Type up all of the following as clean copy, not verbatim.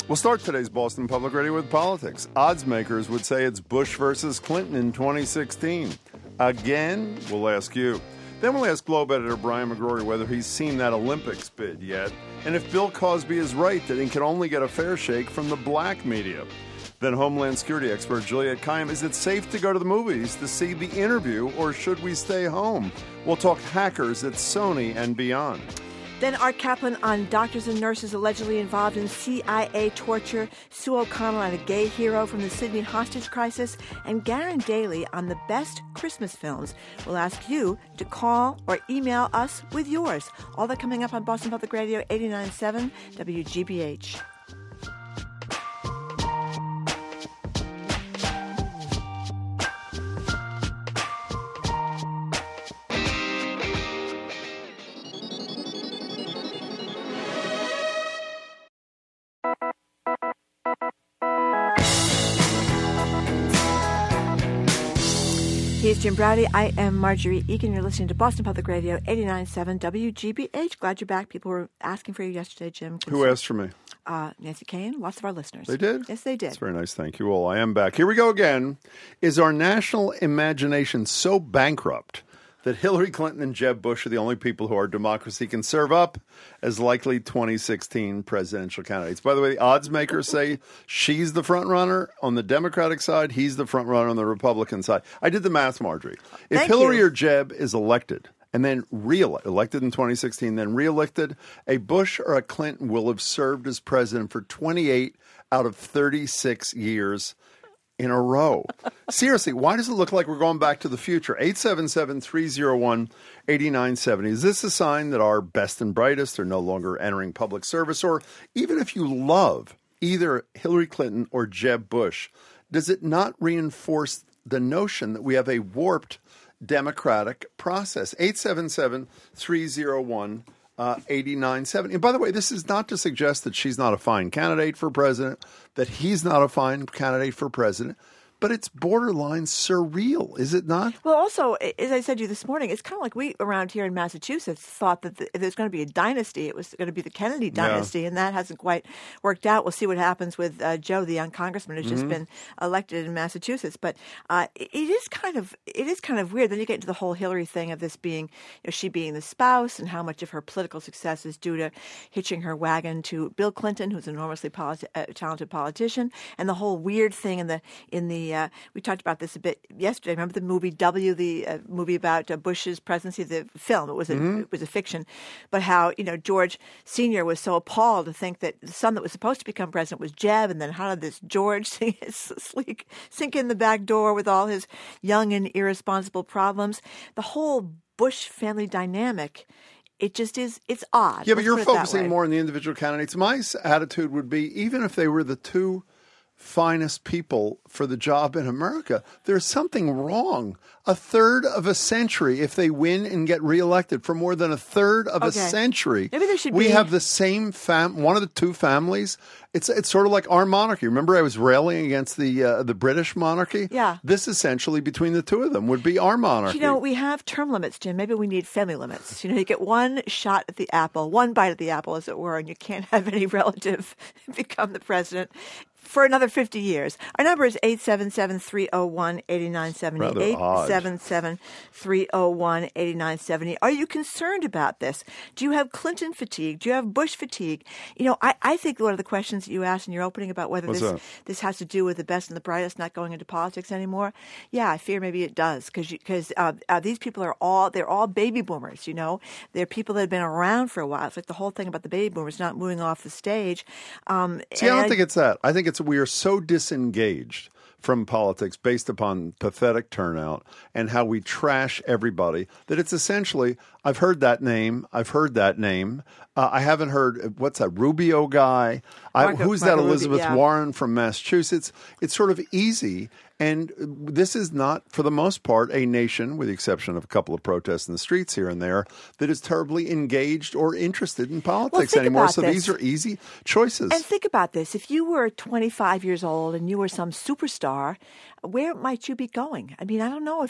We'll start today's Boston Public Radio with politics. Odds makers would say it's Bush versus Clinton in 2016. Again, we'll ask you. Then we'll ask Globe editor Brian McGrory whether he's seen that Olympics bid yet, and if Bill Cosby is right that he can only get a fair shake from the black media. Then Homeland Security expert Juliette Kayyem, is it safe to go to the movies to see The Interview, or should we stay home? We'll talk hackers at Sony and beyond. Then Art Kaplan on doctors and nurses allegedly involved in CIA torture, Sue O'Connell on a gay hero from the Sydney hostage crisis, and Garen Daly on the best Christmas films. We'll ask you to call or email us with yours. All that coming up on Boston Public Radio 89.7 WGBH. He's Jim Braude. I am Marjorie Egan. You're listening to Boston Public Radio 89.7 WGBH. Glad you're back. People were asking for you yesterday, Jim. Who asked for me? Nancy Kane, lots of our listeners. They did? Yes, they did. That's very nice. Thank you all. I am back. Here we go again. Is our national imagination so bankrupt that Hillary Clinton and Jeb Bush are the only people who our democracy can serve up as likely 2016 presidential candidates? By the way, the odds makers say she's the front runner on the Democratic side. He's the front runner on the Republican side. I did the math, Marjorie. If Hillary or Jeb is elected and then elected in 2016, then reelected, a Bush or a Clinton will have served as president for 28 out of 36 years in a row. Seriously, why does it look like we're going back to the future? 877-301-8970. Is this a sign that our best and brightest are no longer entering public service? Or even if you love either Hillary Clinton or Jeb Bush, does it not reinforce the notion that we have a warped democratic process? 877-301-8970. 8970. And by the way, this is not to suggest that she's not a fine candidate for president, that he's not a fine candidate for president, but it's borderline surreal, is it not? Well, also, as I said to you this morning, it's kind of like we around here in Massachusetts thought that if there's going to be a dynasty, it was going to be the Kennedy dynasty, and that hasn't quite worked out. We'll see what happens with Joe, the young congressman who's just been elected in Massachusetts. But it is kind of weird. Then you get into the whole Hillary thing of this being, she being the spouse, and how much of her political success is due to hitching her wagon to Bill Clinton, who's an enormously talented politician, and the whole weird thing in the we talked about this a bit yesterday. Remember the movie W, the movie about Bush's presidency, the film. It was a fiction, but how George Sr. was so appalled to think that the son that was supposed to become president was Jeb, and then how did this George sink in the back door with all his young and irresponsible problems? The whole Bush family dynamic. It just is, it's odd. Yeah, but you're focusing more on the individual candidates. My attitude would be, even if they were the two finest people for the job in America, there's something wrong. A third of a century, if they win and get reelected for more than a third of a century, maybe there should we have the same one of the two families. It's sort of like our monarchy. Remember, I was railing against the British monarchy? Yeah. This essentially, between the two of them, would be our monarchy. We have term limits, Jim. Maybe we need family limits. You get one shot at the apple, one bite at the apple, as it were, and you can't have any relative become the president for another 50 years. Our number is 877-301-8970. 877-301-8970. Are you concerned about this? Do you have Clinton fatigue? Do you have Bush fatigue? I think one of the questions that you asked in your opening about whether this has to do with the best and the brightest not going into politics anymore. Yeah, I fear maybe it does, because these people they're all baby boomers. They're people that have been around for a while. It's like the whole thing about the baby boomers not moving off the stage. I don't think it's that. I think it's we are so disengaged from politics based upon pathetic turnout and how we trash everybody that it's essentially, I've heard that name. I haven't heard, what's that, Rubio guy? Who's that Elizabeth Warren from Massachusetts? It's sort of easy. And this is not, for the most part, a nation, with the exception of a couple of protests in the streets here and there, that is terribly engaged or interested in politics anymore. So these are easy choices. And think about this. If you were 25 years old and you were some superstar star, where might you be going? I mean, I don't know if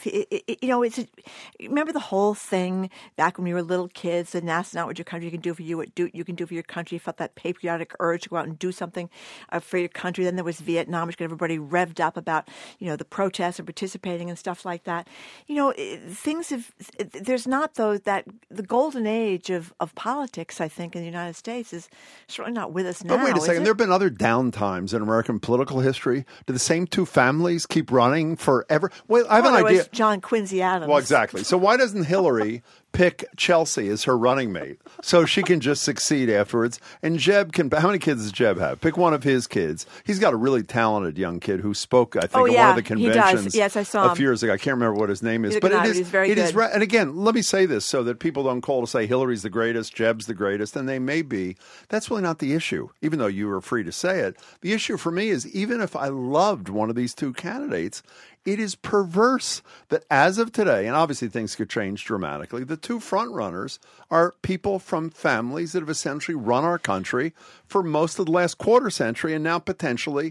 remember the whole thing back when we were little kids, and that's not what your country can do for you. What you can do for your country. You felt that patriotic urge to go out and do something for your country. Then there was Vietnam, which got everybody revved up about the protests and participating and stuff like that. Things have. There's not that the golden age of politics, I think, in the United States is certainly not with us now. But wait a second. There have been other down times in American political history. Do the same two families keep running forever? Well, I have an idea. Was John Quincy Adams. Well, exactly. So why doesn't Hillary pick Chelsea as her running mate so she can just succeed afterwards? And Jeb can. How many kids does Jeb have? Pick one of his kids. He's got a really talented young kid who spoke, I think, at one of the conventions. He does. Yes, I saw him a few years ago. I can't remember what his name is, but he's very good. And again, let me say this so that people don't call to say Hillary's the greatest, Jeb's the greatest, and they may be. That's really not the issue, even though you were free to say it. The issue for me is even if I loved one of these two candidates, it is perverse that as of today, and obviously things could change dramatically, the two front runners are people from families that have essentially run our country for most of the last quarter century and now potentially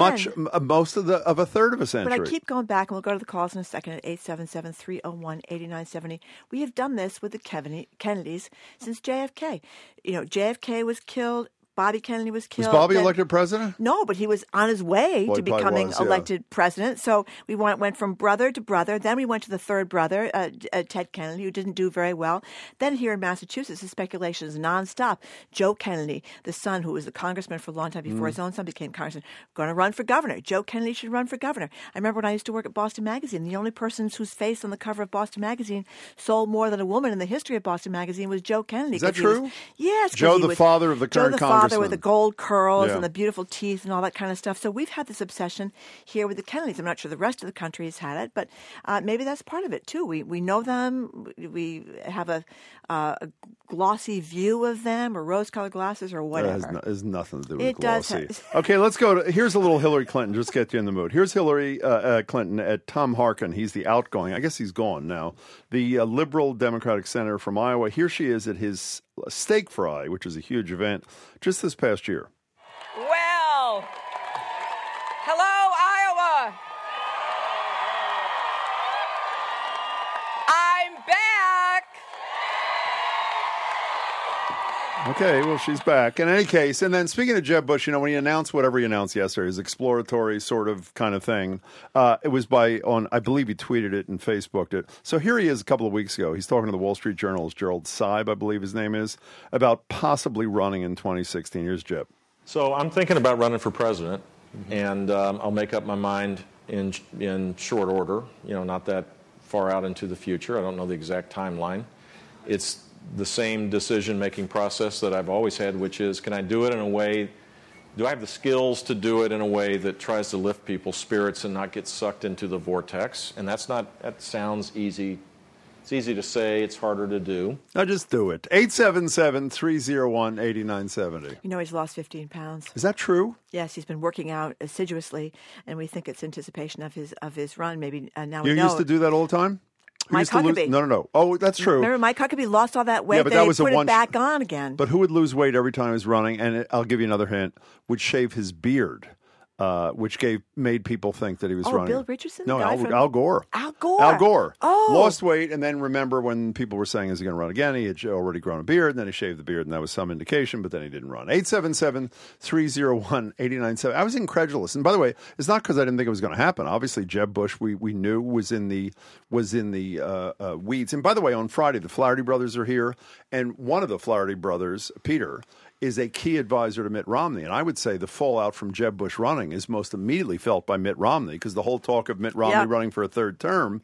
most of a third of a century. But I keep going back, and we'll go to the calls in a second at 877-301-8970. We have done this with the Kennedys since JFK. JFK was killed. Bobby Kennedy was killed. Was Bobby elected president? No, but he was on his way to becoming elected president. So we went from brother to brother. Then we went to the third brother, Ted Kennedy, who didn't do very well. Then here in Massachusetts, the speculation is nonstop. Joe Kennedy, the son who was a congressman for a long time before his own son became congressman, going to run for governor. Joe Kennedy should run for governor. I remember when I used to work at Boston Magazine, the only person whose face on the cover of Boston Magazine sold more than a woman in the history of Boston Magazine was Joe Kennedy. Is that true? Yes. Joe, the father of the current congressman. With the gold curls and the beautiful teeth and all that kind of stuff. So we've had this obsession here with the Kennedys. I'm not sure the rest of the country has had it, but maybe that's part of it too. We know them. We have a glossy view of them, or rose-colored glasses, or whatever. It has nothing to do with glossy. Okay, let's go to. Here's a little Hillary Clinton. Just get you in the mood. Here's Hillary Clinton at Tom Harkin. He's the outgoing. I guess he's gone now. The liberal Democratic senator from Iowa. Here she is at his steak fry, which is a huge event just this past year. Well, hello, Iowa. I'm back. Okay, well, she's back. In any case, and then speaking of Jeb Bush, when he announced whatever he announced yesterday, his exploratory sort of kind of thing, it was I believe he tweeted it and Facebooked it. So here he is a couple of weeks ago. He's talking to the Wall Street Journal's Gerald Seib, I believe his name is, about possibly running in 2016. Here's Jeb. So I'm thinking about running for president, and I'll make up my mind in short order, not that far out into the future. I don't know the exact timeline. It's the same decision-making process that I've always had, which is, can I do it in a way, do I have the skills to do it in a way that tries to lift people's spirits and not get sucked into the vortex? And that sounds easy. It's easy to say, it's harder to do. Now just do it. 877-301-8970. He's lost 15 pounds. Is that true? Yes, he's been working out assiduously, and we think it's anticipation of his run. Maybe now we know. You used to do that all the time? Mike Huckabee. No. Oh, that's true. Remember, Mike Huckabee lost all that weight. Yeah, but that was put it back on again. But who would lose weight every time he was running? And I'll give you another hint: would shave his beard. Which made people think that he was running. Bill Richardson? No, Al Gore. Al Gore. Al Gore. Oh. Lost weight, and then remember when people were saying, is he going to run again? He had already grown a beard, and then he shaved the beard, and that was some indication, but then he didn't run. 877-301-8970. I was incredulous. And by the way, it's not because I didn't think it was going to happen. Obviously, Jeb Bush, we knew, was in the weeds. And by the way, on Friday, the Flaherty brothers are here, and one of the Flaherty brothers, Peter, is a key advisor to Mitt Romney. And I would say the fallout from Jeb Bush running is most immediately felt by Mitt Romney, because the whole talk of Mitt Romney running for a third time,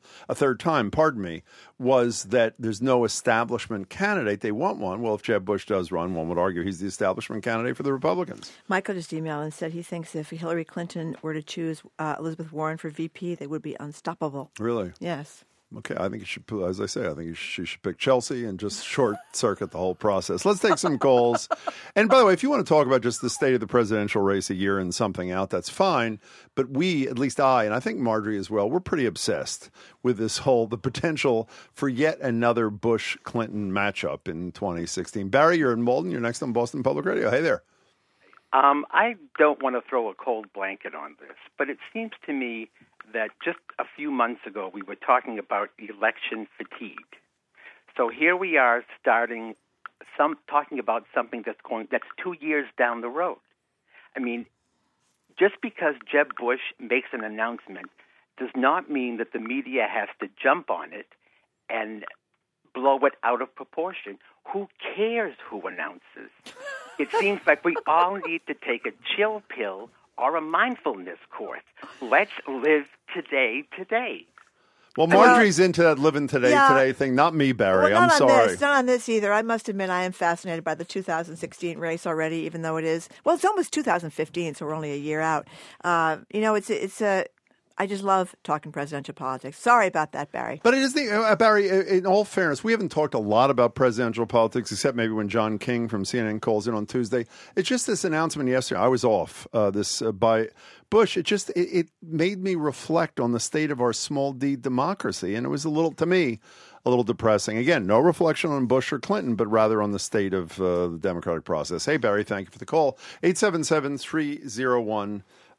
was that there's no establishment candidate. They want one. Well, if Jeb Bush does run, one would argue he's the establishment candidate for the Republicans. Michael just emailed and said he thinks if Hillary Clinton were to choose Elizabeth Warren for VP, they would be unstoppable. Really? Yes. Okay, I think you should, as I say, she should pick Chelsea and just short circuit the whole process. Let's take some calls. And by the way, if you want to talk about just the state of the presidential race a year and something out, that's fine. But we, at least I, and I think Marjorie as well, we're pretty obsessed with the potential for yet another Bush-Clinton matchup in 2016. Barry, you're in Malden. You're next on Boston Public Radio. Hey there. I don't want to throw a cold blanket on this, but it seems to me that just a few months ago we were talking about election fatigue. So here we are talking about something that's 2 years down the road. I mean, just because Jeb Bush makes an announcement does not mean that the media has to jump on it and blow it out of proportion. Who cares who announces? It seems like we all need to take a chill pill or a mindfulness course. Let's live today. Well, Marjorie's into that living today thing. Not me, Barry. Well, I'm sorry. Not on this either. I must admit I am fascinated by the 2016 race already, even though it is, well, it's almost 2015, so we're only a year out. I just love talking presidential politics. Sorry about that, Barry. But it is Barry, in all fairness, we haven't talked a lot about presidential politics, except maybe when John King from CNN calls in on Tuesday. It's just this announcement yesterday. I was off by Bush. It made me reflect on the state of our small d democracy. And it was to me, a little depressing. Again, no reflection on Bush or Clinton, but rather on the state of the democratic process. Hey, Barry, thank you for the call. 877-301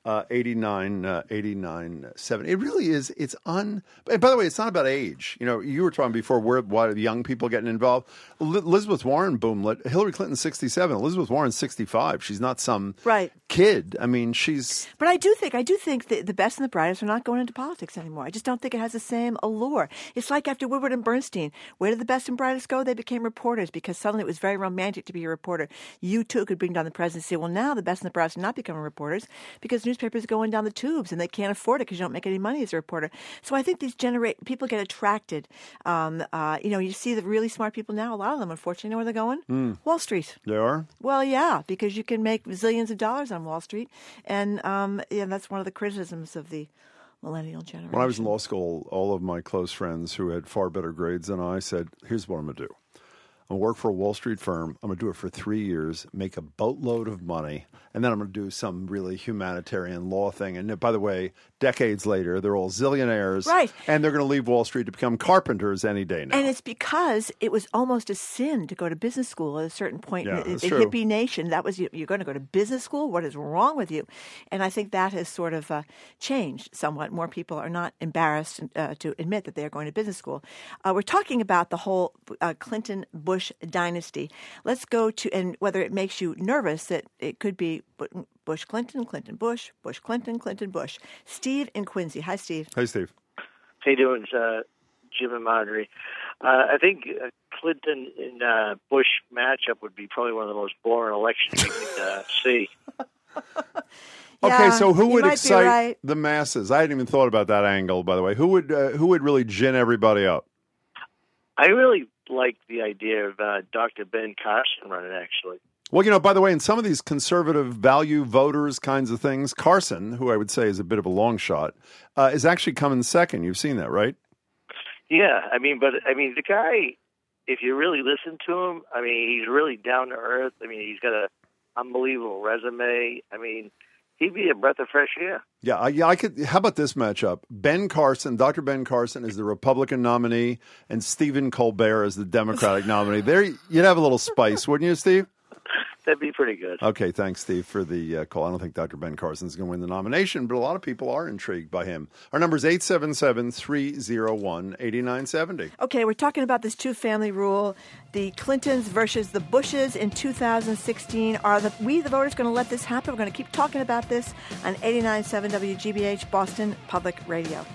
89.7. It really is. And by the way, it's not about age. You were talking before why young people getting involved. Elizabeth Warren boomlet. Hillary Clinton's 67. Elizabeth Warren's 65. She's not some kid. I mean, she's. But I do think the best and the brightest are not going into politics anymore. I just don't think it has the same allure. It's like after Woodward and Bernstein. Where did the best and brightest go? They became reporters because suddenly it was very romantic to be a reporter. You too could bring down the presidency. Well, now the best and the brightest are not becoming reporters because newspapers going down the tubes and they can't afford it because you don't make any money as a reporter. So I think people get attracted. You see the really smart people now. A lot of them, unfortunately, know where they're going. Wall Street. They are? Well, yeah, because you can make zillions of dollars on Wall Street, and that's one of the criticisms of the millennial generation. When I was in law school, all of my close friends who had far better grades than I said, "Here's what I'm going to do. I'm going to work for a Wall Street firm. I'm going to do it for 3 years, make a boatload of money, and then I'm going to do some really humanitarian law thing." And by the way, decades later, they're all zillionaires. Right. And they're going to leave Wall Street to become carpenters any day now. And it's because it was almost a sin to go to business school at a certain point in the true. hippie nation. That was, you're going to go to business school? What is wrong with you? And I think that has sort of changed somewhat. More people are not embarrassed to admit that they are going to business school. We're talking about the whole Clinton-Bush dynasty. Let's go to, and whether it makes you nervous that it could be Bush, Clinton, Clinton, Bush, Bush, Clinton, Clinton, Bush. Steve in Quincy. Hi, Steve. Hey, Steve. How you doing, Jim and Marjorie? I think Clinton and Bush matchup would be probably one of the most boring elections you could see. Okay, so who would excite the masses? I hadn't even thought about that angle, by the way. Who would really gin everybody up? I really like the idea of Dr. Ben Carson running, actually. Well, by the way, in some of these conservative value voters kinds of things, Carson, who I would say is a bit of a long shot, is actually coming second. You've seen that, right? Yeah, the guy, if you really listen to him, he's really down to earth. He's got an unbelievable resume. He'd be a breath of fresh air. Yeah, I could. How about this matchup? Dr. Ben Carson is the Republican nominee, and Stephen Colbert is the Democratic nominee. There, you'd have a little spice, wouldn't you, Steve? That'd be pretty good. Okay, thanks, Steve, for the call. I don't think Dr. Ben Carson is going to win the nomination, but a lot of people are intrigued by him. Our number is 877-301-8970. Okay, we're talking about this two-family rule, the Clintons versus the Bushes in 2016. Are we, the voters, going to let this happen? We're going to keep talking about this on 89.7 WGBH, Boston Public Radio.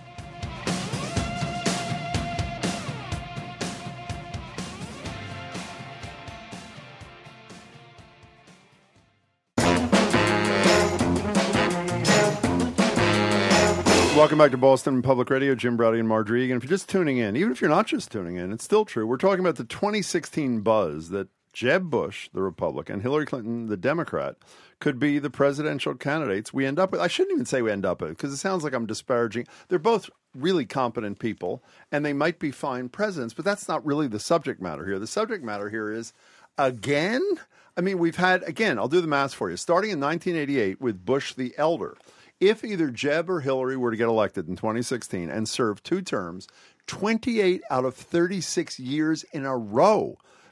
Welcome back to Boston Public Radio. Jim Braude and Marjorie Egan. If you're just tuning in, even if you're not just tuning in, it's still true. We're talking about the 2016 buzz that Jeb Bush, the Republican, Hillary Clinton, the Democrat, could be the presidential candidates we end up with. I shouldn't even say we end up with, because it sounds like I'm disparaging. They're both really competent people, and they might be fine presidents, but that's not really the subject matter here. The subject matter here is, again, we've had, I'll do the math for you. Starting in 1988 with Bush the Elder, if either Jeb or Hillary were to get elected in 2016 and serve 2 terms, 28 out of 36 years in a row,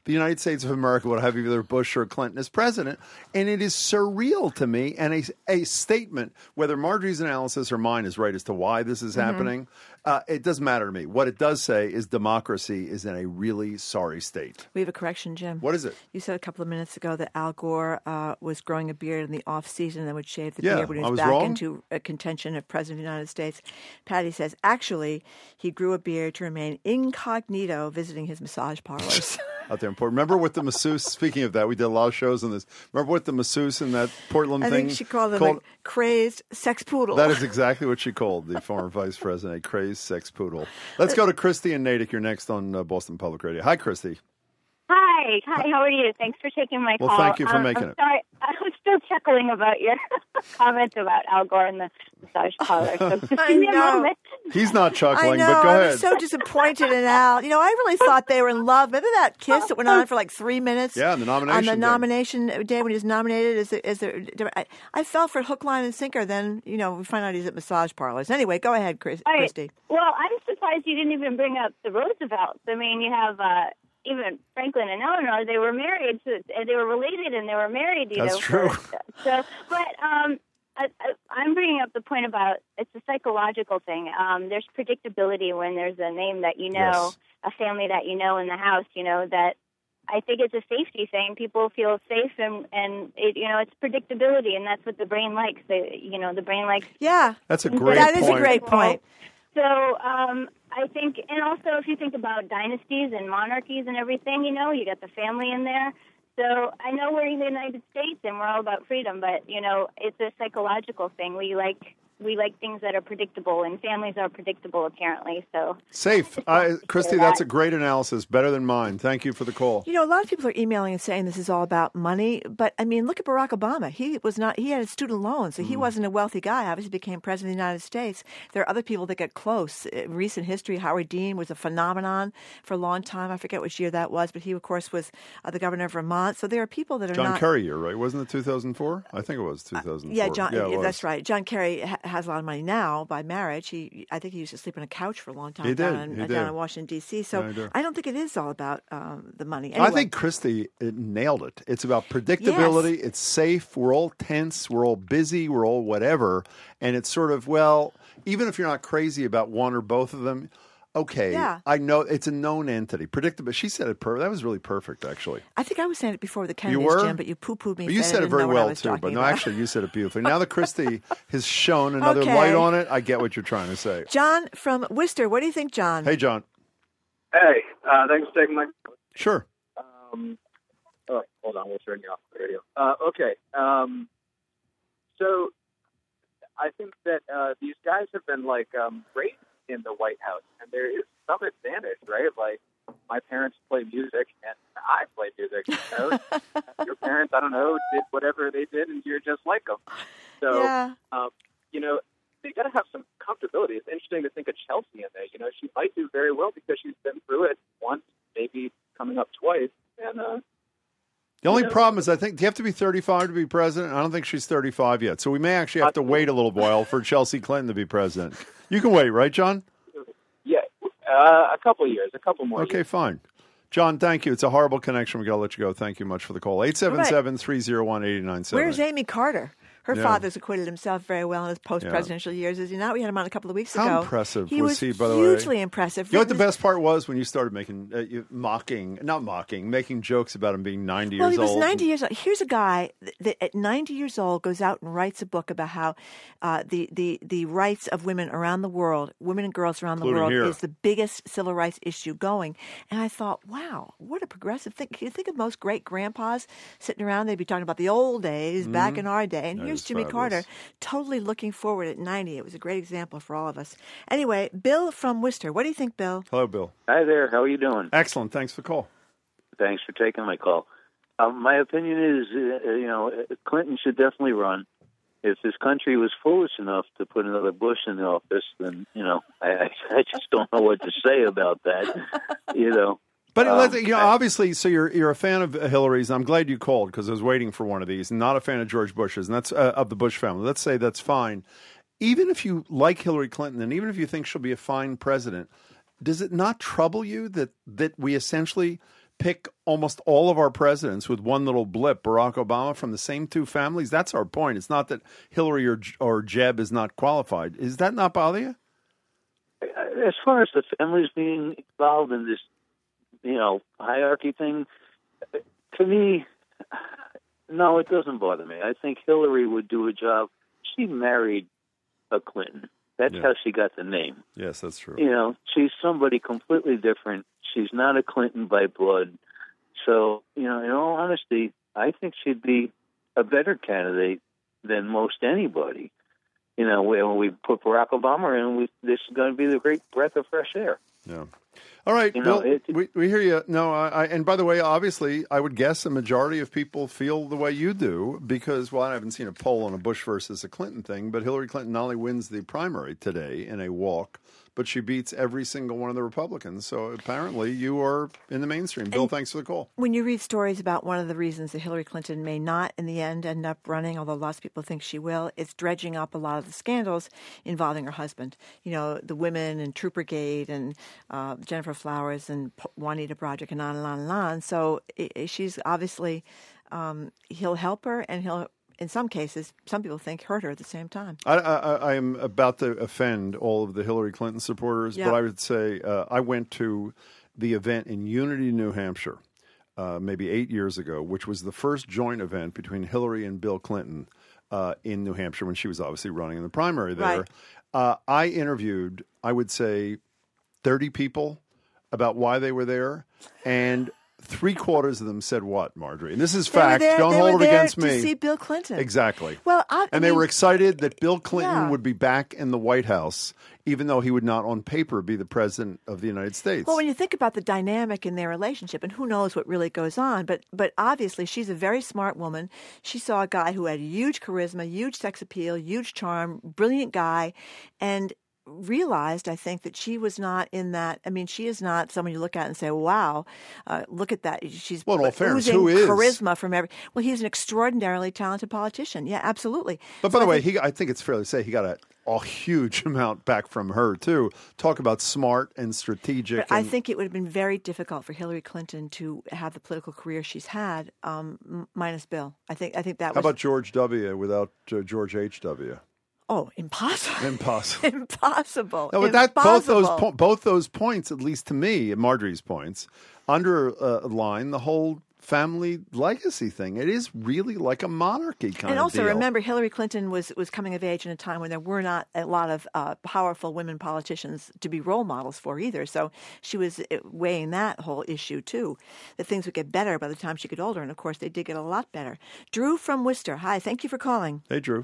the United States of America would have either Bush or Clinton as president. And it is surreal to me, and a statement, whether Marjorie's analysis or mine is right as to why this is happening, it doesn't matter to me. What it does say is democracy is in a really sorry state. We have a correction, Jim. What is it? You said a couple of minutes ago that Al Gore was growing a beard in the off-season and would shave the beard when he was back wrong. into a contention of President of the United States. Patty says, actually, he grew a beard to remain incognito visiting his massage parlors. Out there in Portland. Remember what the masseuse, speaking of that, we did a lot of shows on this. Remember what the masseuse in that Portland I thing think she called him a crazed sex poodle. That is exactly what she called the former vice president, a crazed sex poodle. Let's go to Christy and Natick. You're next on Boston Public Radio. Hi, Christy. Hi, how are you? Thanks for taking my call. Well, thank you for making it. Sorry, I was still chuckling about your comment about Al Gore and the massage parlor. So just give me a moment. He's not chuckling, I know, but go ahead. I was so disappointed in Al. You know, I really thought they were in love. Remember that kiss that went on for like 3 minutes? Yeah, on the nomination on the day. nomination day when he was nominated. I fell for hook, line, and sinker. Then, you know, we find out he's at massage parlors. Anyway, go ahead, Christy. Well, I'm surprised you didn't even bring up the Roosevelts. I mean, you have even Franklin and Eleanor. They were married, they were related, and they were married. That's true. I'm bringing up the point about it's a psychological thing. There's predictability when there's a name that you know, a family that you know in the house. You know that. I think it's a safety thing. People feel safe, and it, you know, it's predictability, and that's what the brain likes. The brain likes. Yeah, that's a great point. That is a great point. So I think, and also if you think about dynasties and monarchies and everything, you know, you got the family in there. So I know we're in the United States and we're all about freedom, but, you know, it's a psychological thing. We like things that are predictable, and families are predictable, apparently. So safe. Christy, that's a great analysis, better than mine. Thank you for the call. You know, a lot of people are emailing and saying this is all about money, but I mean, look at Barack Obama. He had a student loan, so he wasn't a wealthy guy. Obviously became president of the United States. There are other people that get close. In recent history, Howard Dean was a phenomenon for a long time. I forget which year that was, but he, of course, was the governor of Vermont. So there are people that are John Kerry year, right? Wasn't it 2004? I think it was 2004. That's right. John Kerry has a lot of money now by marriage. I think he used to sleep on a couch for a long time down in Washington, D.C. So I don't think it is all about the money. Anyway. I think Christy nailed it. It's about predictability. Yes. It's safe. We're all tense. We're all busy. We're all whatever. And it's sort of, well, even if you're not crazy about one or both of them, okay, I know it's a known entity. Predictable. She said it perfect. That was really perfect, actually. I think I was saying it before the Kennedys, Jim, but you poo-pooed me. But you said it very well, too. But no, actually, you said it beautifully. Now that Christy has shown another light on it, I get what you're trying to say. John from Worcester. What do you think, John? Hey, John. Hey, thanks for taking my call. Sure. Hold on. We'll turn you off the radio. Okay. So I think that these guys have been, raised in the White House, and there is some advantage, right? Like, my parents play music, and I play music. You know? Your parents, I don't know, did whatever they did, and you're just like them. So, you know, you got to have some comfortability. It's interesting to think of Chelsea in there. You know, she might do very well because she's been through it once, maybe coming up twice, and the only problem is, I think, do you have to be 35 to be president? I don't think she's 35 yet. So we may actually have to wait a little while for Chelsea Clinton to be president. You can wait, right, John? Yeah, a couple of years, a couple more years. Okay, fine. John, thank you. It's a horrible connection. We got to let you go. Thank you much for the call. 877-301-8097. Where's Amy Carter? Her father's acquitted himself very well in his post-presidential years. As you know, we had him on a couple of weeks ago. How impressive was he, by the way? Hugely impressive. You know what the best part was? When you started making, making jokes about him being 90 years old. Well, he was 90 years old. Here's a guy that at 90 years old goes out and writes a book about how the rights of women around the world, women and girls around the world, is the biggest civil rights issue going. And I thought, wow, what a progressive thing. Can you think of most great-grandpas sitting around? They'd be talking about the old days back in our day. And here's Jimmy Carter, totally looking forward at 90. It was a great example for all of us. Anyway, Bill from Worcester. What do you think, Bill? Hello, Bill. Hi there. How are you doing? Excellent. Thanks for the call. Thanks for taking my call. My opinion is, Clinton should definitely run. If this country was foolish enough to put another Bush in the office, then, I just don't know what to say about that, But obviously, so you're a fan of Hillary's. I'm glad you called because I was waiting for one of these. Not a fan of George Bush's, and that's of the Bush family. Let's say that's fine. Even if you like Hillary Clinton, and even if you think she'll be a fine president, does it not trouble you that we essentially pick almost all of our presidents with one little blip, Barack Obama, from the same two families? That's our point. It's not that Hillary or Jeb is not qualified. Is that not bother you? As far as the families being involved in this, hierarchy thing, to me, no, it doesn't bother me. I think Hillary would do a job. She married a Clinton. That's how she got the name. Yes, that's true. She's somebody completely different. She's not a Clinton by blood. So, in all honesty, I think she'd be a better candidate than most anybody. When we put Barack Obama in, this is going to be the great breath of fresh air. Yeah. All right, Bill, we hear you. No, and by the way, obviously, I would guess a majority of people feel the way you do because, I haven't seen a poll on a Bush versus a Clinton thing, but Hillary Clinton not only wins the primary today in a walk, but she beats every single one of the Republicans. So apparently you are in the mainstream. Bill, thanks for the call. When you read stories about one of the reasons that Hillary Clinton may not in the end end up running, although lots of people think she will, it's dredging up a lot of the scandals involving her husband. The women and Troop Brigade and Jennifer Flowers and Juanita Broaddrick and on and on and on. So she's obviously, he'll help her and he'll, in some cases, some people think hurt her at the same time. I am about to offend all of the Hillary Clinton supporters, but I would say I went to the event in Unity, New Hampshire, maybe 8 years ago, which was the first joint event between Hillary and Bill Clinton in New Hampshire when she was obviously running in the primary there. Right. I interviewed, I would say, 30 people about why they were there, and 3/4 of them said what, Marjorie? And this is fact. Don't hold it against me. To see Bill Clinton. Exactly. Well, they were excited that Bill Clinton would be back in the White House, even though he would not on paper be the president of the United States. Well, when you think about the dynamic in their relationship, and who knows what really goes on, but obviously she's a very smart woman. She saw a guy who had huge charisma, huge sex appeal, huge charm, brilliant guy, and realized, I think, that she was not in that. I mean, she is not someone you look at and say, wow, look at that. She's oozing charisma from every. Well, he's an extraordinarily talented politician. Yeah, absolutely. But by the way, I think it's fair to say he got a huge amount back from her, too. Talk about smart and strategic. But I think it would have been very difficult for Hillary Clinton to have the political career she's had, minus Bill. I think that was. How about George W. without George H.W.? Oh, impossible! Impossible. No, but impossible. both those points, at least to me, Marjorie's points, underline the whole family legacy thing. It is really like a monarchy kind of deal. And also, remember, Hillary Clinton was coming of age in a time when there were not a lot of powerful women politicians to be role models for either. So she was weighing that whole issue too, that things would get better by the time she got older. And of course, they did get a lot better. Drew from Worcester. Hi, thank you for calling. Hey, Drew.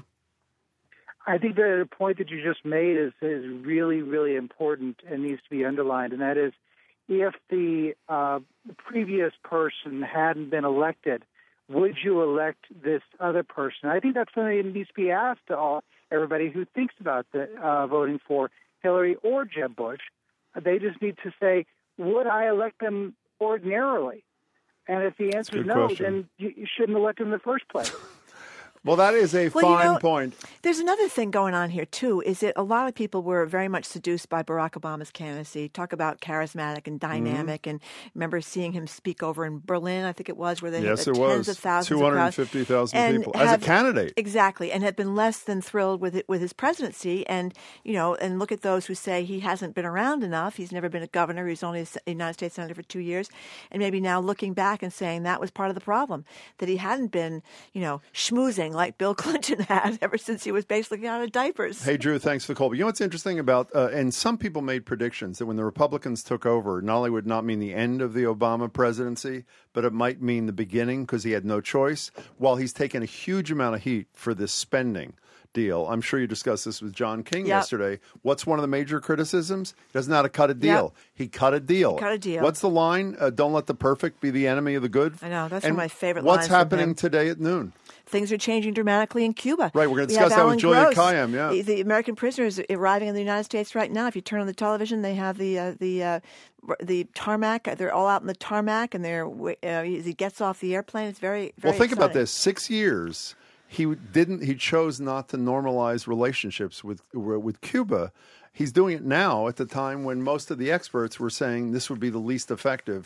I think the point that you just made is really, really important and needs to be underlined, and that is if the previous person hadn't been elected, would you elect this other person? I think that's something that needs to be asked to everybody who thinks about voting for Hillary or Jeb Bush. They just need to say, would I elect them ordinarily? And if the answer is no, then you shouldn't elect them in the first place. Well, that is a fine point. There's another thing going on here, too, is that a lot of people were very much seduced by Barack Obama's candidacy. Talk about charismatic and dynamic. And remember seeing him speak over in Berlin, I think it was, where they had tens of thousands 250,000 people as a candidate. Exactly, and had been less than thrilled with his presidency. And, and look at those who say he hasn't been around enough. He's never been a governor. He's only a United States senator for 2 years. And maybe now looking back and saying that was part of the problem, that he hadn't been, schmoozing like Bill Clinton had ever since he was basically out of diapers. Hey, Drew, thanks for the call. But you know what's interesting about, and some people made predictions that when the Republicans took over, not only would not mean the end of the Obama presidency, but it might mean the beginning because he had no choice. While he's taken a huge amount of heat for this spending deal. I'm sure you discussed this with John King yesterday. What's one of the major criticisms? He doesn't know how to cut a deal. He cut a deal. What's the line? Don't let the perfect be the enemy of the good. I know. That's one of my favorite lines. What's happening today at noon? Things are changing dramatically in Cuba. Right, we're going to discuss that with Julia Kayyem. Yeah, the American prisoners arriving in the United States right now. If you turn on the television, they have the tarmac. They're all out in the tarmac, and as he gets off the airplane, it's very, very. Well, think exciting. about this: 6 years. He chose not to normalize relationships with Cuba. He's doing it now at the time when most of the experts were saying this would be the least effective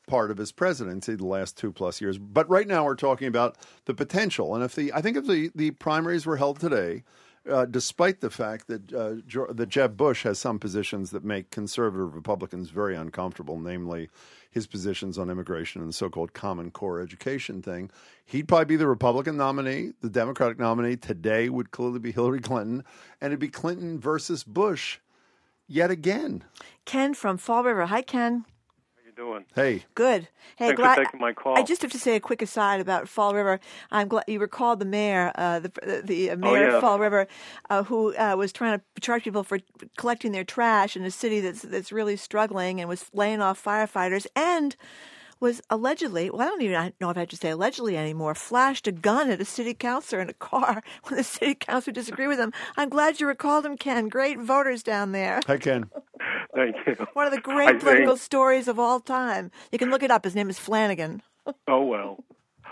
part of his presidency the last 2+ years. But right now we're talking about the potential. And if the primaries were held today, despite the fact that Jeb Bush has some positions that make conservative Republicans very uncomfortable, namely his positions on immigration and the so-called Common Core education thing, he'd probably be the Republican nominee. The Democratic nominee today would clearly be Hillary Clinton, and it'd be Clinton versus Bush yet again. Ken from Fall River. Hi, Ken. Doing? Hey. Good. Hey, Thanks for taking my call. I just have to say a quick aside about Fall River. I'm glad you recalled the mayor, the mayor of Fall River, who was trying to charge people for collecting their trash in a city that's really struggling and was laying off firefighters and was allegedly, well, I don't even know if I have to say allegedly anymore, flashed a gun at a city councilor in a car when the city councilor disagreed with him. I'm glad you recalled him, Ken. Great voters down there. Hi, Ken. Thank you. One of the great political stories of all time. You can look it up. His name is Flanagan. Oh, well.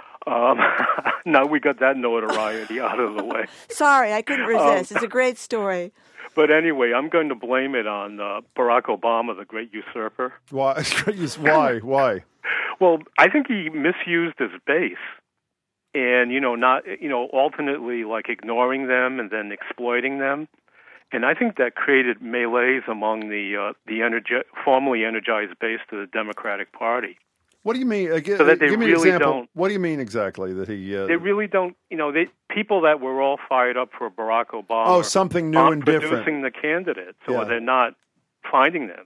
Now we got that notoriety out of the way. Sorry, I couldn't resist. It's a great story. But anyway, I'm going to blame it on Barack Obama, the great usurper. Why? Why? Well, I think he misused his base, and alternately like ignoring them and then exploiting them, and I think that created melees among the formerly energized base to the Democratic Party. What do you mean? So that they give me an really example. don't. What do you mean exactly that he? They really don't. People that were all fired up for Barack Obama. Oh, something new and different. Producing the candidates, or they're not finding them.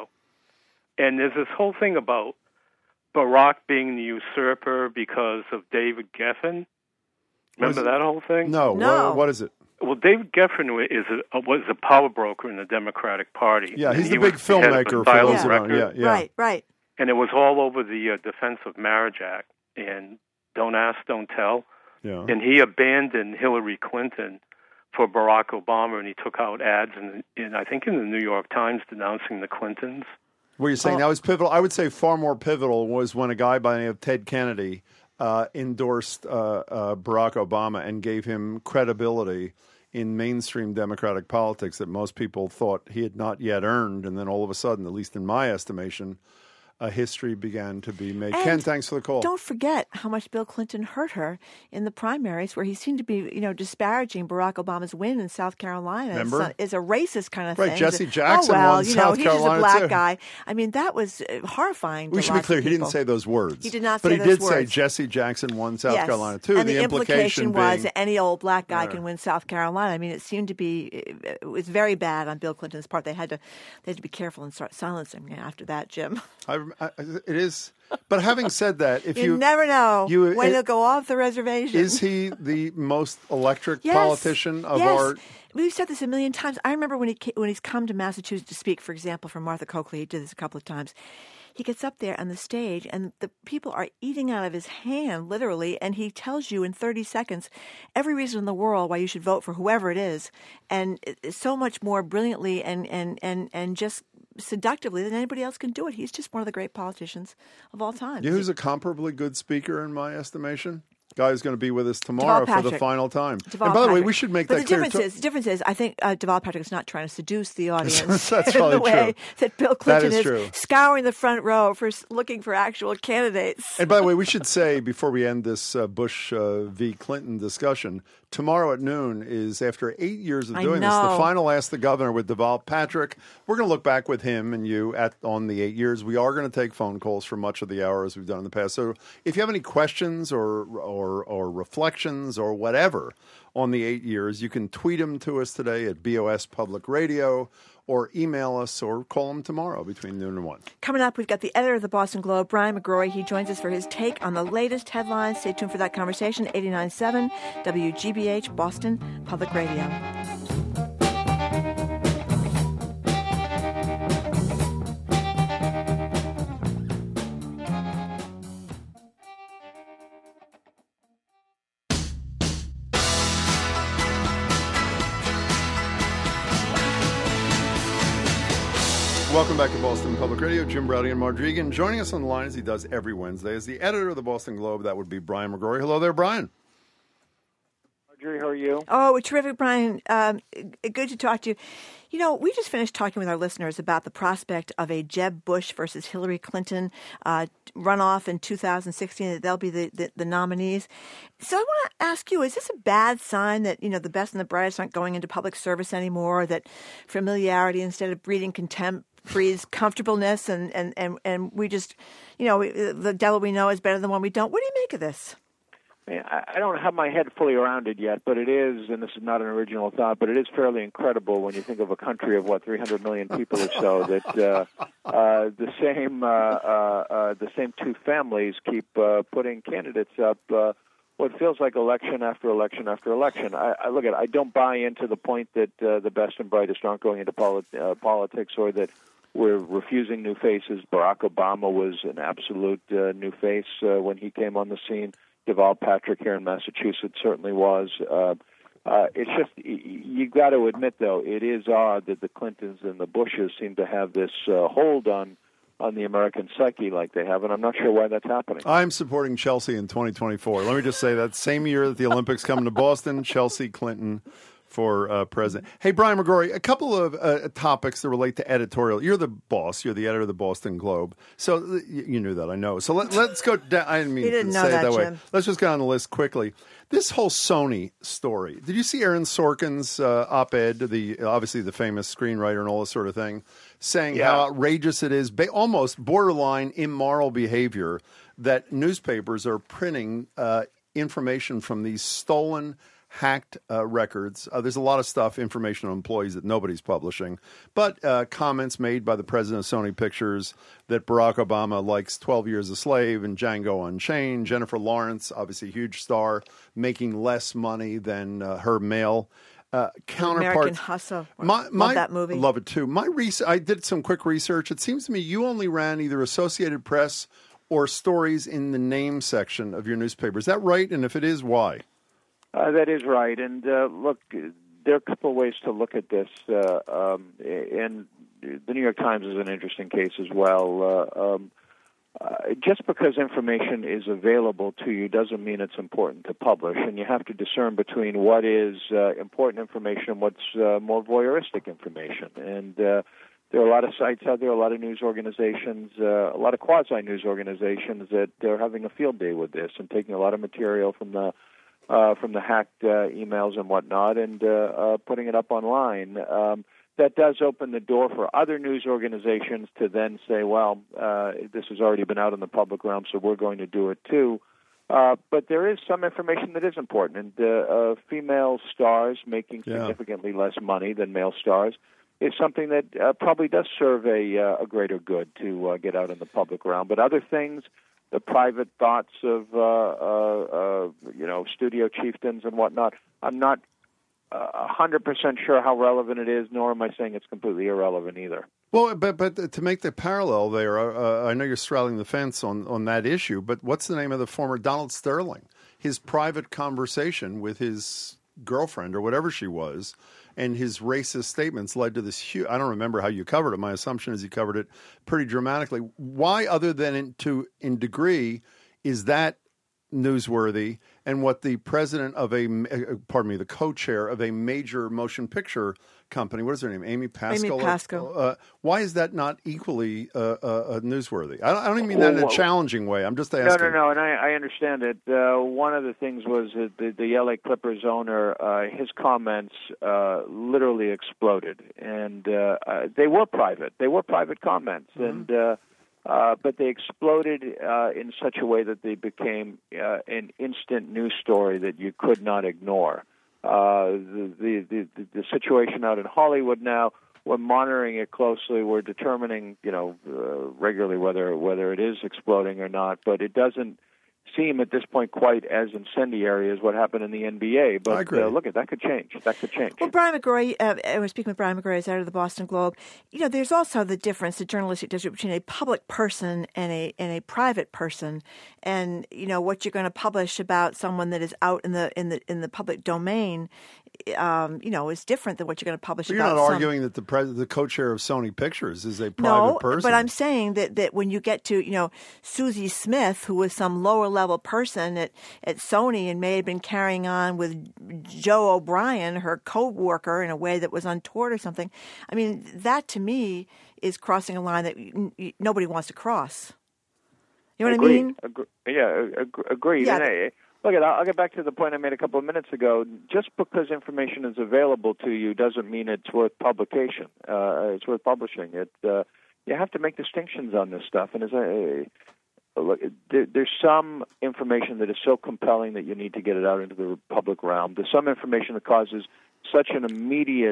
And there's this whole thing about Barack being the usurper because of David Geffen. Remember that whole thing? No. What is it? Well, David Geffen was a power broker in the Democratic Party. Yeah, he's the big filmmaker for those around. Yeah. Right. And it was all over the Defense of Marriage Act and Don't Ask, Don't Tell. Yeah. And he abandoned Hillary Clinton for Barack Obama, and he took out ads in I think in the New York Times denouncing the Clintons. What you're saying that was pivotal. I would say far more pivotal was when a guy by the name of Ted Kennedy endorsed Barack Obama and gave him credibility in mainstream Democratic politics that most people thought he had not yet earned. And then all of a sudden, at least in my estimation, a history began to be made. And Ken, thanks for the call. Don't forget how much Bill Clinton hurt her in the primaries, where he seemed to be, disparaging Barack Obama's win in South Carolina. Remember? Is a racist kind of right, thing. Jesse Jackson won South he's Carolina just a black too. guy. I mean, that was horrifying. We should be clear. He didn't say those words. He did not say say those words. But he he did say Jesse Jackson won South Carolina too. And the implication was being, any old black guy can win South Carolina. I mean, it seemed to be, it was very bad on Bill Clinton's part. They had to be careful and start silencing him after that, Jim. It is. But having said that, if you never know when he'll go off the reservation. Is he the most electric politician of our? We've said this a million times. I remember when he's come to Massachusetts to speak, for example, for Martha Coakley. He did this a couple of times. He gets up there on the stage, and the people are eating out of his hand, literally, and he tells you in 30 seconds every reason in the world why you should vote for whoever it is, and so much more brilliantly and just seductively than anybody else can do it. He's just one of the great politicians of all time. You know who's a comparably good speaker in my estimation? Guy who's going to be with us tomorrow for the final time. Deval and by the way, Patrick. we should make but that clear. The difference is, I think Deval Patrick is not trying to seduce the audience That's in probably the way that Bill Clinton is true. scouring the front row for looking for actual candidates. And by the way, we should say, before we end this Bush v. Clinton discussion, tomorrow at noon is, after 8 years of doing this, the final Ask the Governor with Deval Patrick. We're going to look back with him and you on the 8 years. We are going to take phone calls for much of the hour as we've done in the past. So if you have any questions or reflections or whatever on the 8 years, you can tweet them to us today at BOS Public Radio or email us or call them tomorrow between noon and 1. Coming up, we've got the editor of the Boston Globe, Brian McGrory. He joins us for his take on the latest headlines. Stay tuned for that conversation. 89.7 WGBH Boston Public Radio. Welcome back to Boston Public Radio. Jim Browdy and Marge Egan. Joining us on the line, as he does every Wednesday, is the editor of the Boston Globe. That would be Brian McGrory. Hello there, Brian. Marjorie. How are you? Oh, terrific, Brian. Good to talk to you. You know, we just finished talking with our listeners about the prospect of a Jeb Bush versus Hillary Clinton runoff in 2016, that they'll be the nominees. So I want to ask you, is this a bad sign that, you know, the best and the brightest aren't going into public service anymore, that familiarity instead of breeding contempt breeds comfortableness, and we just, you know, the devil we know is better than the one we don't? What do you make of this? I don't have my head fully around it yet, but it is, and this is not an original thought, but it is fairly incredible when you think of a country of 300 million people or so, that the same two families keep putting candidates up. What feels like election after election after election. I don't buy into the point that the best and brightest aren't going into politics, or that we're refusing new faces. Barack Obama was an absolute new face when he came on the scene. Deval Patrick here in Massachusetts certainly was. It's just, you got to admit, though, it is odd that the Clintons and the Bushes seem to have this hold on the American psyche like they have, and I'm not sure why that's happening. I'm supporting Chelsea in 2024. Let me just say that same year that the Olympics come to Boston, Chelsea Clinton for president. Hey, Brian McGrory, a couple of topics that relate to editorial. You're the boss. You're the editor of the Boston Globe. So you knew that, I know. So let's go down. I didn't mean to say it that way. Let's just go on the list quickly. This whole Sony story. Did you see Aaron Sorkin's op-ed, obviously the famous screenwriter and all this sort of thing, saying how outrageous it is, almost borderline immoral behavior, that newspapers are printing information from these stolen, hacked records. There's a lot of stuff, information on employees that nobody's publishing, but comments made by the president of Sony Pictures that Barack Obama likes 12 Years a Slave and Django Unchained. Jennifer Lawrence, obviously a huge star, making less money than her male counterparts. American Hustle. Love that movie. Love it too. I did some quick research. It seems to me you only ran either Associated Press or stories in the name section of your newspaper. Is that right? And if it is, why? That is right. And look, there are a couple of ways to look at this. And the New York Times is an interesting case as well. Just because information is available to you doesn't mean it's important to publish. And you have to discern between what is important information and what's more voyeuristic information. And there are a lot of sites out there, a lot of news organizations, a lot of quasi-news organizations that are having a field day with this and taking a lot of material from the hacked emails and whatnot, and putting it up online. That does open the door for other news organizations to then say, well, this has already been out in the public realm, so we're going to do it too. But there is some information that is important, and female stars making significantly less money than male stars is something that probably does serve a greater good to get out in the public realm. But other things, the private thoughts of studio chieftains and whatnot, I'm not 100% sure how relevant it is, nor am I saying it's completely irrelevant either. Well, but to make the parallel there, I know you're straddling the fence on that issue, but what's the name of the former Donald Sterling? His private conversation with his girlfriend or whatever she was, and his racist statements led to this huge, I don't remember how you covered it. My assumption is you covered it pretty dramatically. Why, other than in degree, is that newsworthy? And what the president of the co-chair of a major motion picture company, what is her name? Amy Pascal? Amy Pascal. Why is that not equally newsworthy? I don't even mean that in a challenging way. I'm just asking. No, and I understand it. One of the things was that the L.A. Clippers owner, his comments literally exploded. And they were private. They were private comments. Mm-hmm. And but they exploded in such a way that they became an instant news story that you could not ignore. The situation out in Hollywood now, we're monitoring it closely. We're determining, regularly whether it is exploding or not. But it doesn't seem at this point quite as incendiary as what happened in the NBA. But look, that could change. Well, Brian McGrory, I was speaking with Brian McGrory, editor of the Boston Globe. There's also the difference, the journalistic difference between a public person and a private person, and what you're going to publish about someone that is out in the public domain is different than what you're going to publish. But you're about not arguing that the co-chair of Sony Pictures is a private no, person. But I'm saying that when you get to, Susie Smith, who was some lower level person at Sony and may have been carrying on with Joe O'Brien, her co-worker, in a way that was untoward or something. I mean, that to me is crossing a line that nobody wants to cross. You know what I mean? Agreed. Yeah. And, look, I'll get back to the point I made a couple of minutes ago. Just because information is available to you doesn't mean it's worth publication. It's worth publishing. You have to make distinctions on this stuff. And there's some information that is so compelling that you need to get it out into the public realm. There's some information that causes such an immediate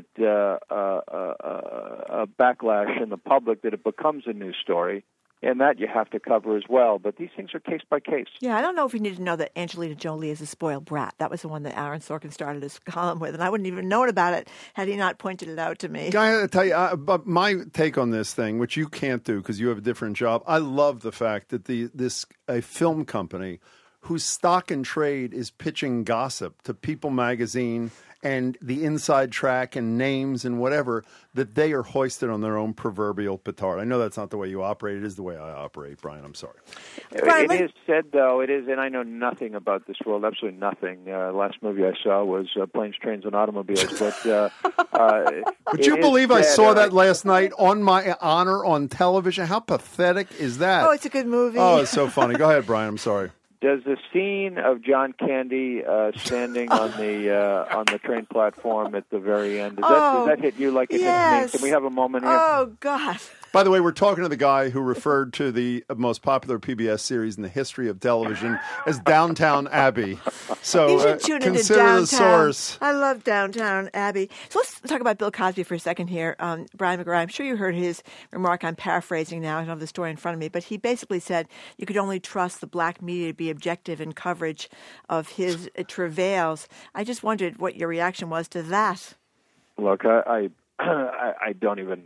backlash in the public that it becomes a news story. And that you have to cover as well. But these things are case by case. Yeah, I don't know if you need to know that Angelina Jolie is a spoiled brat. That was the one that Aaron Sorkin started his column with, and I wouldn't even known about it had he not pointed it out to me. I got to tell you, but my take on this thing, which you can't do because you have a different job, I love the fact that a film company whose stock and trade is pitching gossip to People magazine and the Inside Track and names and whatever, that they are hoisted on their own proverbial petard. I know that's not the way you operate. It is the way I operate, Brian. I'm sorry. It is said, though, and I know nothing about this world, absolutely nothing. Last movie I saw was Planes, Trains, and Automobiles. But would you believe I saw that last night on my honor on television? How pathetic is that? Oh, it's a good movie. Oh, it's so funny. Go ahead, Brian. I'm sorry. Does the scene of John Candy standing on the train platform at the very end, does that hit you like it hit me? Can we have a moment here? Oh, God. By the way, we're talking to the guy who referred to the most popular PBS series in the history of television as Downtown Abbey. So you should tune into consider Downtown. the source. I love Downtown Abbey. So let's talk about Bill Cosby for a second here. Brian McGrath, I'm sure you heard his remark. I'm paraphrasing now. I don't have the story in front of me. But he basically said you could only trust the black media to be objective in coverage of his travails. I just wondered what your reaction was to that. Look, I don't even...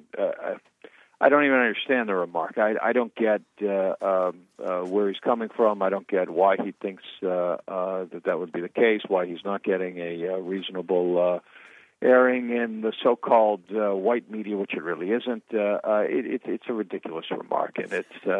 I don't even understand the remark. I don't get where he's coming from. I don't get why he thinks that would be the case, why he's not getting a reasonable airing in the so-called white media, which it really isn't. It's a ridiculous remark, and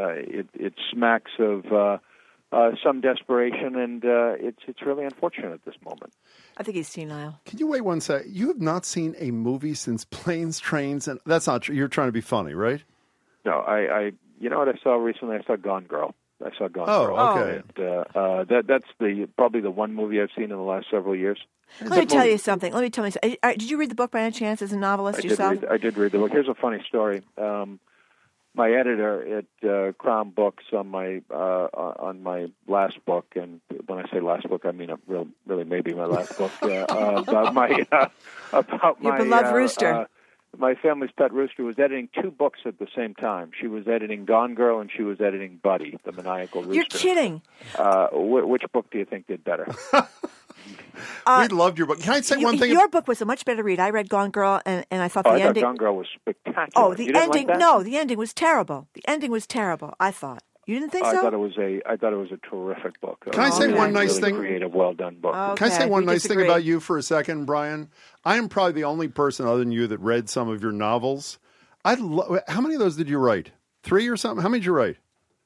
it smacks of some desperation, and it's really unfortunate at this moment. I think he's senile. Can you wait one sec? You have not seen a movie since Planes, Trains, and that's not true. You're trying to be funny, right? No, I you know what I saw recently? I saw Gone Girl. Girl. Okay. And, that's probably the one movie I've seen in the last several years. Let me tell you something. Did you read the book by any chance as a novelist yourself? I did read the book. Here's a funny story. My editor at Crown Books on my last book, and when I say last book, I mean really maybe my last book about my your beloved rooster. My family's pet rooster was editing two books at the same time. She was editing Gone Girl and she was editing Buddy, the maniacal rooster. You're kidding. Which book do you think did better? We loved your book. Can I say one thing? Your book was a much better read. I read Gone Girl, and I thought the ending... I thought Gone Girl was spectacular. Oh, the ending... Like no, the ending was terrible. The ending was terrible, I thought. You didn't think so? I thought it was a terrific book. Can I say one nice really thing? Creative, well done book. Okay, Can I say one nice thing about you for a second, Brian? I am probably the only person other than you that read some of your novels. How many of those did you write? 3 or something? How many did you write?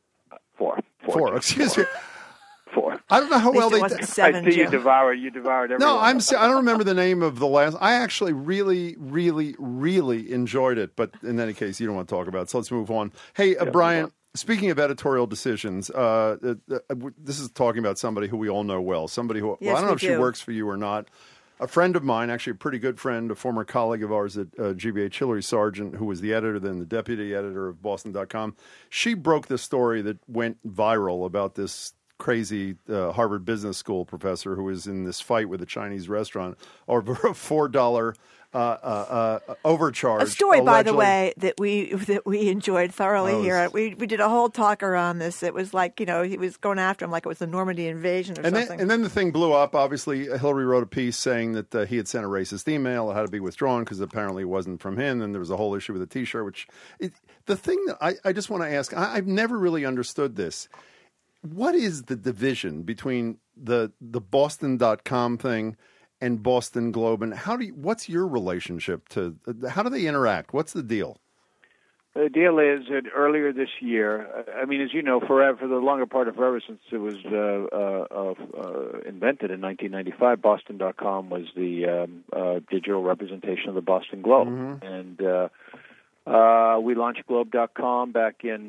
Four. Excuse me. 4. I don't know how well they did. I see you devoured every No, one. I don't remember the name of the last. I actually really, really, really enjoyed it. But in any case, you don't want to talk about it. So let's move on. Hey, Brian, speaking of editorial decisions, this is talking about somebody who we all know well. Somebody who, I don't know if she works for you or not. A friend of mine, actually a pretty good friend, a former colleague of ours at GBH, Hillary Sargent, who was the editor, then the deputy editor of Boston.com. She broke the story that went viral about this crazy Harvard Business School professor who was in this fight with a Chinese restaurant over a $4 overcharge. A story, allegedly. by the way, that we enjoyed thoroughly here. We did a whole talker on this. It was like, he was going after him like it was the Normandy invasion or something. And then the thing blew up. Obviously, Hillary wrote a piece saying that he had sent a racist email. It had to be withdrawn because apparently it wasn't from him. And there was a whole issue with the T-shirt. The thing that I just want to ask, I've never really understood this. What is the division between the Boston.com thing and Boston Globe, and what's your relationship to? How do they interact? What's the deal? The deal is that earlier this year, I mean, as you know, for the longer part of forever since it was invented in 1995, Boston.com was the digital representation of the Boston Globe. And we launched Globe.com back in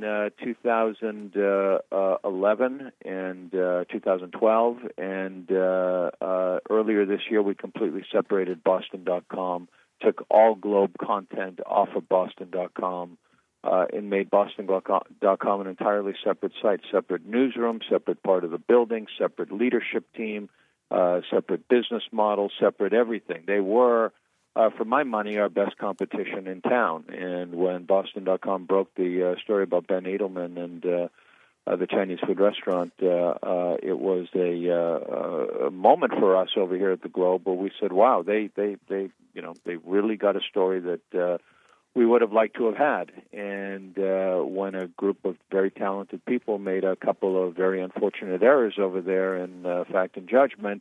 2011 and 2012. And earlier this year, we completely separated Boston.com, took all Globe content off of Boston.com, and made Boston.com an entirely separate site, separate newsroom, separate part of the building, separate leadership team, separate business model, separate everything. They were, for my money, our best competition in town. And when Boston.com broke the story about Ben Edelman and the Chinese food restaurant, it was a moment for us over here at the Globe where we said, "Wow, they really got a story that." We would have liked to have had. And when a group of very talented people made a couple of very unfortunate errors over there in fact and judgment,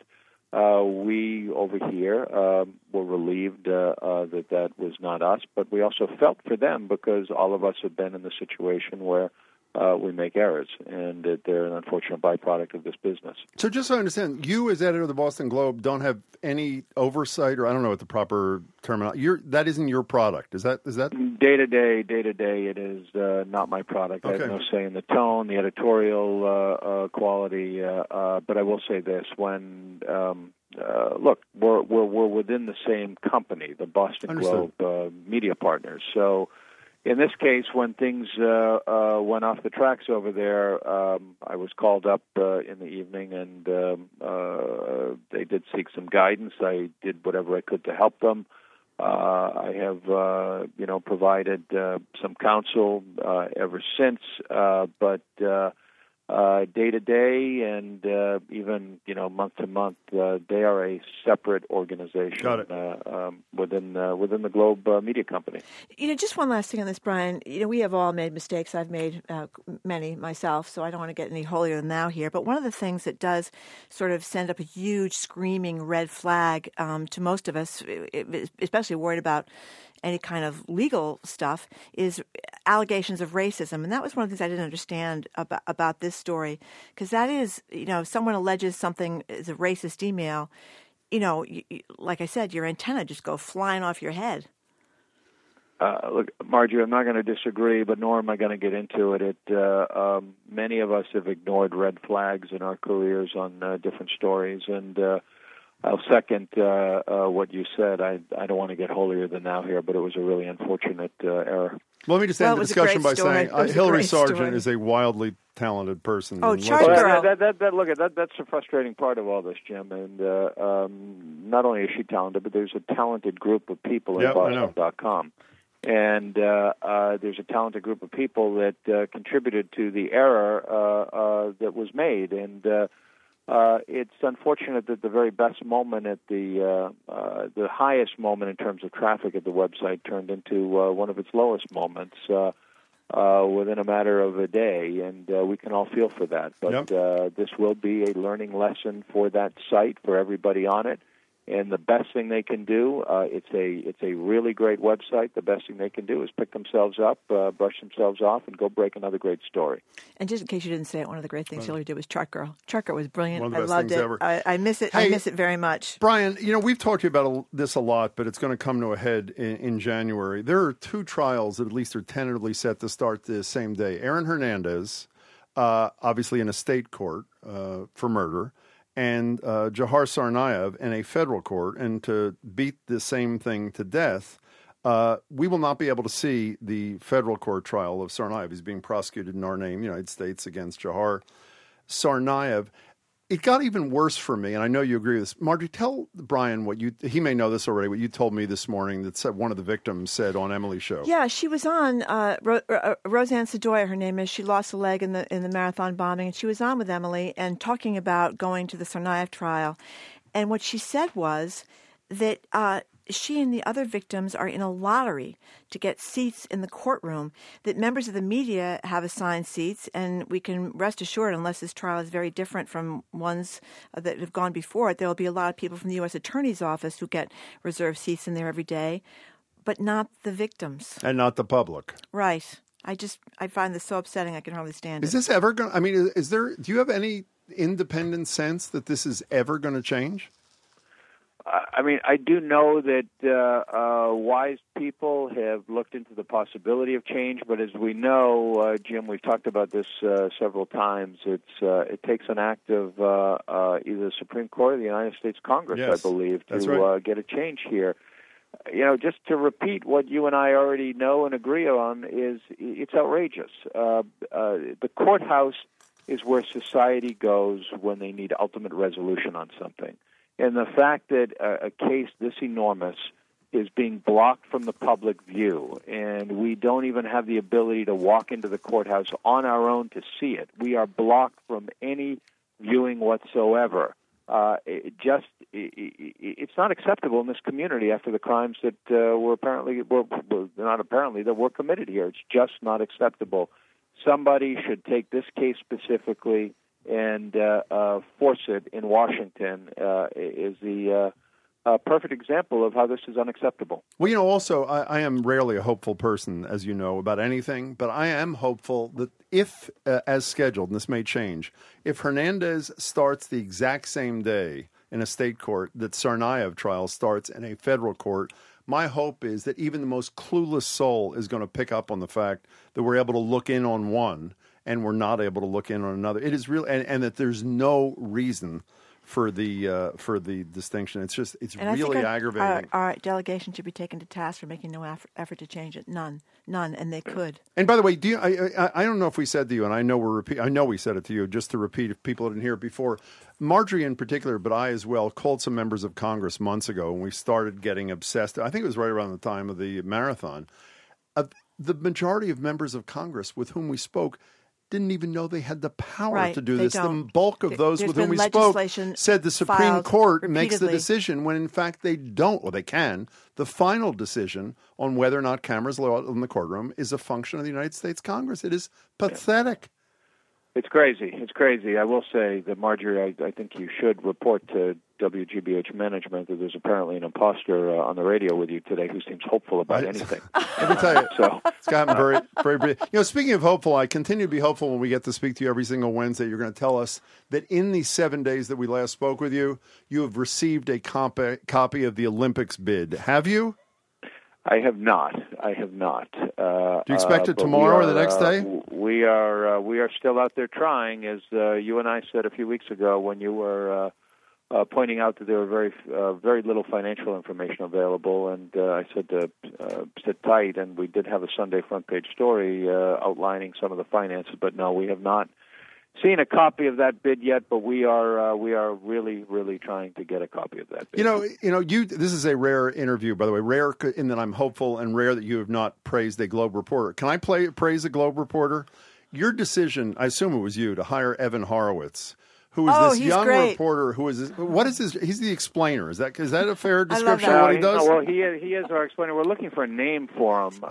we over here were relieved that was not us. But we also felt for them because all of us have been in the situation where we make errors, and they're an unfortunate byproduct of this business. So just so I understand, you as editor of the Boston Globe don't have any oversight, or I don't know what the proper terminology. That isn't your product. Is that? Day to day, it is not my product. Okay. I have no say in the tone, the editorial quality. But I will say this: when look, we're within the same company, the Boston Globe media partners. So. In this case, when things went off the tracks over there, I was called up in the evening, and they did seek some guidance. I did whatever I could to help them. I have, provided some counsel ever since, but day to day and even month to month, they are a separate organization. Got it. Within the Globe Media Company. Just one last thing on this, Brian. We have all made mistakes. I've made many myself, so I don't want to get any holier than thou here. But one of the things that does sort of send up a huge screaming red flag to most of us, especially worried about any kind of legal stuff, is allegations of racism. And that was one of the things I didn't understand about this story, because that is, someone alleges something is a racist email, like I said, your antenna just go flying off your head. Look, Marjorie, I'm not going to disagree, but nor am I going to get into it. Many of us have ignored red flags in our careers on different stories, and I'll second what you said. I don't want to get holier than thou here, but it was a really unfortunate error. Well, let me just end the discussion by saying Hillary Sargent is a wildly talented person. Oh, Chart Girl. That's the frustrating part of all this, Jim. And not only is she talented, but there's a talented group of people at Boston.com. And there's a talented group of people that contributed to the error that was made. And it's unfortunate that the very best moment at the highest moment in terms of traffic at the website turned into one of its lowest moments within a matter of a day, and we can all feel for that. But this will be a learning lesson for that site, for everybody on it. And the best thing they can do, it's a really great website. The best thing they can do is pick themselves up, brush themselves off, and go break another great story. And just in case you didn't say it, one of the great things Hillary did was Chart Girl. Chart Girl was brilliant. One of the best I loved things it. Ever. I miss it. Hey, I miss it very much. Brian, we've talked to you about this a lot, but it's going to come to a head in January. There are two trials that at least are tentatively set to start the same day. Aaron Hernandez, obviously in a state court for murder, and Jahar Tsarnaev in a federal court. And to beat the same thing to death, we will not be able to see the federal court trial of Tsarnaev. He's being prosecuted in our name, United States, against Jahar Tsarnaev. It got even worse for me, and I know you agree with this. Margie, tell Brian he may know this already, what you told me this morning that one of the victims said on Emily's show. Yeah, she was on, Roseanne Sadoya, her name is. She lost a leg in the marathon bombing, and she was on with Emily and talking about going to the Tsarnaev trial. And what she said was that she and the other victims are in a lottery to get seats in the courtroom, that members of the media have assigned seats, and we can rest assured, unless this trial is very different from ones that have gone before it, there will be a lot of people from the U.S. Attorney's Office who get reserved seats in there every day, but not the victims. And not the public. Right. I find this so upsetting I can hardly stand it. Is this ever going to, I mean, do you have any independent sense that this is ever going to change? I mean, I do know that wise people have looked into the possibility of change, but as we know, Jim, we've talked about this several times. It takes an act of either the Supreme Court or the United States Congress, yes, I believe, to right. Get a change here. Just to repeat what you and I already know and agree on, is it's outrageous. The courthouse is where society goes when they need ultimate resolution on something. And the fact that a case this enormous is being blocked from the public view, and we don't even have the ability to walk into the courthouse on our own to see it. We are blocked from any viewing whatsoever. It's not acceptable in this community after the crimes that that were committed here. It's just not acceptable. Somebody should take this case specifically and force it in Washington is the perfect example of how this is unacceptable. Well, also, I am rarely a hopeful person, as you know, about anything, but I am hopeful that if, as scheduled, and this may change, if Hernandez starts the exact same day in a state court that Tsarnaev trial starts in a federal court, my hope is that even the most clueless soul is going to pick up on the fact that we're able to look in on one and we're not able to look in on another. It is real, and that there's no reason for the distinction. It's really aggravating. Our delegation should be taken to task for making no effort to change it. None, and they could. And by the way, I don't know if we said to you, and I know we said it to you, just to repeat if people didn't hear it before. Marjorie in particular, but I as well, called some members of Congress months ago when we started getting obsessed. I think it was right around the time of the marathon. The majority of members of Congress with whom we spoke didn't even know they had the power to do this. Don't. The bulk of those with whom we spoke said the Supreme Court makes the decision when in fact they don't, or they can. The final decision on whether or not cameras allowed in the courtroom is a function of the United States Congress. It is pathetic. It's crazy. It's crazy. I will say that, Marjorie, I think you should report to WGBH management that there's apparently an imposter on the radio with you today who seems hopeful about anything. Let me tell you, it's gotten very, very brief. Speaking of hopeful, I continue to be hopeful when we get to speak to you every single Wednesday. You're going to tell us that in the 7 days that we last spoke with you, you have received a copy of the Olympics bid. Have you? I have not. Do you expect it tomorrow or the next day? We are still out there trying, as you and I said a few weeks ago when you were pointing out that there were very little financial information available, and I said to sit tight, and we did have a Sunday front page story outlining some of the finances, but no, we have not seen a copy of that bid yet, but we are really, really trying to get a copy of that bid. This is a rare interview, by the way, rare in that I'm hopeful, and rare that you have not praised a Globe reporter. Can I praise a Globe reporter? Your decision, I assume it was you, to hire Evan Horowitz, who is this young reporter who is what is his? He's the explainer. Is that a fair description of what he does? Well, he is our explainer. We're looking for a name for him.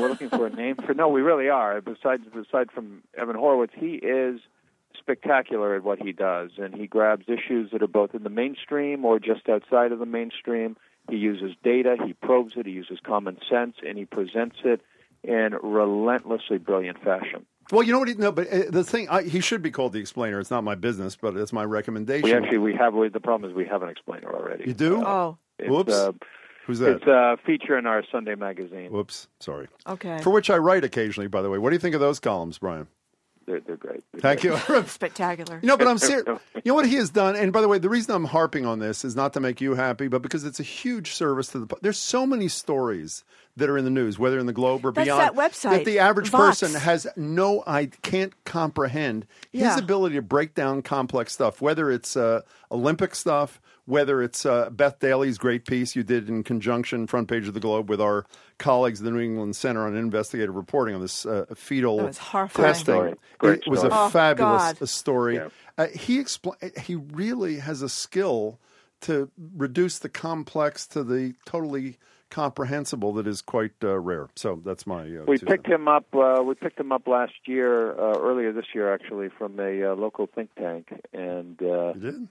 No, we really are. Aside from Evan Horowitz, he is spectacular at what he does, and he grabs issues that are both in the mainstream or just outside of the mainstream. He uses data, he probes it, he uses common sense, and he presents it in relentlessly brilliant fashion. Well, you know what? But the thing, he should be called the explainer. It's not my business, but it's my recommendation. The problem is we have an explainer already. You do? Whoops. Who's that? It's a feature in our Sunday magazine. Whoops. Sorry. Okay. For which I write occasionally, by the way. What do you think of those columns, Brian? They're great. Thank you. Spectacular. But I'm serious. You know what he has done? And by the way, the reason I'm harping on this is not to make you happy, but because it's a huge service to the. There's so many stories that are in the news, whether in the Globe or beyond, that website, that the average Vox. person has can't comprehend. His ability to break down complex stuff, whether it's Olympic stuff, whether it's Beth Daly's great piece you did in conjunction, front page of the Globe, with our colleagues at the New England Center on Investigative Reporting on this fetal testing. It was a fabulous story. Yeah. He really has a skill to reduce the complex to the totally comprehensible that is quite rare. So that's my. We picked him up. We picked him up last year, earlier this year, actually, from a local think tank, and you did?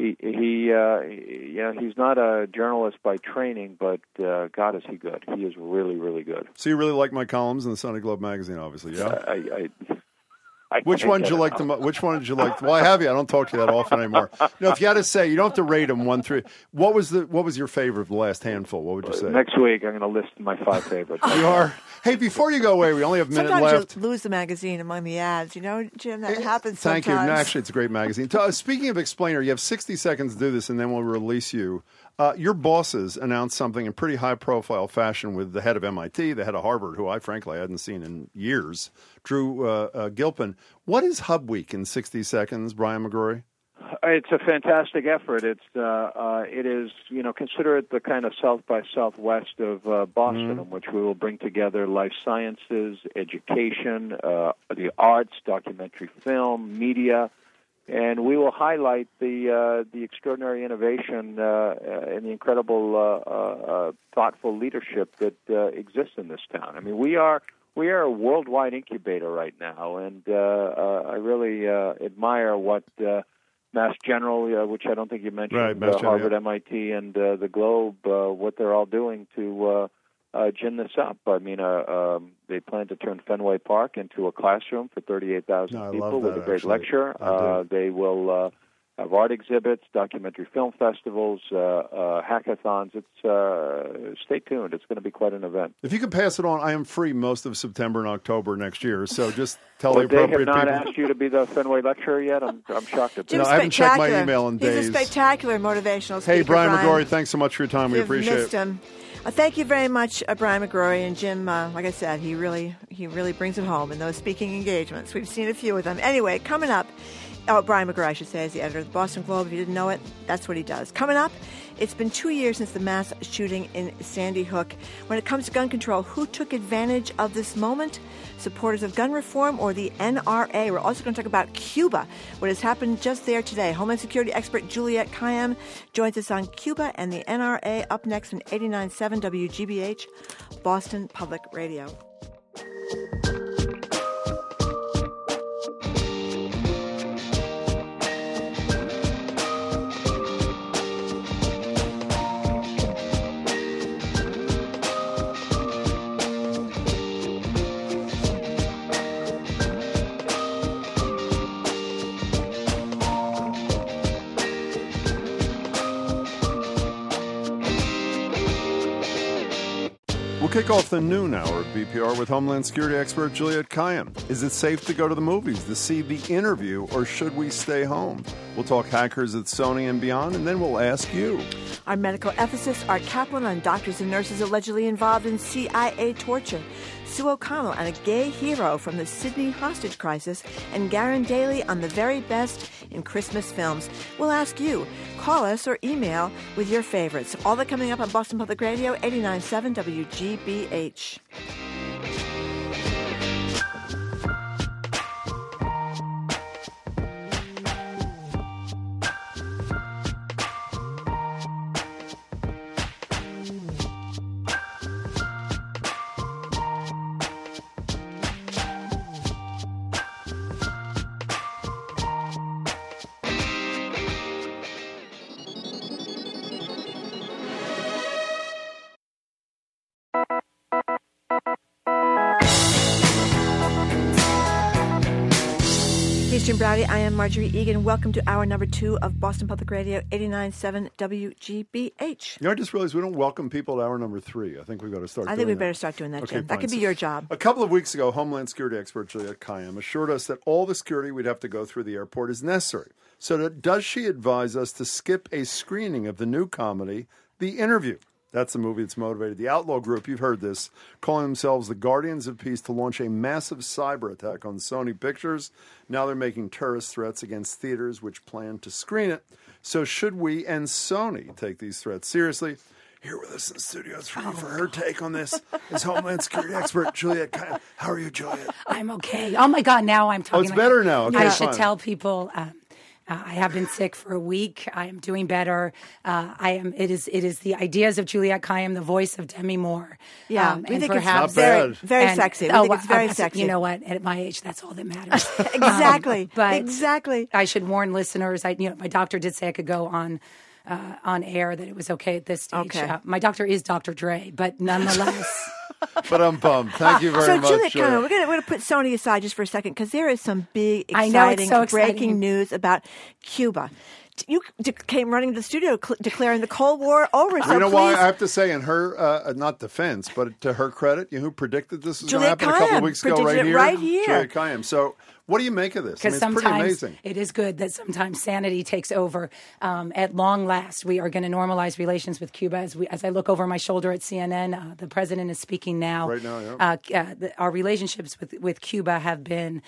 He's not a journalist by training, but God, is he good? He is really, really good. So you really like my columns in the Sunday Globe magazine, obviously, yeah. Which one did you like? Which one did you like? Well, I have you. I don't talk to you that often anymore. If you had to say, you don't have to rate them 1 through. What was your favorite of the last handful? What would you say? Next week, I'm going to list my 5 favorites. You are. Hey, before you go away, we only have a minute left. Sometimes you lose the magazine among the ads. You know, Jim, that happens sometimes. Thank you. No, actually, it's a great magazine. Speaking of Explainer, you have 60 seconds to do this, and then we'll release you. Your bosses announced something in pretty high-profile fashion with the head of MIT, the head of Harvard, who I frankly hadn't seen in years, Drew Gilpin. What is Hub Week in 60 seconds, Brian McGrory? It's a fantastic effort. It is, consider it the kind of South by Southwest of Boston, in which we will bring together life sciences, education, the arts, documentary film, media, and we will highlight the extraordinary innovation and the incredible thoughtful leadership that exists in this town. I mean, we are a worldwide incubator right now, and I really admire what Mass General, which I don't think you mentioned, right, Harvard, MIT, and the Globe, what they're all doing to gin this up. I mean, they plan to turn Fenway Park into a classroom for 38,000 people with a great lecture. They will have art exhibits, documentary film festivals, hackathons. Stay tuned. It's going to be quite an event. If you could pass it on, I am free most of September and October next year. So just tell the appropriate people. They have not asked you to be the Fenway lecturer yet? I'm shocked at that. No, I haven't checked my email in days. He's a spectacular motivational speaker. Hey, Brian McGrory, thanks so much for your time. We appreciate it. Missed him. Thank you very much, Brian McGrory. And Jim, like I said, he really brings it home in those speaking engagements. We've seen a few of them. Anyway, coming up, Brian McGrory, I should say, is the editor of the Boston Globe. If you didn't know it, that's what he does. Coming up, it's been 2 years since the mass shooting in Sandy Hook. When it comes to gun control, who took advantage of this moment? Supporters of gun reform or the NRA? We're also going to talk about Cuba, what has happened just there today. Homeland Security expert Juliette Kayyem joins us on Cuba and the NRA up next on 89.7 WGBH, Boston Public Radio. We'll kick off the noon hour of BPR with Homeland Security expert Juliette Kayyem. Is it safe to go to the movies to see The Interview, or should we stay home? We'll talk hackers at Sony and beyond, and then we'll ask you. Our medical ethicist, Art Kaplan, on doctors and nurses allegedly involved in CIA torture. Sue O'Connell on a gay hero from the Sydney hostage crisis, and Garen Daly on the very best in Christmas films. We'll ask you. Call us or email with your favorites. All that coming up on Boston Public Radio, 89.7 WGBH. Jim Browdy. I am Marjorie Egan. Welcome to hour number 2 of Boston Public Radio, 89.7 WGBH. You know, I just realized we don't welcome people to hour number 3. I think we've got to start doing that. I think we better start doing that, okay, Jim. Fine. That could be your job. A couple of weeks ago, Homeland Security expert Juliette Kayyem assured us that all the security we'd have to go through the airport is necessary. So does she advise us to skip a screening of the new comedy, The Interview? That's the movie that's motivated the Outlaw Group, you've heard this, calling themselves the Guardians of Peace, to launch a massive cyber attack on Sony Pictures. Now they're making terrorist threats against theaters which plan to screen it. So should we and Sony take these threats seriously? Here with us in the studio for her take on this is Homeland Security expert Juliette Kayyem. How are you, Juliette? I'm okay. Oh, my God, now I'm talking. Oh, it's better now. Okay, I should tell people I have been sick for a week. I am doing better. It is the ideas of Juliette Kayyem, the voice of Demi Moore. Yeah, we think it's very sexy. We think it's very sexy. You know what? At my age, that's all that matters. Exactly. But exactly. I should warn listeners. My doctor did say I could go on air, that it was okay at this stage. Okay. My doctor is Dr. Dre, but nonetheless. But I'm bummed. Thank you very much. So, Juliette, we're going to put Sony aside just for a second because there is some big, I know, it's so breaking news about Cuba. You came running to the studio declaring the Cold War over. So you know why? I have to say, in her, not defense, but to her credit, you know who predicted this was going to happen a couple of weeks ago right here? Juliette Kayyem. So what do you make of this? Because it's pretty amazing. It is good that sometimes sanity takes over. At long last, we are going to normalize relations with Cuba. As I look over my shoulder at CNN, the president is speaking now. Right now, yeah. Our relationships with Cuba have been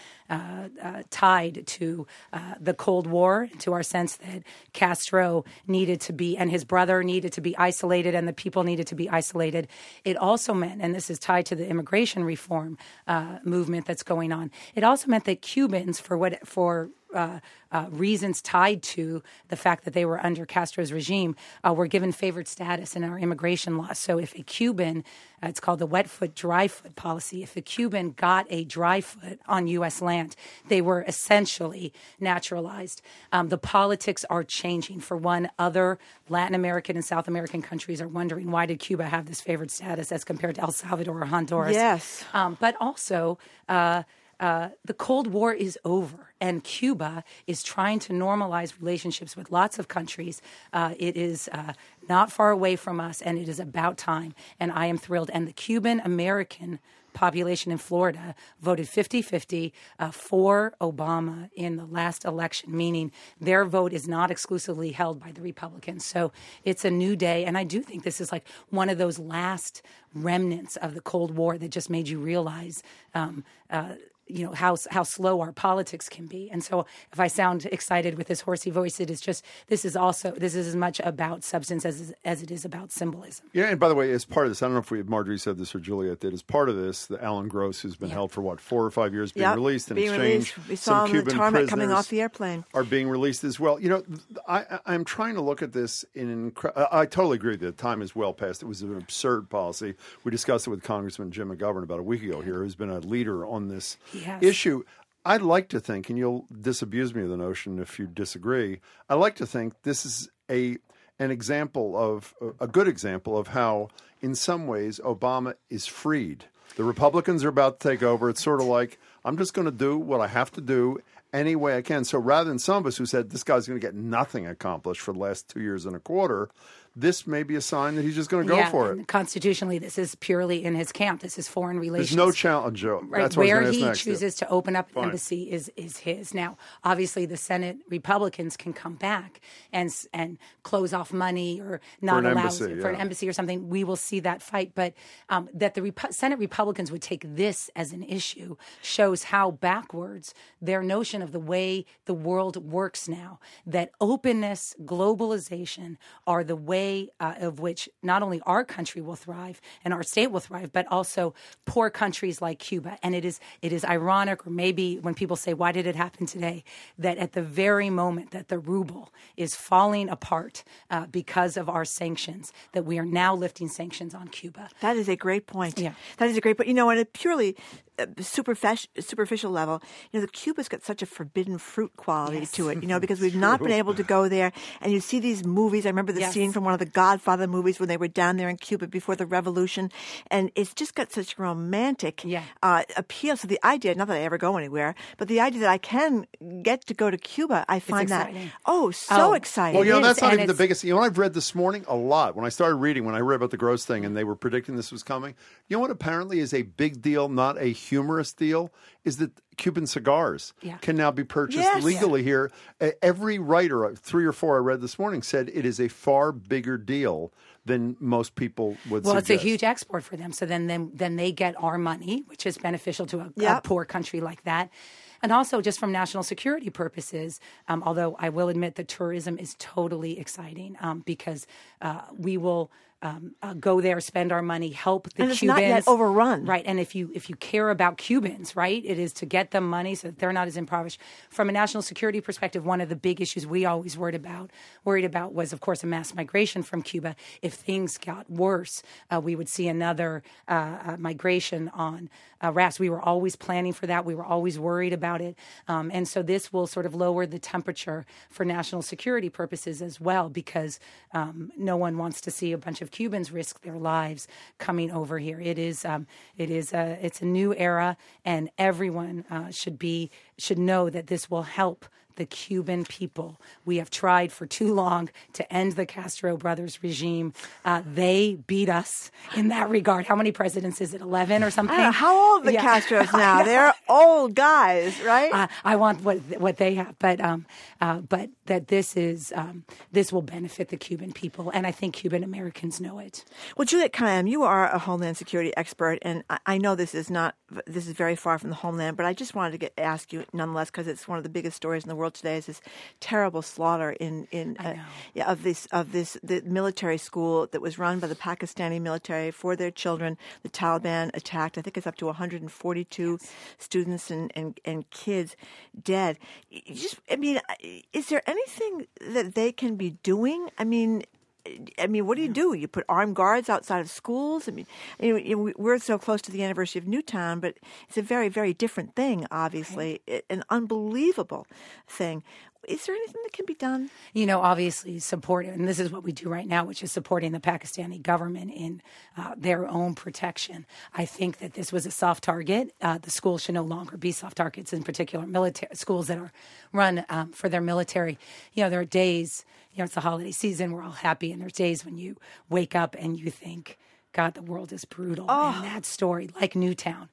tied to the Cold War, to our sense that Castro needed to be, and his brother needed to be isolated, and the people needed to be isolated. It also meant, and this is tied to the immigration reform movement that's going on, it also meant that Cubans, for reasons tied to the fact that they were under Castro's regime, were given favored status in our immigration laws. So if a Cuban, it's called the wet foot, dry foot policy, if a Cuban got a dry foot on U.S. land, they were essentially naturalized. The politics are changing. For one, other Latin American and South American countries are wondering, why did Cuba have this favored status as compared to El Salvador or Honduras? Yes. But also, the Cold War is over, and Cuba is trying to normalize relationships with lots of countries. It is not far away from us, and it is about time, and I am thrilled. And the Cuban-American population in Florida voted 50-50 for Obama in the last election, meaning their vote is not exclusively held by the Republicans. So it's a new day, and I do think this is like one of those last remnants of the Cold War that just made you realize how slow our politics can be. And so if I sound excited with this horsey voice, it is just, this is as much about substance as it is about symbolism. Yeah, and by the way, as part of this, I don't know if Marjorie said this or Juliette did, as part of this, the Alan Gross, who's been held for 4 or 5 years, being released in exchange. We saw him in the tarmac coming off the airplane. Are being released as well. You know, I'm trying to look at this I totally agree that time is well past. It was an absurd policy. We discussed it with Congressman Jim McGovern about a week ago here, who's been a leader on this issue. I'd like to think, and you'll disabuse me of the notion if you disagree, I like to think this is a good example of how, in some ways, Obama is freed. The Republicans are about to take over. It's sort of like, I'm just going to do what I have to do any way I can. So rather than some of us who said this guy's going to get nothing accomplished for the last 2 years and a quarter, this may be a sign that he's just going to go for it. Constitutionally, this is purely in his camp. This is foreign relations. There's no challenge, Joe. Right. That's what where he chooses to open up an embassy is his. Now, obviously, the Senate Republicans can come back and close off money or not allow for an embassy or something. We will see that fight. But that the Senate Republicans would take this as an issue shows how backwards their notion of the way the world works now, that openness, globalization are the way of which not only our country will thrive and our state will thrive, but also poor countries like Cuba. And it is ironic, or maybe when people say, why did it happen today, that at the very moment that the ruble is falling apart because of our sanctions, that we are now lifting sanctions on Cuba. That is a great point. Yeah. That is a great point. You know, on a purely superficial level, you know, the Cuba's got such a forbidden fruit quality to it, you know, because we've not been able to go there. And you see these movies. I remember the scene from one of the Godfather movies when they were down there in Cuba before the revolution. And it's just got such romantic appeal. So the idea, not that I ever go anywhere, but the idea that I can get to go to Cuba, I find that, exciting. Well, you know, that's not even the biggest. You know what I've read this morning? A lot. When I started reading, when I read about the Gross thing and they were predicting this was coming, you know what apparently is a big deal, not a humorous deal, is that Cuban cigars can now be purchased legally here. Every writer, 3 or 4 I read this morning, said it is a far bigger deal than most people would suggest. It's a huge export for them. So then they get our money, which is beneficial to a poor country like that. And also just from national security purposes, although I will admit that tourism is totally exciting because we will go there, spend our money, help the and it's Cubans. Not yet overrun. Right. And if you care about Cubans, right, it is to get them money so that they're not as impoverished. From a national security perspective, one of the big issues we always worried about was, of course, a mass migration from Cuba. If things got worse, we would see another migration on rafts. We were always planning for that. We were always worried about it. And so this will sort of lower the temperature for national security purposes as well, because no one wants to see a bunch of Cubans risk their lives coming over here. It's a new era, and everyone should know that this will help the Cuban people. We have tried for too long to end the Castro brothers regime. They beat us in that regard. How many presidents is it? 11 or something? I don't know. How old are the Castros now? They're old guys, right? I want what they have, but that this will benefit the Cuban people, and I think Cuban Americans know it. Well, Juliette Kayyem, you are a Homeland Security expert, and I know this is very far from the homeland, but I just wanted to ask you nonetheless, because it's one of the biggest stories in the world today, is this terrible slaughter of the military school that was run by the Pakistani military for their children. The Taliban attacked. I think it's up to 142 students and kids dead. Is there anything that they can be doing? I mean, what do you do? You put armed guards outside of schools? We're so close to the anniversary of Newtown, but it's a very, very different thing, obviously, an unbelievable thing. Is there anything that can be done? Obviously support, and this is what we do right now, which is supporting the Pakistani government in their own protection. I think that this was a soft target. The schools should no longer be soft targets, in particular military schools that are run for their military. There are days, it's the holiday season, we're all happy, and there's days when you wake up and you think, God, the world is brutal. Oh. And that story, like Newtown.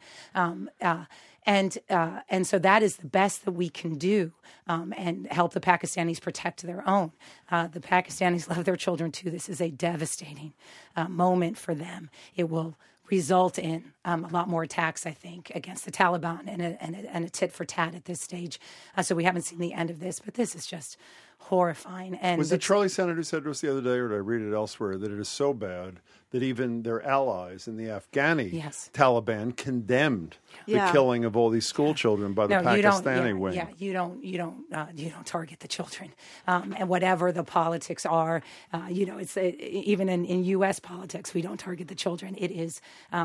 And so that is the best that we can do, and help the Pakistanis protect their own. The Pakistanis love their children, too. This is a devastating moment for them. It will result in a lot more attacks, I think, against the Taliban and a tit for tat at this stage. So we haven't seen the end of this, but this is just horrifying. And was it Charlie Sennett who said to us the other day, or did I read it elsewhere, that it is so bad that even their allies in the Afghani Taliban condemned the killing of all these school children by the Pakistani wing? Yeah, you don't target the children, and whatever the politics are, it's even in U.S. politics, we don't target the children. It is.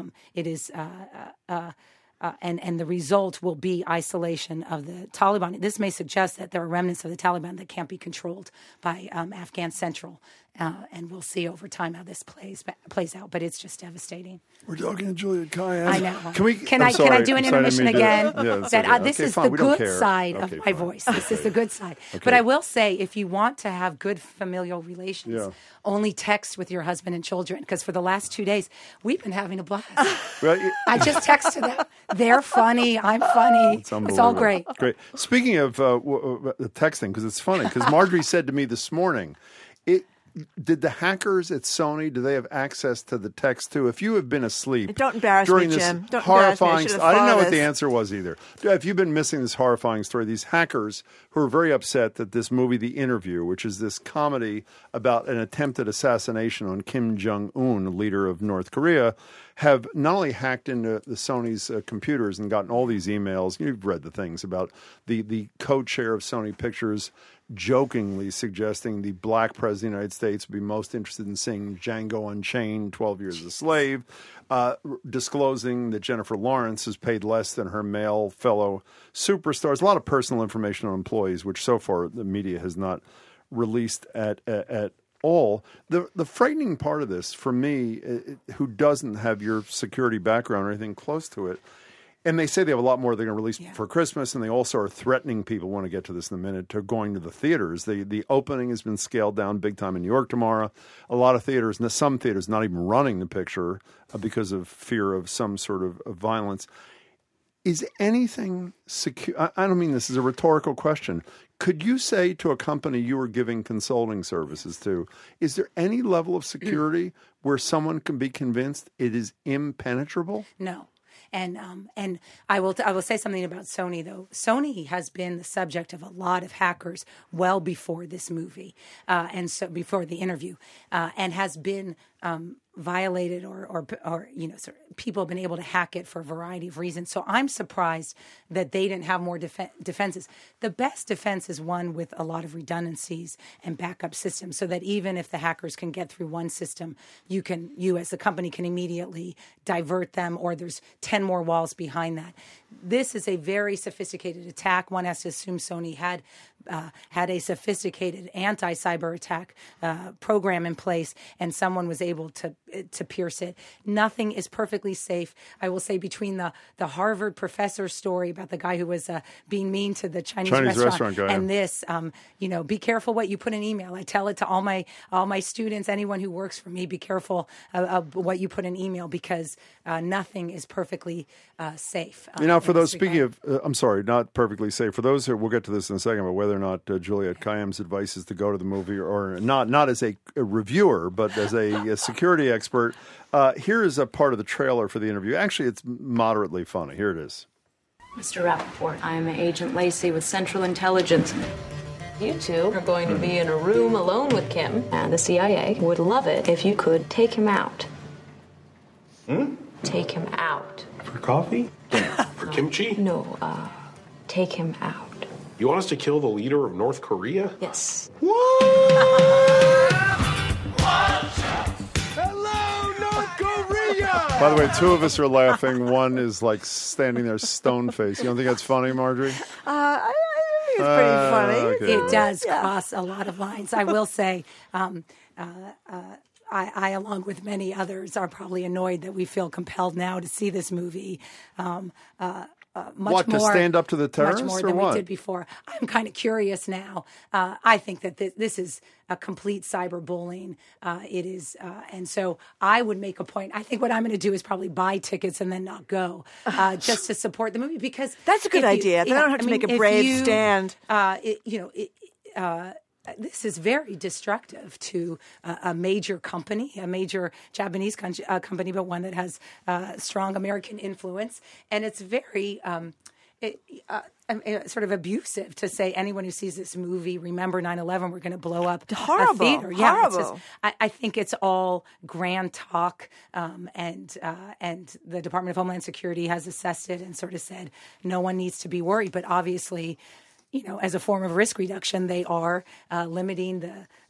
And the result will be isolation of the Taliban. This may suggest that there are remnants of the Taliban that can't be controlled by Afghan Central, and we'll see over time how this plays out. But it's just devastating. We're talking to Juliette Kayyem. I know. Can I do an intermission again? This is the good side of my voice. This is the good side. Okay. But I will say, if you want to have good familial relations, only text with your husband and children, because for the last 2 days we've been having a blast. I just texted them. They're funny. I'm funny. It's all great. Great. Speaking of texting, because it's funny, because Marjorie said to me this morning, did the hackers at Sony, do they have access to the text too? If you have been asleep don't embarrass during me, this Jim. Don't horrifying, embarrass me. I didn't know what the answer was either. If you've been missing this horrifying story, these hackers who are very upset that this movie, The Interview, which is this comedy about an attempted assassination on Kim Jong-un, leader of North Korea, have not only hacked into the Sony's computers and gotten all these emails. You've read the things about the co-chair of Sony Pictures jokingly suggesting the black president of the United States would be most interested in seeing Django Unchained, 12 Years a Slave, disclosing that Jennifer Lawrence is paid less than her male fellow superstars. A lot of personal information on employees, which so far the media has not released at all. The frightening part of this, for me, who doesn't have your security background or anything close to it, and they say they have a lot more they're going to release for Christmas, and they also are threatening people, I want to get to this in a minute, to going to the theaters. The opening has been scaled down big time in New York tomorrow. A lot of theaters, some theaters not even running the picture because of fear of some sort of violence. Is anything secure? I don't mean this as a rhetorical question. Could you say to a company you were giving consulting services to, is there any level of security where someone can be convinced it is impenetrable? No. And I will say something about Sony, though. Sony has been the subject of a lot of hackers well before this movie, and so before The Interview, and has been violated or sort of people have been able to hack it for a variety of reasons. So I'm surprised that they didn't have more defenses. The best defense is one with a lot of redundancies and backup systems, so that even if the hackers can get through one system, you as the company can immediately divert them, or there's 10 more walls behind that. This is a very sophisticated attack. One has to assume Sony had a sophisticated anti-cyber attack program in place, and someone was able to pierce it. Nothing is perfectly safe. I will say, between the Harvard professor story about the guy who was being mean to the Chinese restaurant guy, and this, be careful what you put in email. I tell it to all my students, anyone who works for me, be careful of what you put in email, because nothing is perfectly safe. For those, speaking of, I'm sorry, not perfectly safe. For those who, we'll get to this in a second, but whether or not Juliette Kayyem's advice is to go to the movie or not as a reviewer, but as a security expert. Here is a part of the trailer for the interview. Actually, it's moderately funny. Here it is. Mr. Rappaport, I am Agent Lacey with Central Intelligence. You two are going to be in a room alone with Kim, and the CIA would love it if you could take him out. Take him out. For coffee? For kimchi? No, take him out. You want us to kill the leader of North Korea? Yes. Hello, North Korea! By the way, two of us are laughing. One is like standing there stone-faced. You don't think that's funny, Marjorie? I think it's pretty funny. Okay. It does cross a lot of lines. I will say, I, along with many others, are probably annoyed that we feel compelled now to see this movie. Much more, to stand up to the terrorists, much more or than what? we did before. I'm kind of curious now. I think that this is a complete cyberbullying. It is, and so I would make a point. I think what I'm going to do is probably buy tickets and then not go, just to support the movie, because that's a good idea. They don't have to make a brave stand. This is very destructive to a major company, a major Japanese company, but one that has strong American influence. And it's very sort of abusive to say anyone who sees this movie, remember 9/11, we're going to blow up a theater. Yeah, horrible. I think it's all grand talk, and the Department of Homeland Security has assessed it and sort of said no one needs to be worried. But obviously, as a form of risk reduction, they are limiting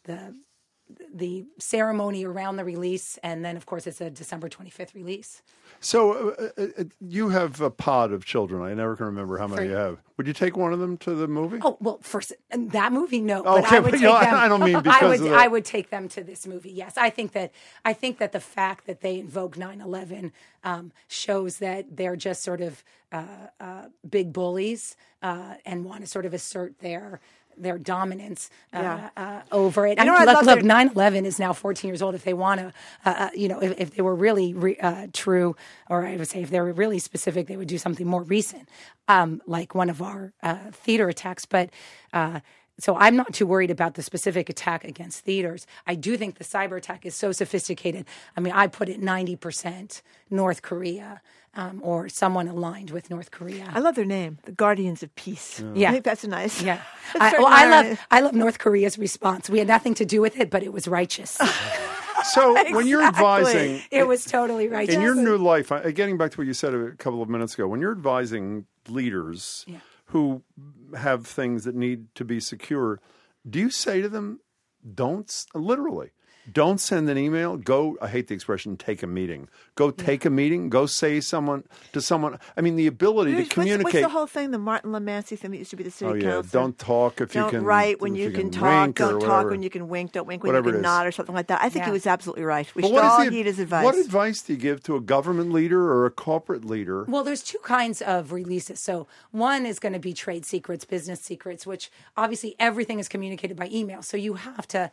the ceremony around the release, and then, of course, it's a December 25th release. So you have a pod of children. I never can remember how many you have. Would you take one of them to the movie? Oh, well, first, that movie, no. Okay, but I would take them. I don't mean because I would take them to this movie, yes. I think that the fact that they invoke 9/11 shows that they're just sort of big bullies and want to sort of assert their dominance over it. Look, 9/11 is now 14 years old. If they want to, if they were really true, or I would say if they were really specific, they would do something more recent, like one of our theater attacks. But so I'm not too worried about the specific attack against theaters. I do think the cyber attack is so sophisticated. I mean, I put it 90% North Korea. Or someone aligned with North Korea. I love their name, the Guardians of Peace. Yeah. I think that's nice. Yeah, I love North Korea's response. We had nothing to do with it, but it was righteous. So when you're advising, it was totally righteous. In your new life, getting back to what you said a couple of minutes ago, when you're advising leaders who have things that need to be secure, do you say to them, don't send an email. Go, I hate the expression, take a meeting. Go take a meeting. Go say to someone. I mean, the ability to communicate. What's the whole thing? The Martin Lamancey thing that used to be the city council. Don't talk if you can. Don't write when you can talk. Don't talk when you can wink. Don't wink when you can nod or something like that. I think he was absolutely right. We should all heed his advice. What advice do you give to a government leader or a corporate leader? Well, there's two kinds of releases. So one is going to be trade secrets, business secrets, which obviously everything is communicated by email. So you have to.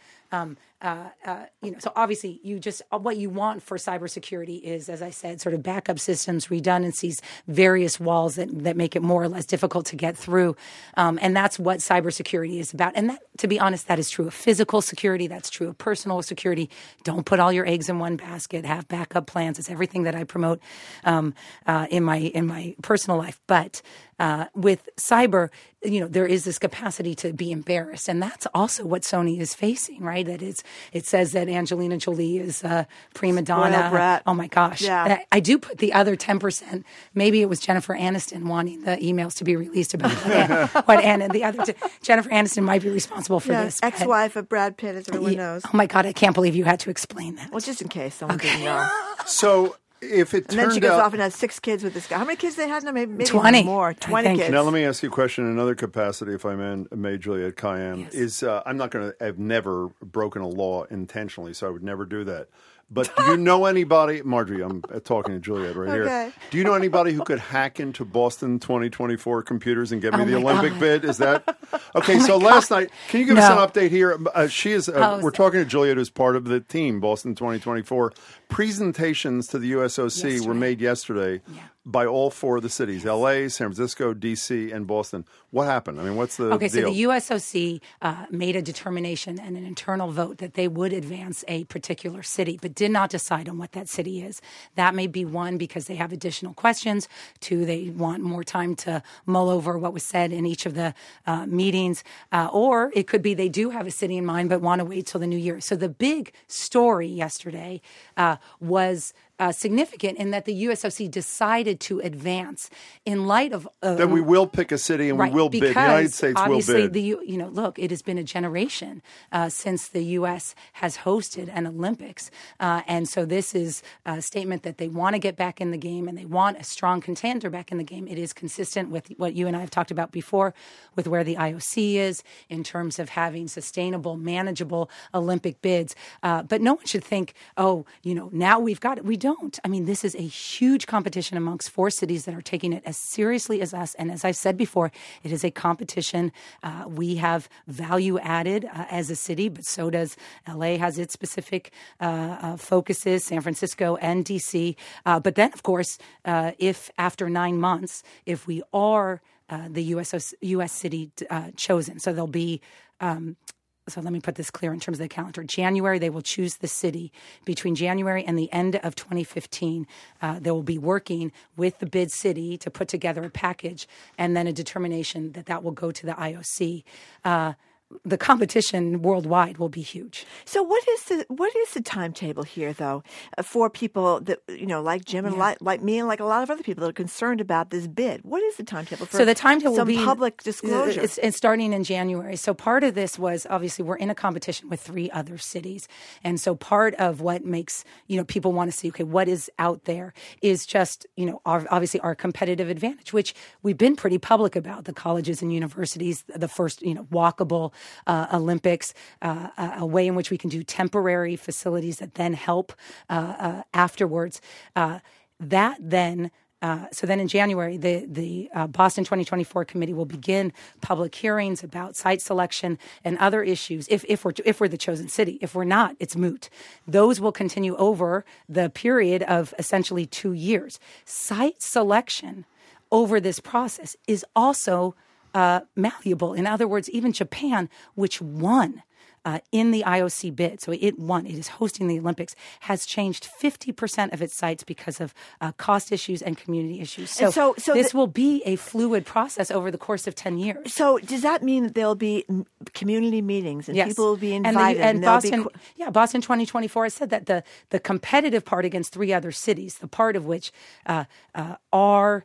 So obviously what you want for cybersecurity is, as I said, sort of backup systems, redundancies, various walls that make it more or less difficult to get through. And that's what cybersecurity is about. And that, to be honest, that is true of physical security. That's true of personal security. Don't put all your eggs in one basket. Have backup plans. It's everything that I promote in my personal life. But with cyber, there is this capacity to be embarrassed. And that's also what Sony is facing, right? That it says that Angelina Jolie is a prima donna. Brat. Oh my gosh. Yeah. I do put the other 10%. Maybe it was Jennifer Aniston wanting the emails to be released about what Anna, the other Jennifer Aniston might be responsible for this. Ex-wife of Brad Pitt, as everyone knows. Oh my God, I can't believe you had to explain that. Well, just in case someone didn't know. So if it turned out... And then she goes off and has 6 kids with this guy. How many kids they had now? Maybe 20 more. 20 kids. Now, let me ask you a question in another capacity, if I may, Juliet Kayyem. Yes. I'm not going to... I've never broken a law intentionally, so I would never do that. But do you know anybody... Marjorie, I'm talking to Juliet right here. Do you know anybody who could hack into Boston 2024 computers and get me the Olympic bid? Is that... Okay, so last night... Can you give us an update here? She is... we're talking to Juliet, who's part of the team, Boston 2024. Presentations to the USOC were made yesterday by all 4 of the cities, L.A., San Francisco, D.C., and Boston. What happened? I mean, what's the deal? So the USOC made a determination and an internal vote that they would advance a particular city, but did not decide on what that city is. That may be 1, because they have additional questions. 2, they want more time to mull over what was said in each of the meetings. Or it could be they do have a city in mind, but want to wait till the new year. So the big story yesterday was significant in that the USOC decided to advance in light of that we will pick a city and we will bid. The United States will bid. Obviously, look, it has been a generation since the U.S. has hosted an Olympics, and so this is a statement that they want to get back in the game and they want a strong contender back in the game. It is consistent with what you and I have talked about before, with where the IOC is in terms of having sustainable, manageable Olympic bids. But no one should think, now we've got it. We don't. I mean, this is a huge competition amongst 4 cities that are taking it as seriously as us. And as I've said before, it is a competition. We have value added as a city, but so does LA has its specific focuses, San Francisco and DC. But then, of course, if after 9 months, if we are the U.S. city chosen, so there'll be... So let me put this clear in terms of the calendar. January, they will choose the city. Between January and the end of 2015, they will be working with the bid city to put together a package and then a determination that will go to the IOC. The competition worldwide will be huge. So what is the timetable here, though, for people that like Jim and like me and like a lot of other people that are concerned about this bid? What is the timetable for the timetable some will be public disclosure? It's starting in January. So part of this was obviously we're in a competition with 3 other cities, and so part of what makes people want to see what is out there is just obviously our competitive advantage, which we've been pretty public about. The colleges and universities, the first walkable Olympics, a way in which we can do temporary facilities that then help afterwards. So then in January, the Boston 2024 committee will begin public hearings about site selection and other issues. If we're the chosen city, if we're not, it's moot. Those will continue over the period of essentially 2 years. Site selection over this process is also malleable. In other words, even Japan, which won in the IOC bid, so it won, it is hosting the Olympics, has changed 50% of its sites because of cost issues and community issues. So this will be a fluid process over the course of 10 years. So does that mean that there'll be community meetings and people will be invited? And Boston 2024 has said that the competitive part against 3 other cities, the part of which are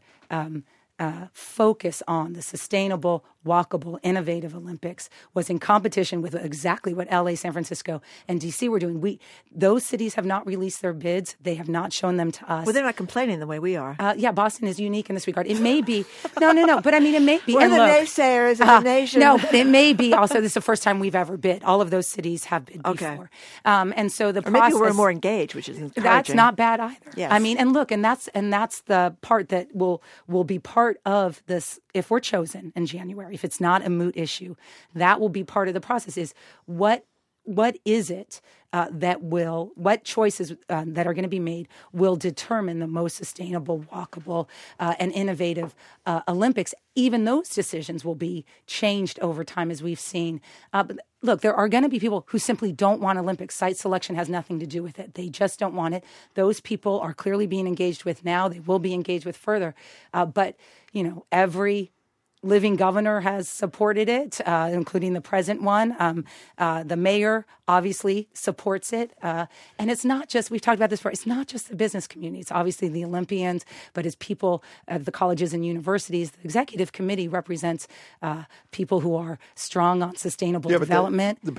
focus on the sustainable, walkable, innovative Olympics was in competition with exactly what LA, San Francisco, and DC were doing. Those cities have not released their bids. They have not shown them to us. Well, they're not complaining the way we are. Boston is unique in this regard. It may be. No. But I mean, it may be. We're the naysayers of the nation. No, but it may be also this is the first time we've ever bid. All of those cities have bid before. And so the process. Maybe we're more engaged, which is encouraging. That's not bad either. Yes. I mean, and look, and that's the part that will be part of this if we're chosen in January. If it's not a moot issue, that will be part of the process is what what is it what choices that are going to be made will determine the most sustainable, walkable, and innovative Olympics. Even those decisions will be changed over time, as we've seen. But look, there are going to be people who simply don't want Olympics. Site selection has nothing to do with it. They just don't want it. Those people are clearly being engaged with now. They will be engaged with further. But, every living governor has supported it, including the present one. The mayor obviously supports it. And it's not just, we've talked about this before, it's not just the business community. It's obviously the Olympians, but it's people at the colleges and universities. The executive committee represents people who are strong on sustainable development. The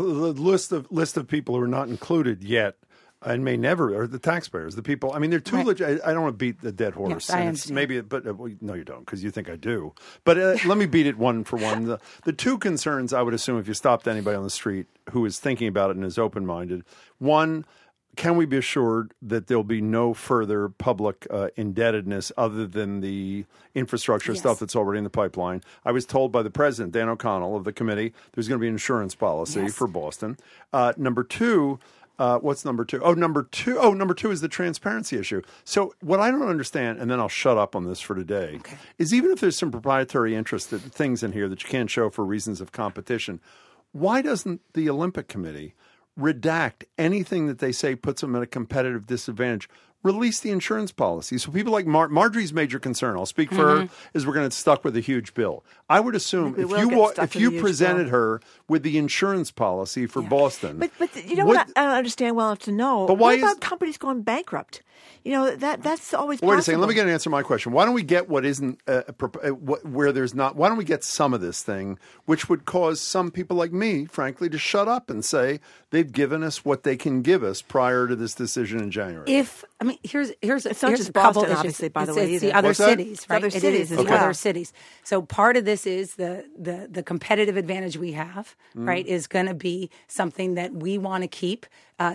list of people who are not included yet and may never, or the taxpayers, the people. I mean, they're too legit. I don't want to beat the dead horse. Yes, I understand. No, you don't, because you think I do. But let me beat it one for one. The two concerns I would assume if you stopped anybody on the street who is thinking about it and is open-minded, one, can we be assured that there'll be no further public indebtedness other than the infrastructure stuff that's already in the pipeline? I was told by the president, Dan O'Connell, of the committee, there's going to be an insurance policy for Boston. Number two, what's number two? Number two is the transparency issue. So what I don't understand, and then I'll shut up on this for today, is even if there's some proprietary interest things in here that you can't show for reasons of competition, why doesn't the Olympic Committee redact anything that they say puts them at a competitive disadvantage? Release the insurance policy. So people like Marjorie's major concern, I'll speak for her, is we're going to get stuck with a huge bill. I would assume if you presented her with the insurance policy for Boston. But you know what I don't understand well enough to know? But what about companies going bankrupt? That's always possible. Wait a second. Let me get an answer to my question. Why don't we get what isn't where there's not? Why don't we get some of this thing, which would cause some people like me, frankly, to shut up and say they've given us what they can give us prior to this decision in January? Here's it's not just a couple Boston, issues. obviously, by the it's, way. It's either. the other cities, right? Other cities as the well. other cities. So part of this is the competitive advantage we have, right? Is going to be something that we want to keep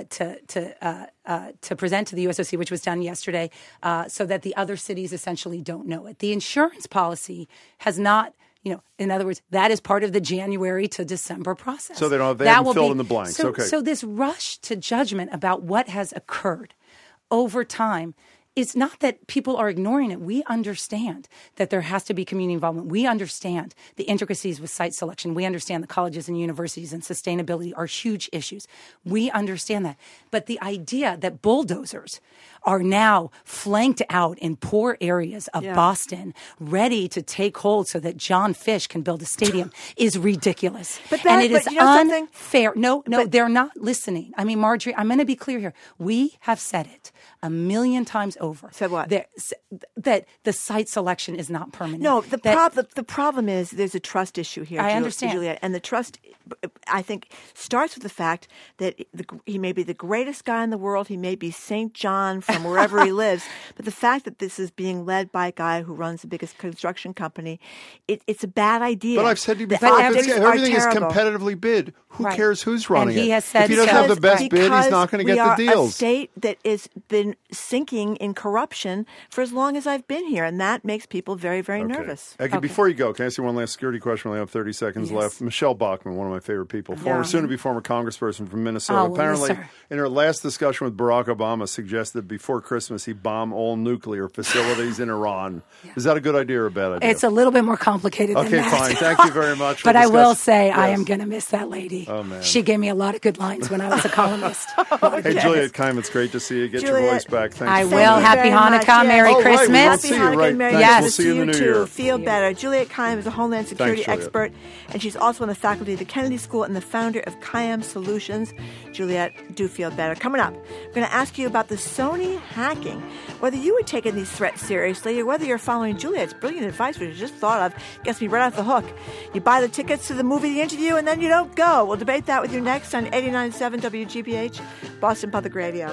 to present to the USOC, which was done yesterday, so that the other cities essentially don't know it. The insurance policy has not. In other words, that is part of the January to December process. So they haven't filled in the blanks. So this rush to judgment about what has occurred over time, it's not that people are ignoring it. We understand that there has to be community involvement. We understand the intricacies with site selection. We understand the colleges and universities and sustainability are huge issues. We understand that. But the idea that bulldozers are now flanked out in poor areas of Boston, ready to take hold so that John Fish can build a stadium is ridiculous. And it is unfair. No, they're not listening. I mean, Marjorie, I'm going to be clear here. We have said it a million times over. Said what? That the site selection is not permanent. No, the problem is there's a trust issue here. I understand. Juliet, and the trust, I think, starts with the fact that he may be the greatest guy in the world. He may be St. John from wherever he lives. But the fact that this is being led by a guy who runs the biggest construction company, it's a bad idea. But I've said to you before, everything is competitively bid. Who cares who's running and he it? Has said if he doesn't have the best bid, he's not going to get the deals. We are a state that has been sinking in corruption for as long as I've been here, and that makes people very, very nervous. Before you go, can I ask you one last security question? We only have 30 seconds left. Michelle Bachmann, one of my favorite people, soon-to-be-former congressperson from Minnesota, apparently in her last discussion with Barack Obama suggested before Christmas he bomb all nuclear facilities in Iran. Is that a good idea or a bad idea? It's a little bit more complicated than that. Okay, fine. Thank you very much. But I will say I am going to miss that lady. Oh, man. She gave me a lot of good lines when I was a columnist. Hey, Juliet Keim, it's great to see you. Get your voice back. Thanks. I will. Happy Hanukkah. Merry Christmas. Happy Hanukkah. Merry Christmas. We'll see you in the new year. Feel better. Juliet Keim is a Homeland Security expert, and she's also on the faculty of the Kennedy School and the founder of Kayam Solutions. Juliet, do feel better. Coming up, we're going to ask you about the Sony hacking, whether you were taking these threats seriously or whether you're following Juliet's brilliant advice, which I just thought of, gets me right off the hook. You buy the tickets to the movie, the interview, and then you don't go. We'll debate that with you next on 89.7 WGBH, Boston Public Radio.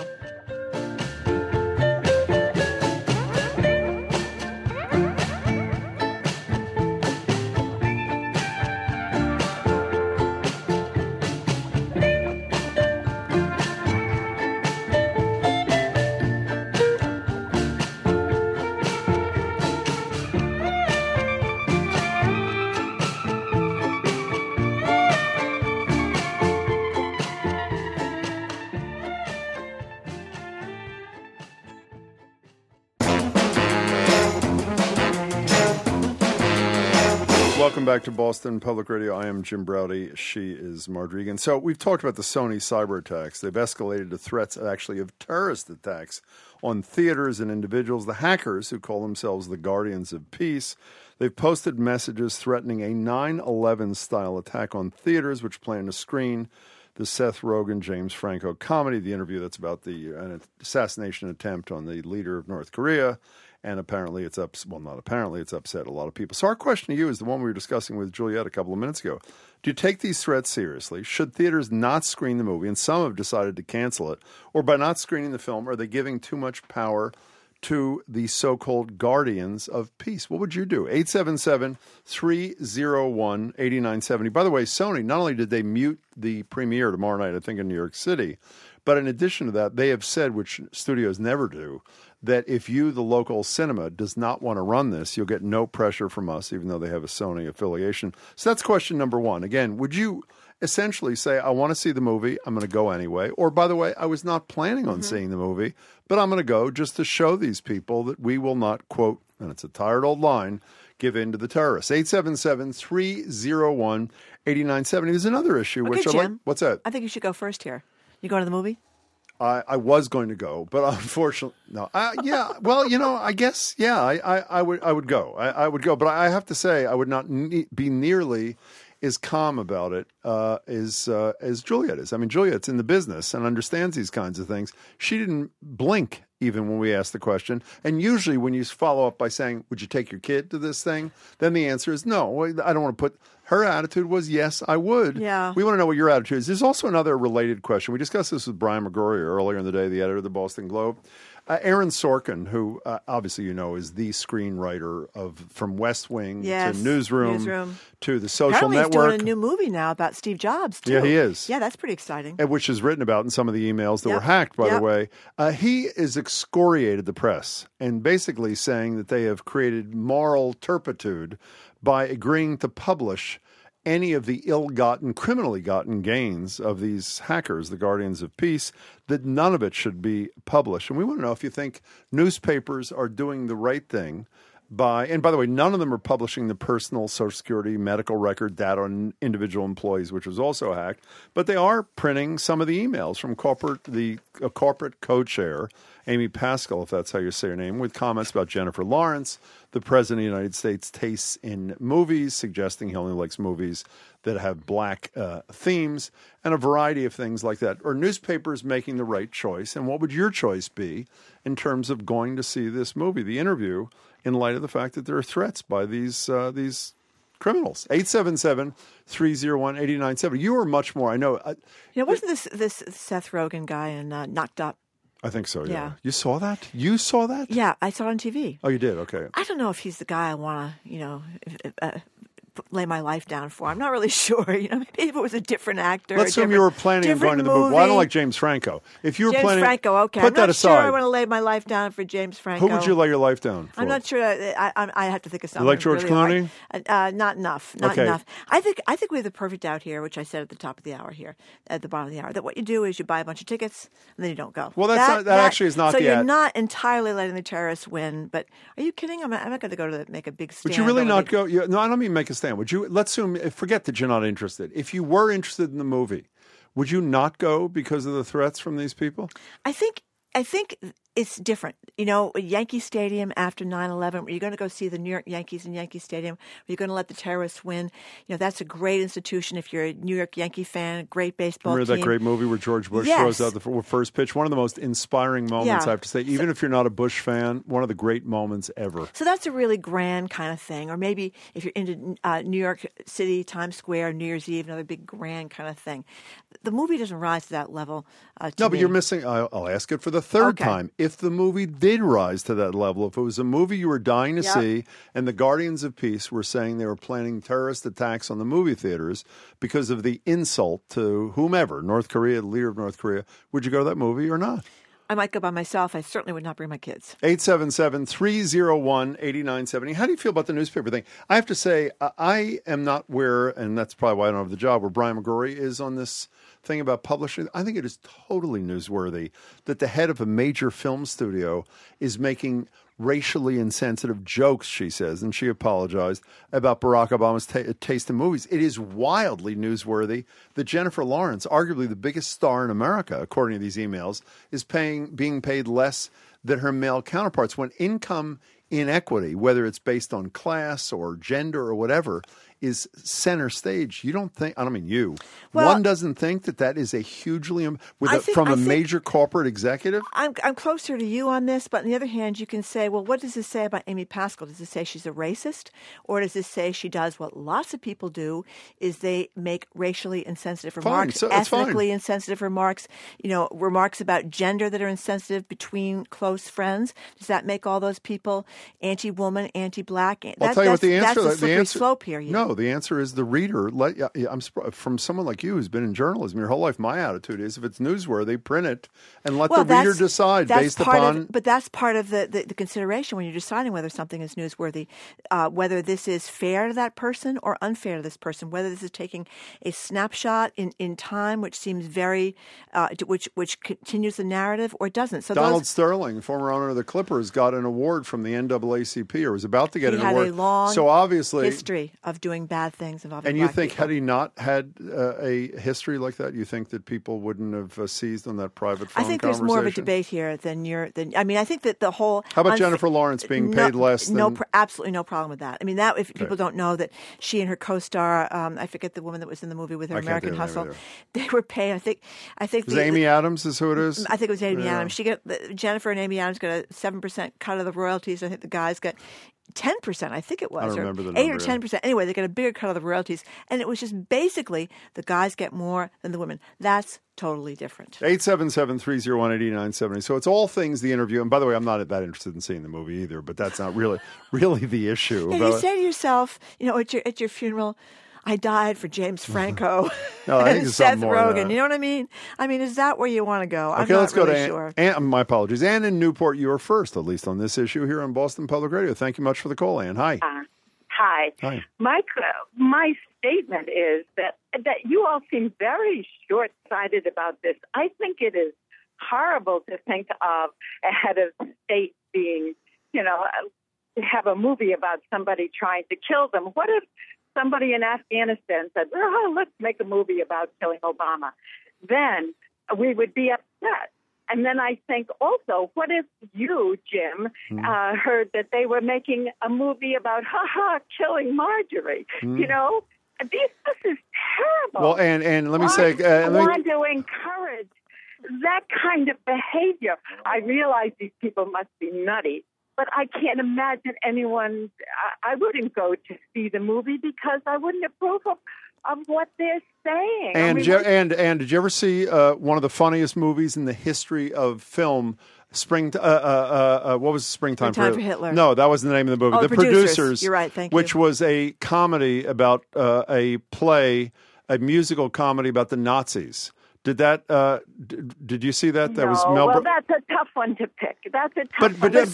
Welcome back to Boston Public Radio. I am Jim Browdy. She is Margery Egan. So we've talked about the Sony cyber attacks. They've escalated to threats actually of terrorist attacks on theaters and individuals. The hackers, who call themselves the Guardians of Peace, they've posted messages threatening a 9/11-style attack on theaters, which plan to screen the Seth Rogen, James Franco comedy, the interview that's about an assassination attempt on the leader of North Korea. And apparently it's not apparently, it's upset a lot of people. So our question to you is the one we were discussing with Juliet a couple of minutes ago. Do you take these threats seriously? Should theaters not screen the movie? And some have decided to cancel it. Or by not screening the film, are they giving too much power to the so-called Guardians of Peace? What would you do? 877-301-8970. By the way, Sony, not only did they mute the premiere tomorrow night, I think in New York City, but in addition to that, they have said, which studios never do, that if you, the local cinema, does not want to run this, you'll get no pressure from us, even though they have a Sony affiliation. So that's question number one. Again, would you essentially say, I want to see the movie, I'm going to go anyway? Or, by the way, I was not planning on seeing the movie, but I'm going to go just to show these people that we will not, quote, and it's a tired old line, give in to the terrorists. 877-301-8970. There's another issue, Okay, which Jim, I like. What's that? I think you should go first here. You going to the movie? I was going to go, but unfortunately, no. Yeah, well, I guess, yeah, I would go. I would go, but I have to say, I would not be nearly as calm about it as Juliet is. I mean, Juliet's in the business and understands these kinds of things. She didn't blink even when we asked the question. And usually when you follow up by saying, would you take your kid to this thing? Then the answer is no. I don't want to put... Her attitude was, yes, I would. Yeah. We want to know what your attitude is. There's also another related question. We discussed this with Brian McGrory earlier in the day, the editor of the Boston Globe. Aaron Sorkin, who obviously is the screenwriter from West Wing to Newsroom to The Social Apparently Network. He's doing a new movie now about Steve Jobs, too. Yeah, he is. Yeah, that's pretty exciting. And which is written about in some of the emails that were hacked, by the way. He has excoriated the press and basically saying that they have created moral turpitude by agreeing to publish any of the ill-gotten, criminally gotten gains of these hackers, the Guardians of Peace, that none of it should be published. And we want to know if you think newspapers are doing the right thing and by the way, none of them are publishing the personal Social Security medical record data on individual employees, which was also hacked, but they are printing some of the emails from corporate co-chair, Amy Pascal, if that's how you say her name, with comments about Jennifer Lawrence, the President of the United States' tastes in movies, suggesting he only likes movies that have black themes, and a variety of things like that. Are newspapers making the right choice? And what would your choice be in terms of going to see this movie, The Interview, in light of the fact that there are threats by these criminals? 877-301-8970. You are much more, I know. Wasn't this Seth Rogen guy in Knocked Up? I think so, yeah. You saw that? You saw that? Yeah, I saw it on TV. Oh, you did? Okay. I don't know if he's the guy I want to, lay my life down for. I'm not really sure. Maybe if it was a different actor. Let's assume you were planning on going to the movie. Well, I don't like James Franco. If you were planning, Franco, okay. Put that aside. I'm not sure I want to lay my life down for James Franco. Who would you lay your life down for? I'm not sure. I have to think of something. You like George really Clooney? Not enough. Not enough. I think we have the perfect out here, which I said at the top of the hour here, at the bottom of the hour, that what you do is you buy a bunch of tickets and then you don't go. Well, that actually is not so the you're not entirely letting the terrorists win. But are you kidding? I'm not going to go to make a big stand. Would you really not go? No, I don't mean make a stand. Would you? Let's assume. Forget that you're not interested. If you were interested in the movie, would you not go because of the threats from these people? I think it's different. Yankee Stadium after 9/11, where you're going to go see the New York Yankees in Yankee Stadium, where you're going to let the terrorists win. That's a great institution if you're a New York Yankee fan, great baseball team. Remember that great movie where George Bush throws out the first pitch? One of the most inspiring moments, I have to say. Even if you're not a Bush fan, one of the great moments ever. So that's a really grand kind of thing. Or maybe if you're into New York City, Times Square, New Year's Eve, another big grand kind of thing. The movie doesn't rise to that level. No, but you're missing. I'll ask it for the third time. If the movie did rise to that level, if it was a movie you were dying to see, and the Guardians of Peace were saying they were planning terrorist attacks on the movie theaters because of the insult to whomever, North Korea, the leader of North Korea, would you go to that movie or not? I might go by myself. I certainly would not bring my kids. 877-301-8970. How do you feel about the newspaper thing? I have to say, I am not where, and that's probably why I don't have the job, where Brian McGrory is on this thing about publishing. I think it is totally newsworthy that the head of a major film studio is making racially insensitive jokes, she says, and she apologized, about Barack Obama's taste in movies. It is wildly newsworthy that Jennifer Lawrence, arguably the biggest star in America, according to these emails, is being paid less than her male counterparts when income inequity, whether it's based on class or gender or whatever, is center stage. You don't think, I don't mean you, one doesn't think that is a hugely, from a major corporate executive? I'm closer to you on this, but on the other hand, you can say, well, what does this say about Amy Pascal? Does it say she's a racist? Or does this say she does what lots of people do, is they make racially insensitive remarks, ethnically insensitive remarks, remarks about gender that are insensitive between close friends? Does that make all those people anti-woman, anti-black? I'll tell you what the answer is. That's the slippery slope here. No, the answer is the reader. From someone like you who's been in journalism your whole life, my attitude is if it's newsworthy, print it and let the reader decide based upon. But that's part of the consideration when you're deciding whether something is newsworthy, whether this is fair to that person or unfair to this person, whether this is taking a snapshot in time, which seems very, which continues the narrative or doesn't. So Donald Sterling, former owner of the Clippers, got an award from the NAACP or was about to get an award. He had a long history of doing bad things involving And you black think people. had he not had a history like that, you think that people wouldn't have seized on that private phone I think conversation? there's more of a debate here than I mean, I think that the whole. How about Jennifer Lawrence being paid less than? Absolutely no problem with that. I mean, that if people don't know that she and her co-star, I forget the woman that was in the movie with her, American Hustle, they were paid. I think. Is Amy Adams is who it is? I think it was Amy Adams. Jennifer and Amy Adams got a 7% cut of the royalties. I think the guys got 10%, I think it was, I don't remember the 8 number, or 10%. Anyway, they got a bigger cut of the royalties, and it was just basically the guys get more than the women. That's totally different. 877-301-8970. So it's all things the interview. And by the way, I'm not that interested in seeing the movie either, but that's not really the issue. And you say to yourself, at your funeral, I died for James Franco No, I think and it's Seth something more than Rogen. that. You know what I mean? I mean, is that where you want to go? Okay, let's really go to sure. Ann. My apologies. Ann in Newport, you are first, at least on this issue here on Boston Public Radio. Thank you much for the call, Ann. Hi. Hi. Hi. My statement is that you all seem very short-sighted about this. I think it is horrible to think of a head of state being, have a movie about somebody trying to kill them. What if somebody in Afghanistan said, let's make a movie about killing Obama? Then we would be upset. And then I think also, what if you, Jim, heard that they were making a movie about, killing Marjorie? This is terrible. Well, and let me say... I want to encourage that kind of behavior. I realize these people must be nutty, but I can't imagine anyone... I wouldn't go to see the movie because I wouldn't approve of what they're saying. And did you ever see one of the funniest movies in the history of film? What was Springtime for Hitler? No, that wasn't the name of the movie. Oh, The Producers. You're right. Thank you. Which was a comedy about a musical comedy about the Nazis. Did you see that? That was Mel. Well, that's a tough one to pick. That's a tough one. But this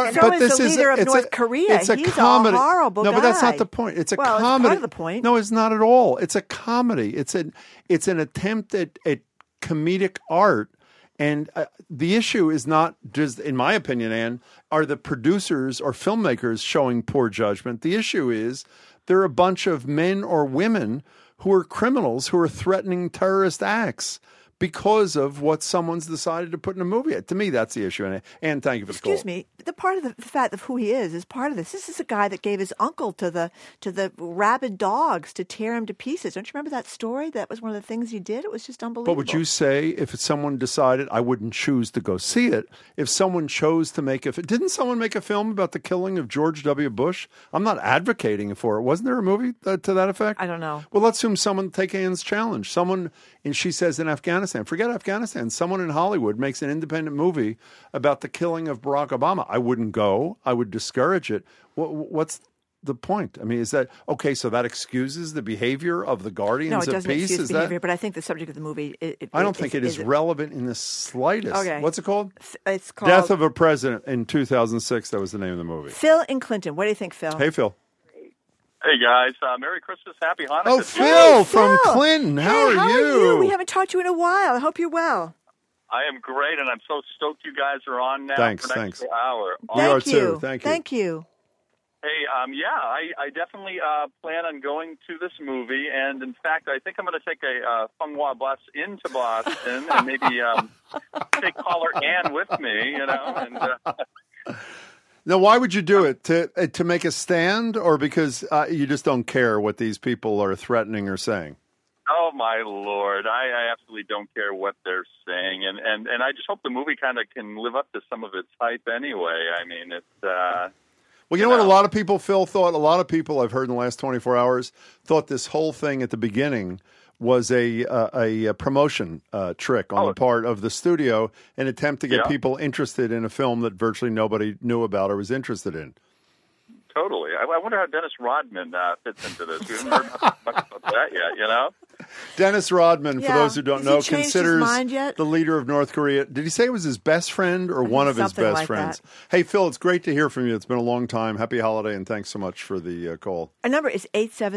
is the leader of North Korea. It's a He's comedy. A horrible guy. No, but that's not the point. It's a comedy. It's part of the point. No, it's not at all. It's a comedy. It's an attempt at comedic art. And the issue is not just, in my opinion, Ann, are the producers or filmmakers showing poor judgment. The issue is there are a bunch of men or women who are criminals who are threatening terrorist acts because of what someone's decided to put in a movie. To me, that's the issue. And thank you for the call. Excuse me. The part of the fact of who he is part of this. This is a guy that gave his uncle to the rabid dogs to tear him to pieces. Don't you remember that story? That was one of the things he did. It was just unbelievable. But would you say if someone decided, I wouldn't choose to go see it, if someone chose to make didn't someone make a film about the killing of George W. Bush? I'm not advocating for it. Wasn't there a movie to that effect? I don't know. Well, let's assume someone take Ann's challenge. Someone, and she says in Afghanistan, forget Afghanistan, someone in Hollywood makes an independent movie about the killing of Barack Obama. I wouldn't go. I would discourage it. What's the point? I mean, is that okay? So that excuses the behavior of the guardians of peace? No, it doesn't excuse behavior, but I think the subject of the movie... I don't think it is relevant in the slightest. Okay. What's it called? It's called... Death of a President in 2006. That was the name of the movie. Phil in Clinton. What do you think, Phil? Hey, Phil. Hey guys, Merry Christmas, Happy Hanukkah. Oh, Phil from Clinton. How are you? We haven't talked to you in a while. I hope you're well. I am great, and I'm so stoked you guys are on now Thanks, for next thanks. hour. We are too. Thank you. Thank you. Hey, I definitely plan on going to this movie, and in fact, I think I'm going to take a Feng Hua bus into Boston and maybe take caller Ann with me, and Now, why would you do it? To make a stand, or because you just don't care what these people are threatening or saying? Oh my Lord! I absolutely don't care what they're saying, and I just hope the movie kind of can live up to some of its hype anyway. I mean, it's. Well, you know what? A lot of people, Phil, thought. A lot of people I've heard in the last 24 hours thought this whole thing at the beginning was a promotion trick on the part of the studio, an attempt to get people interested in a film that virtually nobody knew about or was interested in. Totally. I wonder how Dennis Rodman fits into this. We haven't heard much about that yet, you know? Dennis Rodman, for those who don't know, Has he changed his considers mind yet? the leader of North Korea. Did he say it was his best friend or one of his something best like friends? that. Hey, Phil, it's great to hear from you. It's been a long time. Happy holiday, and thanks so much for the call. Our number is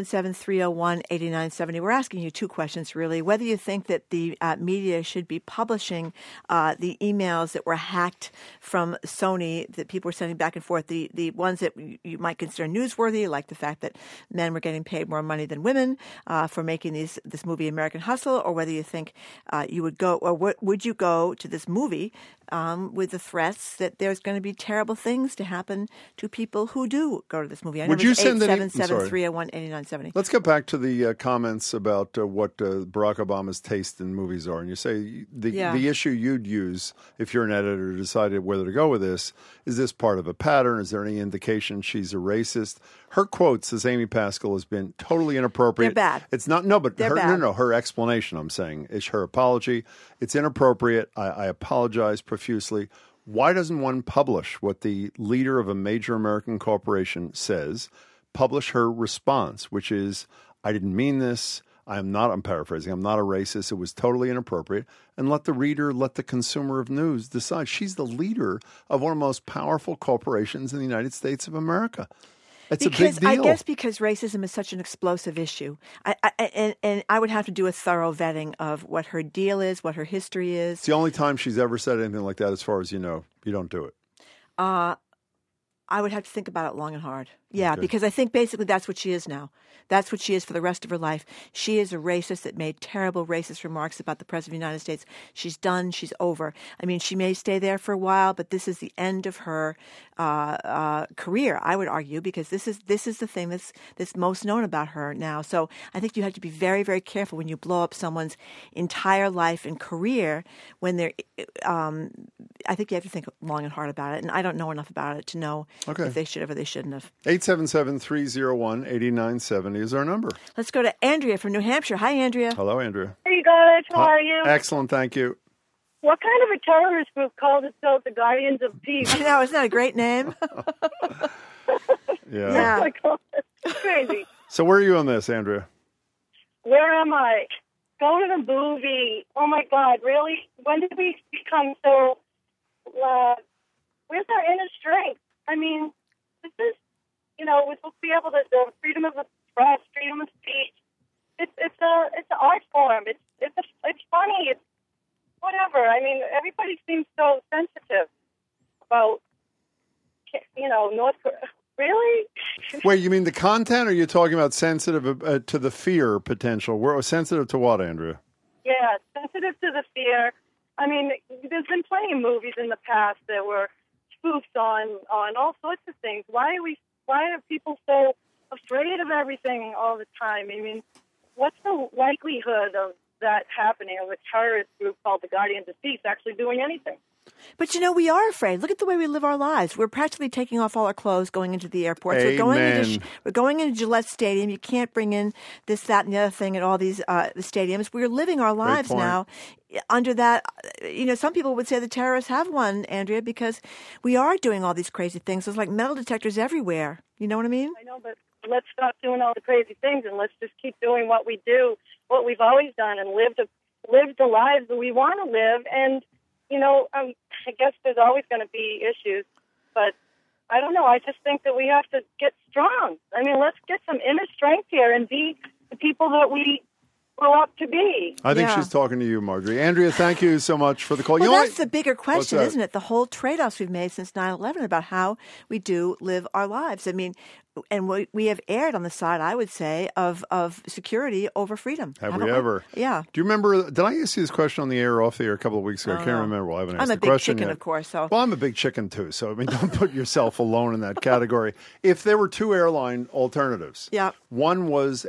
877-301-8970. We're asking you two questions, really. Whether you think that the media should be publishing the emails that were hacked from Sony that people were sending back and forth, the ones that you might consider newsworthy, like the fact that men were getting paid more money than women for making this movie American Hustle, or whether you think you would go, or would you go to this movie with the threats that there's going to be terrible things to happen to people who do go to this movie. Would you send any? 877-301-8970. Let's get back to the comments about what Barack Obama's taste in movies are. And you say the issue you'd use if you're an editor to decide whether to go with this, is this part of a pattern? Is there any indication she's a racist? Her quote, says Amy Pascal, has been totally inappropriate. They're bad. It's not, but her explanation, I'm saying, is her apology. It's inappropriate. I apologize profusely. Why doesn't one publish what the leader of a major American corporation says? Publish her response, which is, I didn't mean this. I'm paraphrasing. I'm not a racist. It was totally inappropriate. And let the reader, let the consumer of news decide. She's the leader of one of the most powerful corporations in the United States of America. It's a big deal. I guess because racism is such an explosive issue. And I would have to do a thorough vetting of what her deal is, what her history is. It's the only time she's ever said anything like that, as far as you know. You don't do it. I would have to think about it long and hard. Yeah, because I think basically that's what she is now. That's what she is for the rest of her life. She is a racist that made terrible racist remarks about the President of the United States. She's done. She's over. I mean, she may stay there for a while, but this is the end of her career, I would argue, because this is the thing that's most known about her now. So I think you have to be very, very careful when you blow up someone's entire life and career when they're I think you have to think long and hard about it. And I don't know enough about it to know if they should have or they shouldn't have. 877-301-8970 is our number. Let's go to Andrea from New Hampshire. Hi, Andrea. Hello, Andrea. Hey, guys. How are you? Excellent, thank you. What kind of a terrorist group called itself the Guardians of Peace? I know, isn't that a great name? Yeah. Oh, my God. It's crazy. So where are you on this, Andrea? Where am I? Going to the movie. Oh, my God. Really? When did we become so... where's our inner strength? I mean, this is, we're supposed to be able to, the freedom of the press, freedom of speech. It's an art form. It's funny. It's whatever. I mean, everybody seems so sensitive about, North Korea. Really? Wait, you mean the content, or are you talking about sensitive to the fear potential? We're sensitive to what, Andrea? Yeah, sensitive to the fear. I mean, there's been plenty of movies in the past that were spoofs on all sorts of things. Why are people so afraid of everything all the time? I mean, what's the likelihood of that happening, of a terrorist group called the Guardians of Peace actually doing anything? But, we are afraid. Look at the way we live our lives. We're practically taking off all our clothes going into the airports. Amen. We're going into Gillette Stadium. You can't bring in this, that, and the other thing at all these the stadiums. We're living our lives now under that. Some people would say the terrorists have won, Andrea, because we are doing all these crazy things. There's like metal detectors everywhere. You know what I mean? I know, but let's stop doing all the crazy things and let's just keep doing what we do, what we've always done, and live the lives that we want to live. And I guess there's always going to be issues, but I don't know. I just think that we have to get strong. I mean, let's get some inner strength here and be the people that we grow up to be. I think she's talking to you, Marjorie. Andrea, thank you so much for the call. Well, you know that's the bigger question, isn't it? The whole trade-offs we've made since 9/11 about how we do live our lives. I mean, and we have erred on the side, I would say, of security over freedom. Have we ever? Yeah. Do you remember, did I ask you this question on the air or off the air a couple of weeks ago? I can't remember. Well, I haven't asked the question I'm a big chicken, yet. of course. So. Well, I'm a big chicken, too. So, I mean, don't put yourself alone in that category. If there were two airline alternatives, one was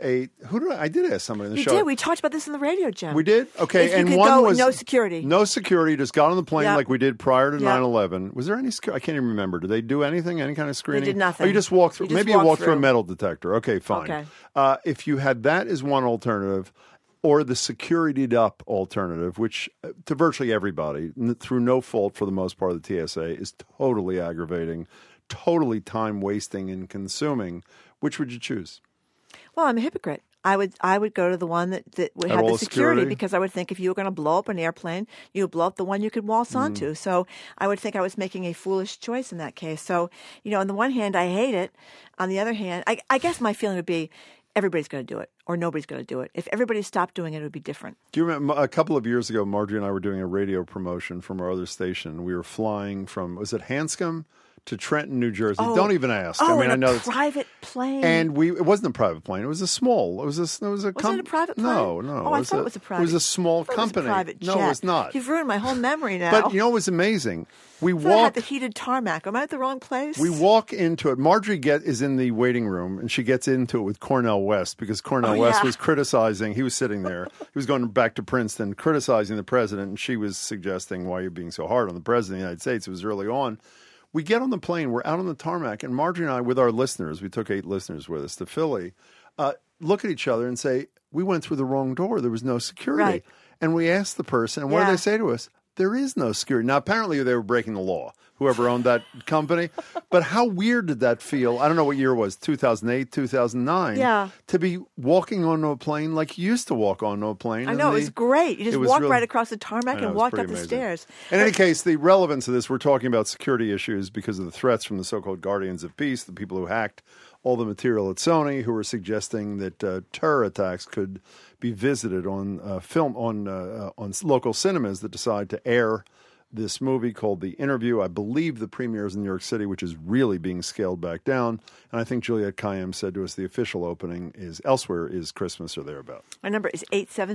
I did ask somebody in the show. You did. We talked about this in the radio, Jim. We did? Okay. If and you could one go, was no security. No security, just got on the plane like we did prior to 9/11. Was there any security? I can't even remember. Did they do anything, any kind of screening? They did nothing. Oh, you just walked through. Maybe you walked through a metal detector. Okay, fine. Okay. If you had that as one alternative, or the securityed up alternative, which to virtually everybody, through no fault for the most part of the TSA, is totally aggravating, totally time wasting and consuming, which would you choose? Well, I'm a hypocrite. I would go to the one that would have the security because I would think if you were going to blow up an airplane, you would blow up the one you could waltz onto. So I would think I was making a foolish choice in that case. So, on the one hand, I hate it. On the other hand, I guess my feeling would be everybody's going to do it or nobody's going to do it. If everybody stopped doing it, it would be different. Do you remember a couple of years ago, Marjorie and I were doing a radio promotion from our other station. We were flying from, was it Hanscom to Trenton, New Jersey? Don't even ask. I mean, I know it's a private plane. And it wasn't a private plane. It was a small. It was a Was it a private plane? No. Oh, I thought it was a private. It was a small company. It was a private jet. No, it was not. You've ruined my whole memory now. But you know what was amazing? We I had the heated tarmac. Am I at the wrong place? We walk into it. Marjorie is in the waiting room, and she gets into it with Cornel West because Cornel West was criticizing. He was sitting there. He was going back to Princeton, criticizing the president, and she was suggesting, why are you being so hard on the president of the United States? It was early on. We get on the plane. We're out on the tarmac, and Marjorie and I, with our listeners, we took 8 listeners with us to Philly, look at each other and say, we went through the wrong door. There was no security. Right. And we asked the person, and what did they say to us? There is no security. Now, apparently they were breaking the law, whoever owned that company. But how weird did that feel? I don't know what year it was, 2008, 2009. Yeah. To be walking onto a plane like you used to walk onto a plane. I know, it was great. You just walked right across the tarmac and walked up the amazing. stairs. In any case, the relevance of this, we're talking about security issues because of the threats from the so-called Guardians of Peace, the people who hacked all the material at Sony, who were suggesting that terror attacks could be visited on film on local cinemas that decide to air this movie called The Interview. I believe the premiere is in New York City, which is really being scaled back down. And I think Juliette Kayyem said to us the official opening is elsewhere is Christmas or thereabout. My number is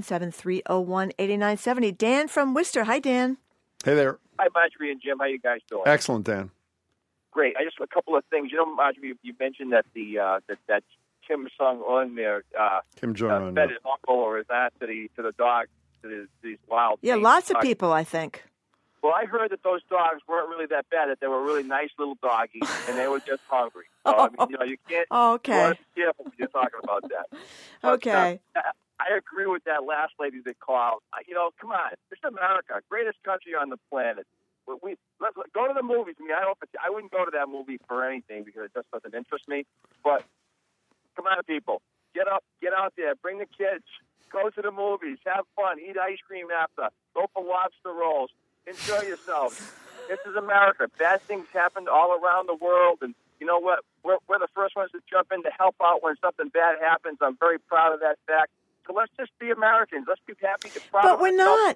877-301-8970. Dan from Worcester. Hi, Dan. Hey there. Hi, Marjorie and Jim. How you guys doing? Excellent, Dan. Great. I just a couple of things. Marjorie, you mentioned that that Kim Jong-un there Kim Jong-un fed his uncle or his aunt to the dog to these wild. Yeah, lots of people, I think. Well, I heard that those dogs weren't really that bad. That they were really nice little doggies, and they were just hungry. So I mean, you can't. Oh, okay. You want to be careful when you're talking about that. But, okay. I agree with that last lady that called. Come on, it's America, greatest country on the planet. Let's go to the movies. I mean, I wouldn't go to that movie for anything because it just doesn't interest me. But come on, people, get out there, bring the kids, go to the movies, have fun, eat ice cream after, go for lobster rolls, enjoy yourselves. This is America. Bad things happen all around the world, and you know what? We're the first ones to jump in to help out when something bad happens. I'm very proud of that fact. So let's just be Americans. Let's be happy to proud. But we're not.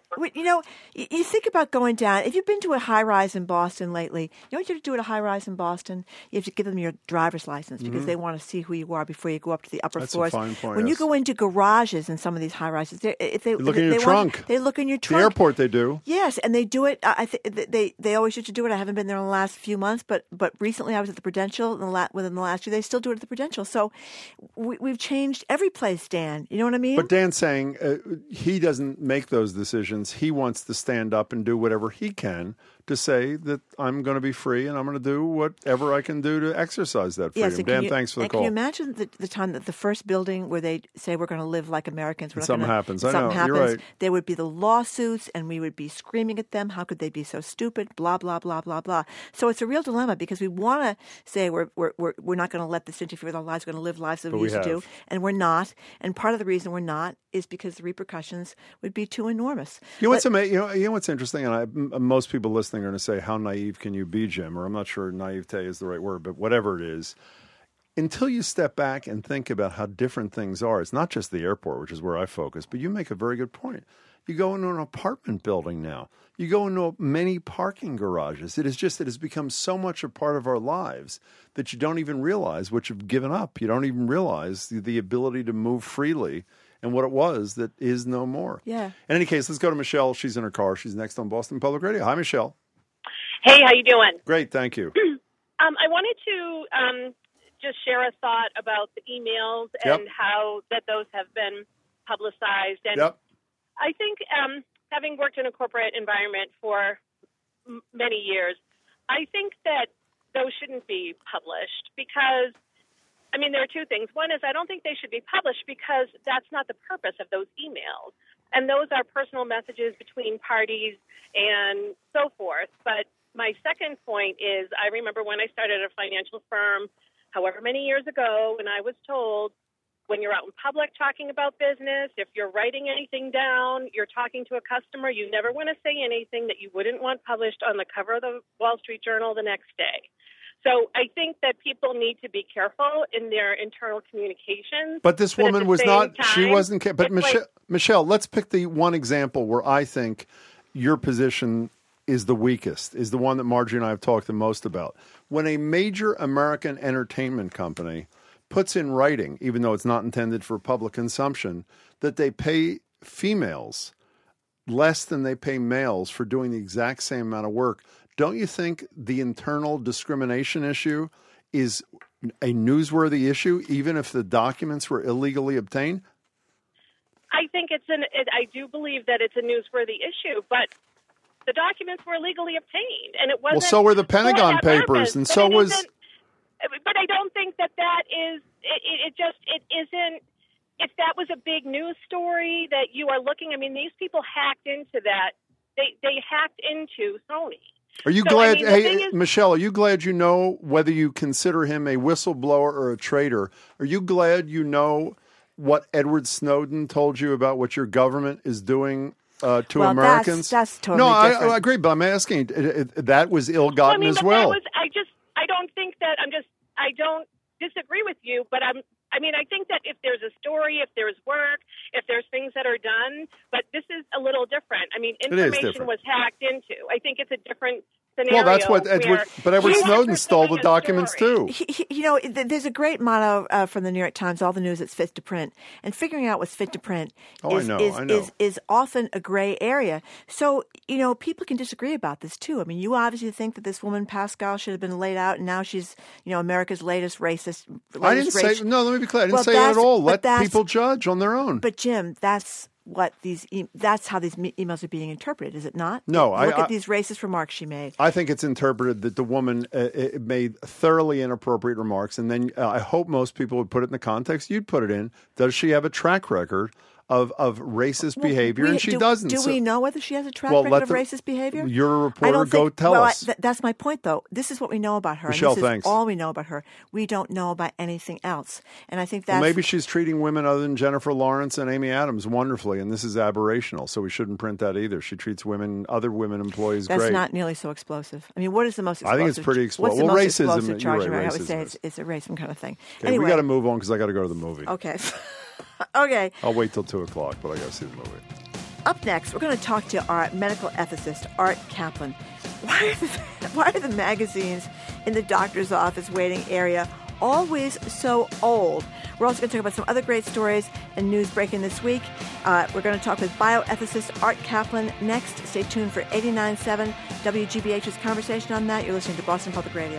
You think about going down. If you've been to a high-rise in Boston lately, you know what you have to do at a high-rise in Boston? You have to give them your driver's license because they want to see who you are before you go up to the upper floors. That's a fine point. When you go into garages in some of these high-rises, they look in your trunk. They look in your trunk. The airport, they do. Yes, and they do it. I think they always used to do it. I haven't been there in the last few months, but recently I was at the Prudential. Within the last year, they still do it at the Prudential. So we've changed every place, Dan. You know what I mean? But Dan's saying he doesn't make those decisions. He wants to stand up and do whatever he can to say that I'm going to be free and I'm going to do whatever I can do to exercise that freedom. Yes, Dan, thanks for the call. Can you imagine the time that the first building where they say we're going to live like Americans, something happens. I know, you're right. There would be the lawsuits and we would be screaming at them. How could they be so stupid? Blah, blah, blah, blah, blah. So it's a real dilemma because we want to say we're not going to let this interfere with our lives. We're going to live lives that we used to do. And we're not. And part of the reason we're not is because the repercussions would be too enormous. You know what's amazing? You know what's interesting, and most people listening listening are going to say, how naive can you be, Jim? Or I'm not sure naivete is the right word, but whatever it is. Until you step back and think about how different things are, it's not just the airport, which is where I focus, but you make a very good point. You go into an apartment building now. You go into many parking garages. It has become so much a part of our lives that you don't even realize what you've given up. You don't even realize the ability to move freely and what it was that is no more. Yeah. In any case, let's go to Michelle. She's in her car. She's next on Boston Public Radio. Hi, Michelle. Hey, how you doing? Great, thank you. I wanted to just share a thought about the emails and how that those have been publicized. And I think having worked in a corporate environment for many years, I think that those shouldn't be published because, I mean, there are two things. One is I don't think they should be published because that's not the purpose of those emails. And those are personal messages between parties and so forth. But my second point is I remember when I started at a financial firm, however many years ago, when I was told, when you're out in public talking about business, if you're writing anything down, you're talking to a customer, you never want to say anything that you wouldn't want published on the cover of the Wall Street Journal the next day. So I think that people need to be careful in their internal communications. But this woman was not, she wasn't, but Michelle, let's pick the one example where I think your position is the weakest, is the one that Marjorie and I have talked the most about. When a major American entertainment company puts in writing, even though it's not intended for public consumption, that they pay females less than they pay males for doing the exact same amount of work, don't you think the internal discrimination issue is a newsworthy issue, even if the documents were illegally obtained? I think I do believe that it's a newsworthy issue, but the documents were legally obtained, and it wasn't. Well, so were the Pentagon Papers, and so was. But I don't think that is. It isn't. If that was a big news story that you are looking, I mean, these people hacked into that. They hacked into Sony. Are you glad, Michelle, are you glad you know whether you consider him a whistleblower or a traitor? Are you glad you know what Edward Snowden told you about what your government is doing to Americans? That's totally different. I agree, but I'm asking, that was ill-gotten as well. I don't disagree with you, but I think that if there's a story, if there's work, if there's things that are done, but this is a little different. I mean, information was hacked into. I think it's a different scenario. Well, that's what Edward Snowden stole the documents too. There's a great motto from the New York Times, all the news that's fit to print. And figuring out what's fit to print is often a gray area. So, people can disagree about this too. I mean, you obviously think that this woman, Pascal, should have been laid out, and now she's, America's latest racist. I didn't say, let me be clear. I didn't say that at all. Let people judge on their own. But Jim, that's how these emails are being interpreted, is it not? No, Look at these racist remarks she made. I think it's interpreted that the woman made thoroughly inappropriate remarks, and then I hope most people would put it in the context you'd put it in. Does she have a track record of racist behavior? And she doesn't. Do we know whether she has a track record of racist behavior? You're a reporter. Tell us. That's my point, though. This is what we know about her. Michelle, and this thanks. is all we know about her. We don't know about anything else. And I think that's... Well, maybe she's treating women other than Jennifer Lawrence and Amy Adams wonderfully, and this is aberrational, so we shouldn't print that either. She treats other women employees great. That's not nearly so explosive. I mean, what is the most explosive? I think it's pretty explosive. What's the most racism, explosive charge? Right, I would say it's a racism kind of thing. Okay, anyway, we got to move on because I got to go to the movie. Okay. Okay. I'll wait till 2 o'clock, but I got to see the movie. Up next, we're going to talk to our medical ethicist, Art Kaplan. Why are the magazines in the doctor's office waiting area always so old? We're also going to talk about some other great stories and news breaking this week. We're going to talk with bioethicist Art Kaplan next. Stay tuned for 89.7 WGBH's conversation on that. You're listening to Boston Public Radio.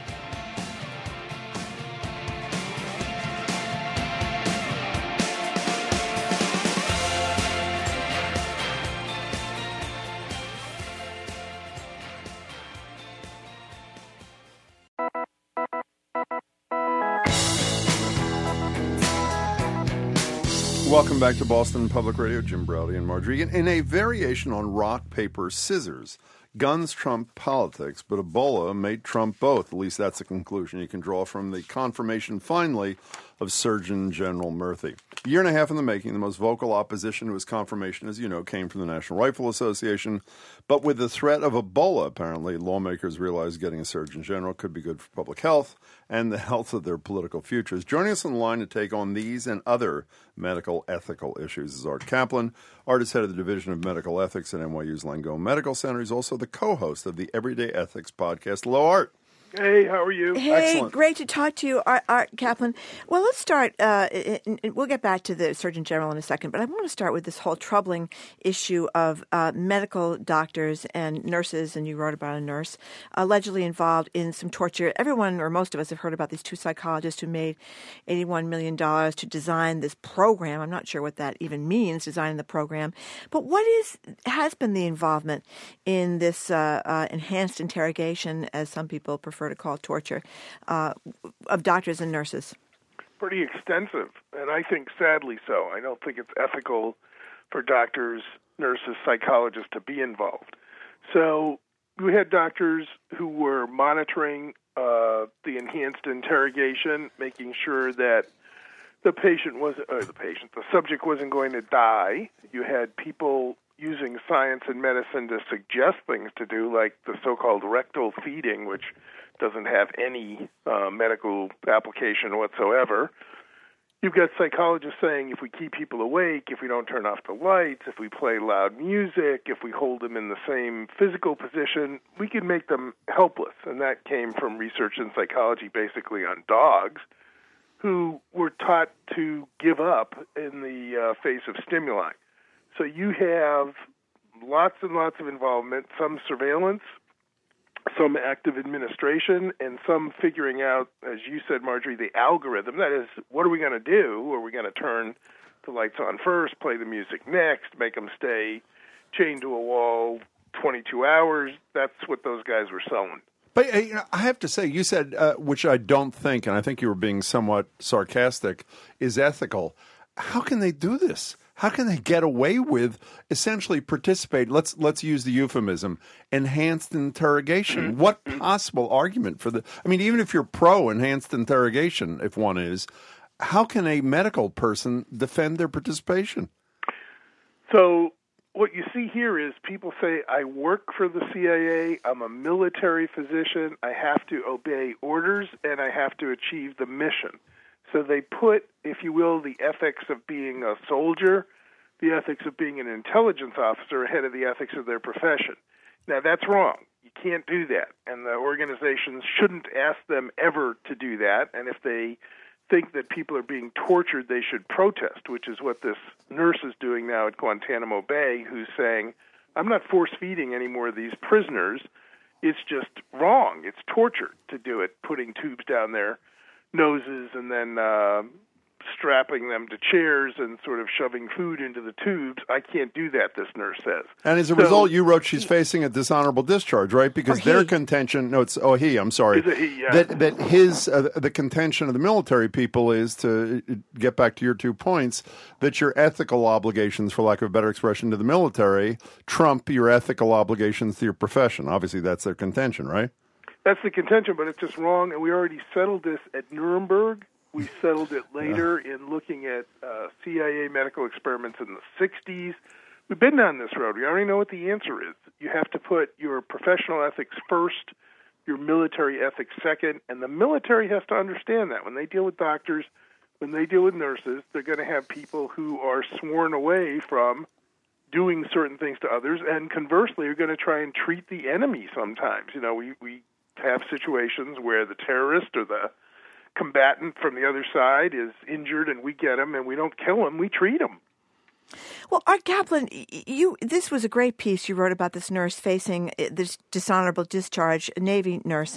Welcome back to Boston Public Radio. Jim Browdy and Marjorie. In a variation on rock, paper, scissors, Guns trump politics, but Ebola may trump both. At least that's a conclusion you can draw from the confirmation, finally, of Surgeon General Murthy. A year and a half in the making, the most vocal opposition to his confirmation, as you know, came from the National Rifle Association. But with the threat of Ebola, apparently, lawmakers realized getting a Surgeon General could be good for public health and the health of their political futures. Joining us on the line to take on these and other medical ethical issues is Art Kaplan. Art is head of the Division of Medical Ethics at NYU's Langone Medical Center. He's also the co-host of the Everyday Ethics podcast. Hello, Art. Hey, how are you? Hey, excellent. Great to talk to you, Art Kaplan. Well, let's start. We'll get back to the Surgeon General in a second, but I want to start with this whole troubling issue of medical doctors and nurses, and you wrote about a nurse, allegedly involved in some torture. Everyone, or most of us, have heard about these two psychologists who made $81 million to design this program. I'm not sure what that even means, designing the program. But what has been the involvement in this enhanced interrogation, as some people prefer to call torture, of doctors and nurses? Pretty extensive, and I think sadly so. I don't think it's ethical for doctors, nurses, psychologists to be involved. So we had doctors who were monitoring the enhanced interrogation, making sure that the subject wasn't going to die. You had people using science and medicine to suggest things to do, like the so-called rectal feeding, which doesn't have any medical application whatsoever. You've got psychologists saying if we keep people awake, if we don't turn off the lights, if we play loud music, if we hold them in the same physical position, we can make them helpless. And that came from research in psychology basically on dogs who were taught to give up in the face of stimuli. So you have lots and lots of involvement, some surveillance, some active administration, and some figuring out, as you said, Marjorie, the algorithm. That is, what are we going to do? Are we going to turn the lights on first, play the music next, make them stay chained to a wall 22 hours? That's what those guys were selling. But I have to say, you said, which I don't think, and I think you were being somewhat sarcastic, is ethical. How can they do this? How can they get away with essentially participate? Let's use the euphemism, enhanced interrogation. What possible argument for the? I mean, even if you're pro enhanced interrogation, if one is, how can a medical person defend their participation? So what you see here is people say, I work for the CIA, I'm a military physician, I have to obey orders, and I have to achieve the mission. So they put, if you will, the ethics of being a soldier, the ethics of being an intelligence officer ahead of the ethics of their profession. Now, that's wrong. You can't do that. And the organizations shouldn't ask them ever to do that. And if they think that people are being tortured, they should protest, which is what this nurse is doing now at Guantanamo Bay, who's saying, I'm not force-feeding any more of these prisoners. It's just wrong. It's torture to do it, putting tubes down their noses and then strapping them to chairs and sort of shoving food into the tubes. I can't do that, this nurse says. And as a result, you wrote she's facing a dishonorable discharge, right? Because their contention, I'm sorry. Is it he? Yeah. That his, the contention of the military people is, to get back to your 2 points, that your ethical obligations, for lack of a better expression, to the military trump your ethical obligations to your profession. Obviously, that's their contention, right? That's the contention, but it's just wrong, and we already settled this at Nuremberg. We settled it later in looking at CIA medical experiments in the 60s. We've been down this road. We already know what the answer is. You have to put your professional ethics first, your military ethics second, and the military has to understand that. When they deal with doctors, when they deal with nurses, they're going to have people who are sworn away from doing certain things to others, and conversely are going to try and treat the enemy sometimes. You know, we have situations where the terrorist or the combatant from the other side is injured and we get him and we don't kill him, we treat him. Well, Art Kaplan, this was a great piece you wrote about this nurse facing this dishonorable discharge, a Navy nurse.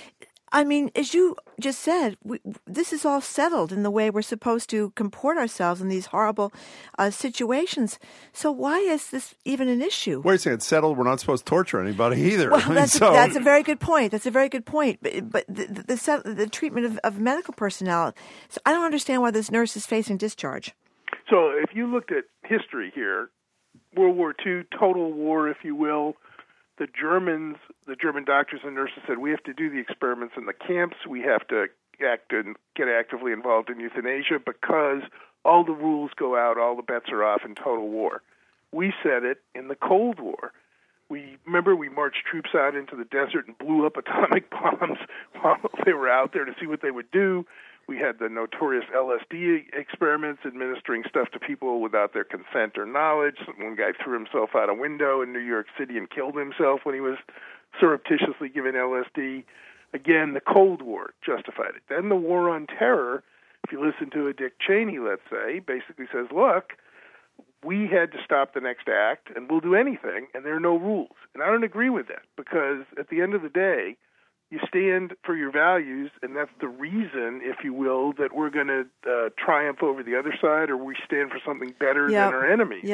I mean, as you just said, this is all settled in the way we're supposed to comport ourselves in these horrible situations. So why is this even an issue? Wait a second, it's settled. We're not supposed to torture anybody either. Well, that's a very good point. That's a very good point. But the treatment of medical personnel, so I don't understand why this nurse is facing discharge. So if you looked at history here, World War II, total war, if you will, the German doctors and nurses said, we have to do the experiments in the camps. We have to get actively involved in euthanasia because all the rules go out, all the bets are off in total war. We said it in the Cold War. We marched troops out into the desert and blew up atomic bombs while they were out there to see what they would do. We had the notorious LSD experiments, administering stuff to people without their consent or knowledge. One guy threw himself out a window in New York City and killed himself when he was surreptitiously given LSD. Again, the Cold War justified it. Then the War on Terror, if you listen to a Dick Cheney, let's say, basically says, look, we had to stop the next act, and we'll do anything, and there are no rules. And I don't agree with that, because at the end of the day, you stand for your values, and that's the reason, if you will, that we're going to triumph over the other side, or we stand for something better than our enemies.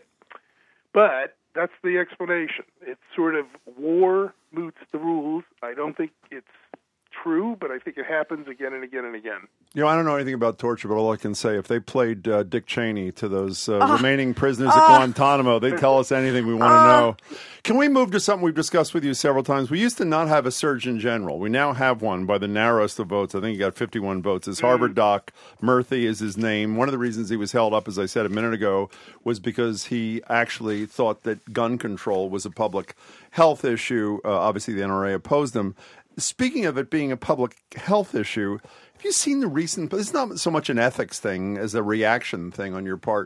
But that's the explanation. It's sort of war moots the rules. I don't think it's true, but I think it happens again and again and again. I don't know anything about torture, but all I can say, if they played Dick Cheney to those remaining prisoners at Guantanamo, they'd tell us anything we want to know. Can we move to something we've discussed with you several times? We used to not have a Surgeon General. We now have one by the narrowest of votes. I think he got 51 votes. His Harvard doc, Murthy is his name. One of the reasons he was held up, as I said a minute ago, was because he actually thought that gun control was a public health issue. Obviously, the NRA opposed him. Speaking of it being a public health issue, have you seen the recent, but it's not so much an ethics thing as a reaction thing on your part.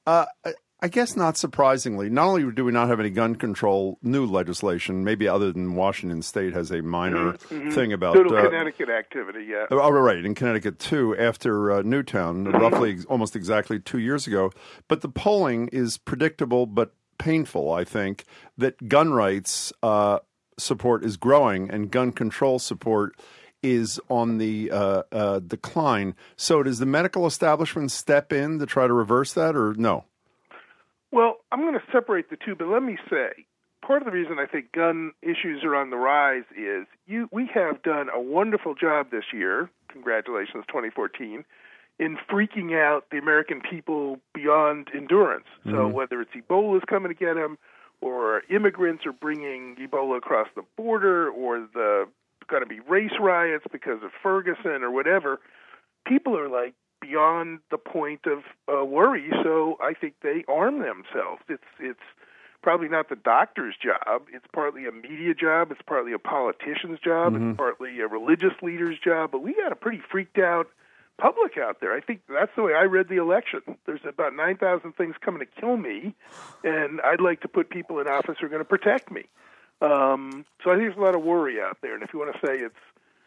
I guess not surprisingly, not only do we not have any gun control new legislation, maybe other than Washington State has a minor thing about... Little Connecticut activity, yeah. Oh, right, in Connecticut too, after Newtown, roughly almost exactly 2 years ago. But the polling is predictable but painful, I think, that gun rights... support is growing and gun control support is on the decline. So does the medical establishment step in to try to reverse that, or no? Well, I'm going to separate the two, but let me say, part of the reason I think gun issues are on the rise is we have done a wonderful job this year, congratulations 2014, in freaking out the American people beyond endurance. So whether it's Ebola's coming to get them, or immigrants are bringing Ebola across the border, or going to be race riots because of Ferguson or whatever, people are like beyond the point of worry, so I think they arm themselves. It's probably not the doctor's job. It's partly a media job. It's partly a politician's job. It's partly a religious leader's job, but we got a pretty freaked out public out there. I think that's the way I read the election. There's about 9,000 things coming to kill me, and I'd like to put people in office who are going to protect me. So I think there's a lot of worry out there. And if you want to say it's,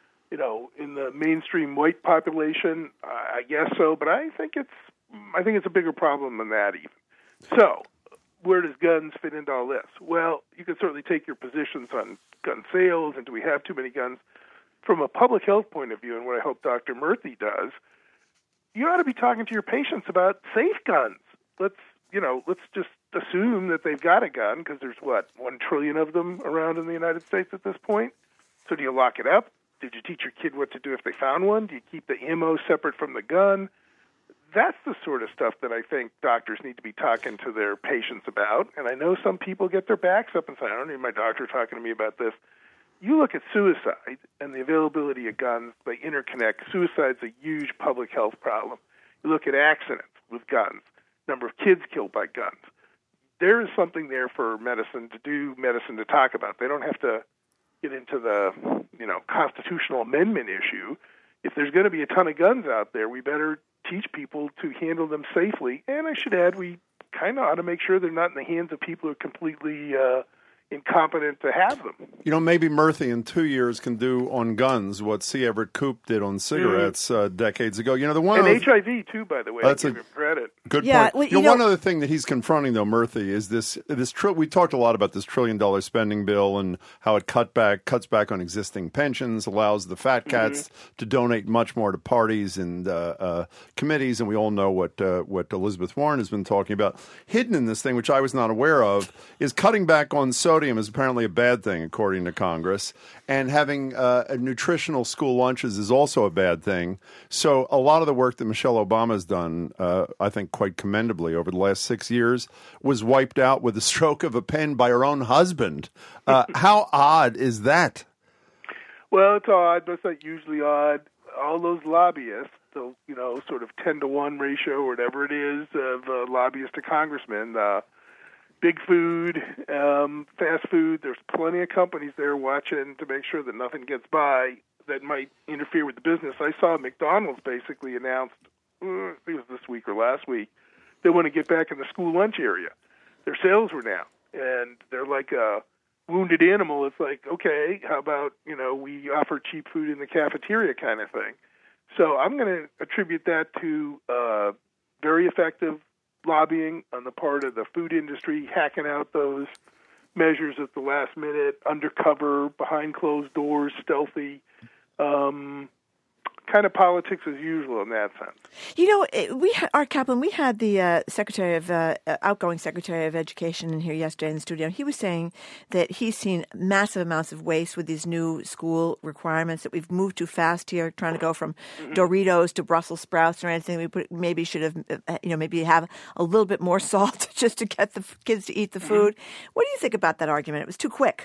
in the mainstream white population, I guess so. But I think it's a bigger problem than that even. So where does guns fit into all this? Well, you can certainly take your positions on gun sales and do we have too many guns. From a public health point of view, and what I hope Dr. Murthy does, you ought to be talking to your patients about safe guns. Let's just assume that they've got a gun, because there's 1 trillion of them around in the United States at this point. So do you lock it up? Did you teach your kid what to do if they found one? Do you keep the ammo separate from the gun? That's the sort of stuff that I think doctors need to be talking to their patients about. And I know some people get their backs up and say, I don't need my doctor talking to me about this. You look at suicide and the availability of guns, they interconnect. Suicide's a huge public health problem. You look at accidents with guns, number of kids killed by guns. There is something there for medicine to talk about. They don't have to get into the, constitutional amendment issue. If there's going to be a ton of guns out there, we better teach people to handle them safely. And I should add, we kind of ought to make sure they're not in the hands of people who are completely incompetent to have them. Maybe Murthy in 2 years can do on guns what C. Everett Koop did on cigarettes decades ago. And HIV too, by the way. That's give him credit. Good point. One other thing that he's confronting, though, Murthy, is this. We talked a lot about this $1 trillion spending bill and how it cuts back on existing pensions, allows the fat cats to donate much more to parties and committees, and we all know what Elizabeth Warren has been talking about. Hidden in this thing, which I was not aware of, is cutting back on sodium is apparently a bad thing, according to Congress. And having nutritional school lunches is also a bad thing. So a lot of the work that Michelle Obama has done, I think, quite commendably over the last 6 years, was wiped out with a stroke of a pen by her own husband. How odd is that? Well, it's odd, but it's not usually odd. All those lobbyists, the sort of 10-to-1 ratio or whatever it is of lobbyists to congressmen, big food, fast food, there's plenty of companies there watching to make sure that nothing gets by that might interfere with the business. I saw McDonald's basically announced, I think it was this week or last week, they want to get back in the school lunch area. Their sales were down, and they're like a wounded animal. It's like, okay, how about, we offer cheap food in the cafeteria kind of thing. So I'm going to attribute that to very effective lobbying on the part of the food industry, hacking out those measures at the last minute, undercover, behind closed doors, stealthy, kind of politics as usual in that sense. Art Kaplan, we had the outgoing Secretary of Education in here yesterday in the studio, and he was saying that he's seen massive amounts of waste with these new school requirements, that we've moved too fast here, trying to go from Doritos to Brussels sprouts or anything. Maybe should have, maybe have a little bit more salt just to get the kids to eat the food. What do you think about that argument? It was too quick.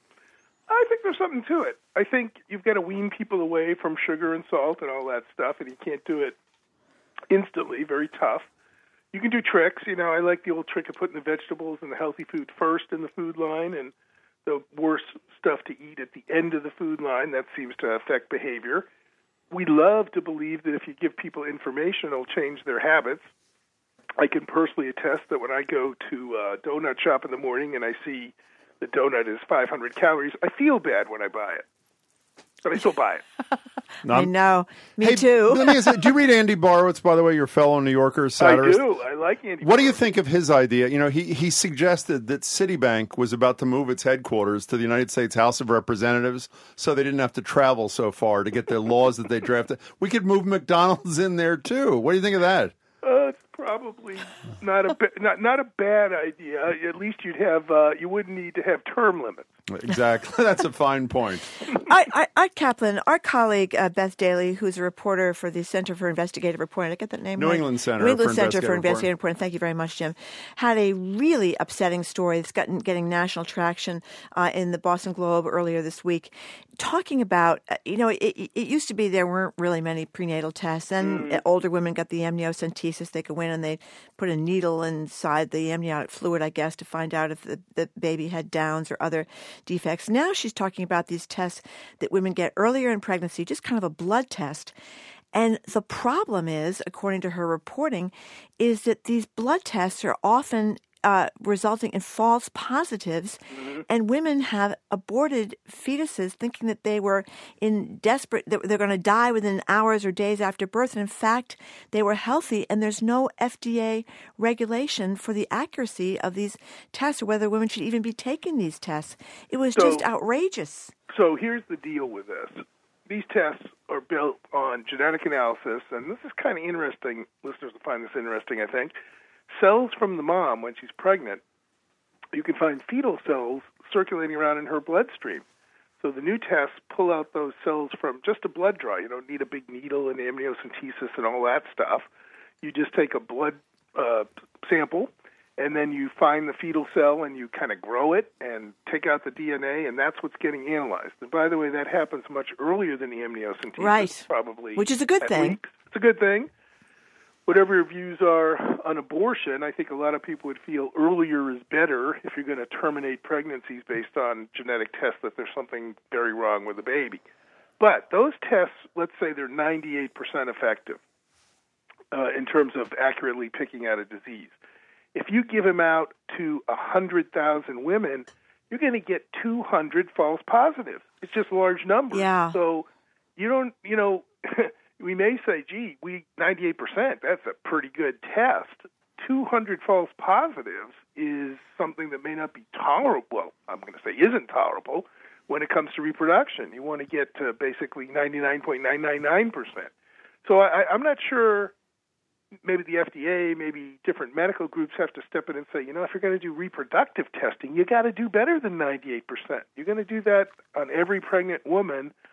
I think there's something to it. I think you've got to wean people away from sugar and salt and all that stuff, and you can't do it instantly. Very tough. You can do tricks. I like the old trick of putting the vegetables and the healthy food first in the food line and the worst stuff to eat at the end of the food line. That seems to affect behavior. We love to believe that if you give people information, it'll change their habits. I can personally attest that when I go to a donut shop in the morning and I see the donut is 500 calories, I feel bad when I buy it. But I still buy it. I know. Me too. Let me ask, do you read Andy Borowitz, by the way, your fellow New Yorker satirist? I do. I like Andy What do you think of his idea? He suggested that Citibank was about to move its headquarters to the United States House of Representatives so they didn't have to travel so far to get their laws that they drafted. We could move McDonald's in there, too. What do you think of that? It's probably not a bad idea. At least you wouldn't need to have term limits. Exactly. That's a fine point. Art Kaplan, our colleague Beth Daly, who's a reporter for the Center for Investigative Reporting, did I get that name right? New England Center for Investigative Reporting. Thank you very much, Jim. Had a really upsetting story that's getting national traction in the Boston Globe earlier this week, talking about, it used to be there weren't really many prenatal tests, and older women got the amniocentesis. They could win and they put a needle inside the amniotic fluid, I guess, to find out if the baby had Downs or other defects. Now she's talking about these tests that women get earlier in pregnancy, just kind of a blood test. And the problem is, according to her reporting, is that these blood tests are often resulting in false positives, and women have aborted fetuses thinking that they were that they're going to die within hours or days after birth. And in fact, they were healthy, and there's no FDA regulation for the accuracy of these tests or whether women should even be taking these tests. It was just outrageous. So here's the deal with this. These tests are built on genetic analysis, and this is kind of interesting. Listeners will find this interesting, I think. Cells from the mom when she's pregnant, you can find fetal cells circulating around in her bloodstream. So the new tests pull out those cells from just a blood draw. You don't need a big needle and amniocentesis and all that stuff. You just take a blood sample, and then you find the fetal cell and you kind of grow it and take out the DNA, and that's what's getting analyzed. And by the way, that happens much earlier than the amniocentesis. Right. Probably. Which is a good thing. It's a good thing. Whatever your views are on abortion, I think a lot of people would feel earlier is better if you're going to terminate pregnancies based on genetic tests that there's something very wrong with the baby. But those tests, let's say they're 98% effective in terms of accurately picking out a disease. If you give them out to 100,000 women, you're going to get 200 false positives. It's just large numbers. Yeah. So you don't, we may say, 98%, that's a pretty good test. 200 false positives is something that may not be tolerable. Well, I'm going to say isn't tolerable when it comes to reproduction. You want to get to basically 99.999%. So I'm not sure, maybe the FDA, maybe different medical groups have to step in and say, if you're going to do reproductive testing, you got to do better than 98%. You're going to do that on every pregnant woman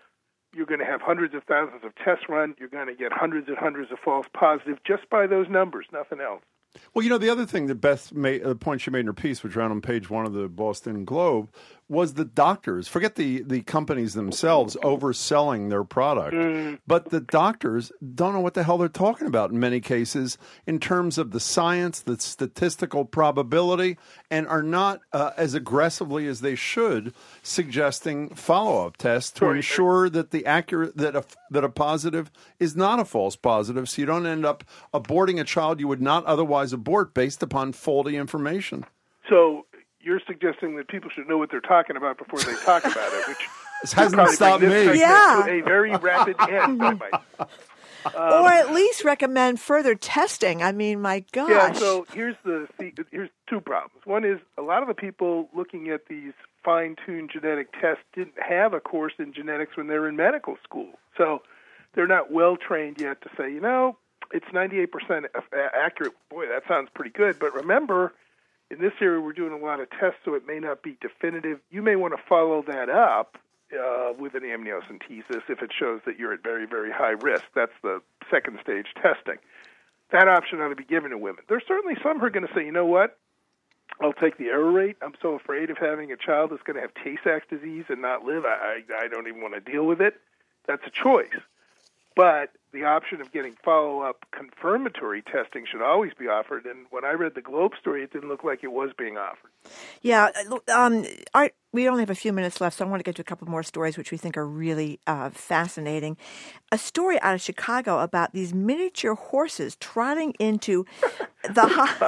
You're going to have hundreds of thousands of tests run. You're going to get hundreds and hundreds of false positives just by those numbers, nothing else. Well, you know, the other thing that Beth made, the point she made in her piece, which ran on page 1 of the Boston Globe, was the doctors, forget the companies themselves overselling their product, but the doctors don't know what the hell they're talking about in many cases in terms of the science, the statistical probability, and are not as aggressively as they should suggesting follow-up tests to ensure that that a positive is not a false positive, so you don't end up aborting a child you would not otherwise abort based upon faulty information. So you're suggesting that people should know what they're talking about before they talk about it, which this hasn't stopped me. To a very rapid end. Or at least recommend further testing. I mean, my gosh. Yeah, so here's 2 problems. One is a lot of the people looking at these fine-tuned genetic tests didn't have a course in genetics when they were in medical school. So they're not well-trained yet to say, it's 98% accurate. Boy, that sounds pretty good. But remember, in this area, we're doing a lot of tests, so it may not be definitive. You may want to follow that up with an amniocentesis if it shows that you're at very, very high risk. That's the second stage testing. That option ought to be given to women. There's certainly some who are going to say, you know what, I'll take the error rate. I'm so afraid of having a child that's going to have Tay-Sachs disease and not live. I don't even want to deal with it. That's a choice. But the option of getting follow-up confirmatory testing should always be offered. And when I read the Globe story, it didn't look like it was being offered. Yeah. We only have a few minutes left, so I want to get to a couple more stories which we think are really fascinating. A story out of Chicago about these miniature horses trotting into the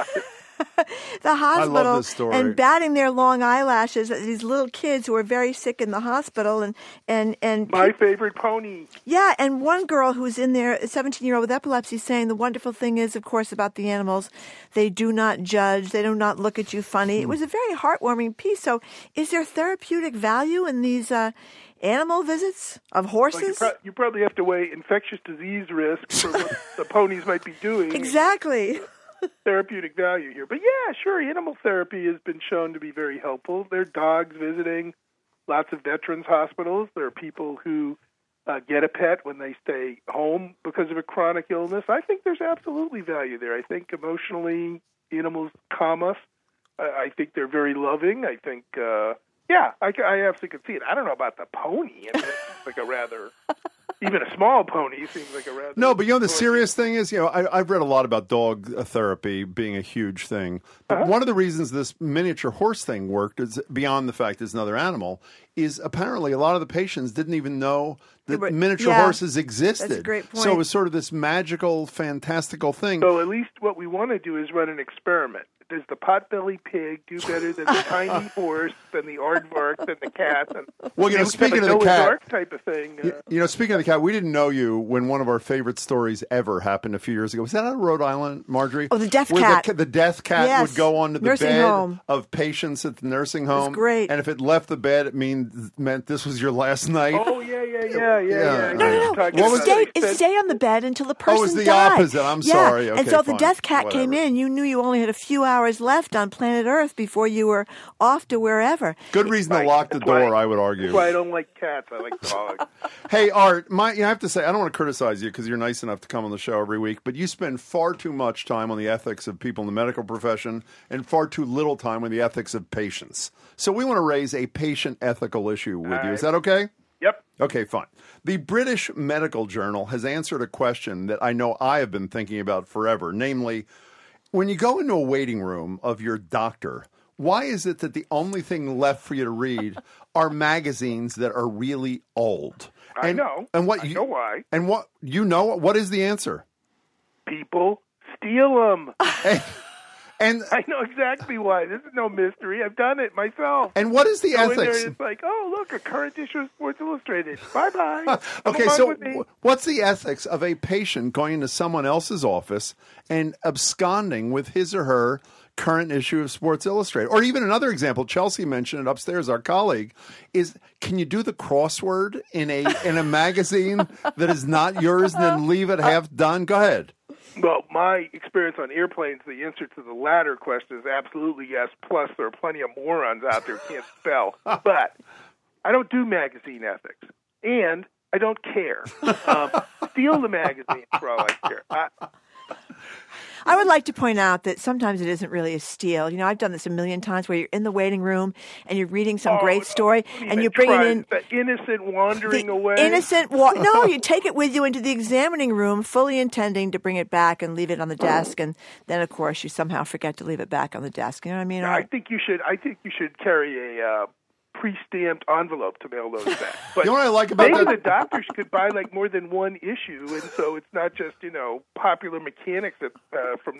hospital and batting their long eyelashes at these little kids who are very sick in the hospital. And my favorite pony. Yeah, and one girl who's in there, a 17-year-old with epilepsy, saying the wonderful thing is, of course, about the animals, they do not judge, they do not look at you funny. It was a very heartwarming piece. So is there therapeutic value in these animal visits of horses? Well, you probably have to weigh infectious disease risk for what the ponies might be doing. Exactly. Therapeutic value here. But yeah, sure, animal therapy has been shown to be very helpful. There are dogs visiting lots of veterans hospitals. There are people who get a pet when they stay home because of a chronic illness. I think there's absolutely value there. I think emotionally animals calm us. I think they're very loving. I think, I absolutely could see it. I don't know about the pony. I mean, it's like a rather... Even a small pony seems like a rather... No, but the serious thing is, I've read a lot about dog therapy being a huge thing. But one of the reasons this miniature horse thing worked is beyond the fact it's another animal, is apparently a lot of the patients didn't even know that miniature horses existed. That's a great point. So it was sort of this magical, fantastical thing. So at least what we want to do is run an experiment. Does the potbelly pig do better than the tiny horse, than the aardvark, than the cat? And, speaking of the cat, type of thing. Speaking of the cat, we didn't know you when one of our favorite stories ever happened a few years ago. Was that out of Rhode Island, Marjorie? Oh, the death cat. The death cat would go onto the nursing bed home. Of patients at the nursing home. It was great. And if it left the bed, it meant this was your last night. Oh, yeah. No. It stay on the bed until the person died. Oh, it's the opposite. I'm sorry. Okay, and so if the fine. death cat Whatever. came in, you knew you only had a few hours left on planet Earth before you were off to wherever. Good reason to lock the door, I would argue. That's why I don't like cats. I like dogs. Hey, Art, I have to say, I don't want to criticize you because you're nice enough to come on the show every week, but you spend far too much time on the ethics of people in the medical profession and far too little time on the ethics of patients. So we want to raise a patient ethical issue with you. Is that okay? Yep. Okay, fine. The British Medical Journal has answered a question that I know I have been thinking about forever, namely, when you go into a waiting room of your doctor, why is it that the only thing left for you to read are magazines that are really old? I know. And what I know why. And what is the answer? People steal them. And I know exactly why. This is no mystery. I've done it myself. And what is the ethics? In there and it's like, oh, look, a current issue of Sports Illustrated. Bye-bye. Okay, so what's the ethics of a patient going into someone else's office and absconding with his or her current issue of Sports Illustrated? Or even another example, Chelsea mentioned it upstairs, our colleague, is can you do the crossword in a magazine that is not yours and then leave it half done? Go ahead. Well, my experience on airplanes, the answer to the latter question is absolutely yes. Plus, there are plenty of morons out there who can't spell. But I don't do magazine ethics. And I don't care. Steal the magazine for all I care. I would like to point out that sometimes it isn't really a steal. You know, I've done this a million times where you're in the waiting room and you're reading some great story and you're bringing in the innocent wandering away. No, you take it with you into the examining room, fully intending to bring it back and leave it on the desk, and then of course you somehow forget to leave it back on the desk. You know what I mean? I think you should carry a pre-stamped envelope to mail those back. But you know what I like about maybe that? the doctors could buy like more than one issue, and so it's not just Popular Mechanics from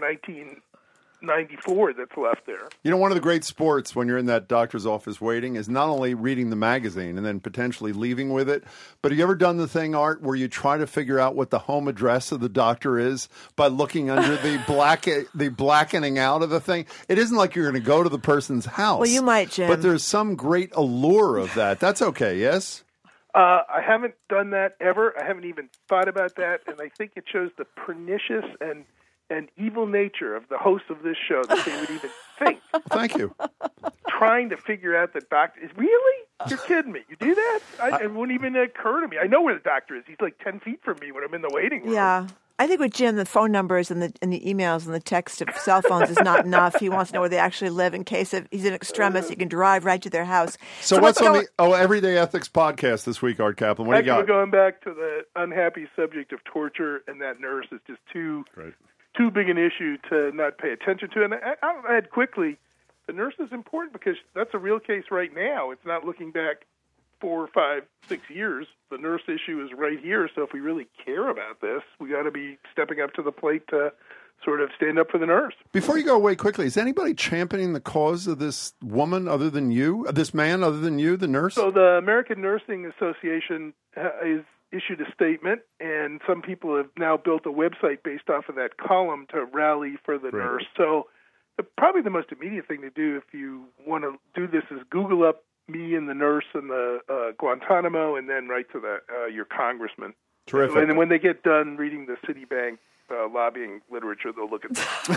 1994 that's left there. You know, one of the great sports when you're in that doctor's office waiting is not only reading the magazine and then potentially leaving with it, but have you ever done the thing, Art, where you try to figure out what the home address of the doctor is by looking under the blackening out of the thing? It isn't like you're going to go to the person's house. Well, you might, Jim. But there's some great allure of that. That's okay, yes? I haven't done that ever. I haven't even thought about that, and I think it shows the pernicious and evil nature of the host of this show that they would even think. Thank you. Trying to figure out the doctor is really? You're kidding me. You do that? It wouldn't even occur to me. I know where the doctor is. He's like 10 feet from me when I'm in the waiting room. Yeah. I think with Jim, the phone numbers and the emails and the text of cell phones is not enough. He wants to know where they actually live in case he's in extremis. He can drive right to their house. So what's on the Everyday Ethics podcast this week, Art Kaplan? What do you got? We're going back to the unhappy subject of torture, and that nurse is just too big an issue to not pay attention to. And I'll add quickly, the nurse is important because that's a real case right now. It's not looking back 4, 5, 6 years. The nurse issue is right here. So if we really care about this, we got to be stepping up to the plate to sort of stand up for the nurse. Before you go away quickly, is anybody championing the cause of this woman other than you, this man other than you, the nurse? So the American Nursing Association is issued a statement, and some people have now built a website based off of that column to rally for the nurse. So probably the most immediate thing to do if you want to do this is Google up me and the nurse and the Guantanamo, and then write to your congressman. Terrific. And then when they get done reading the Citibank lobbying literature, they'll look at that.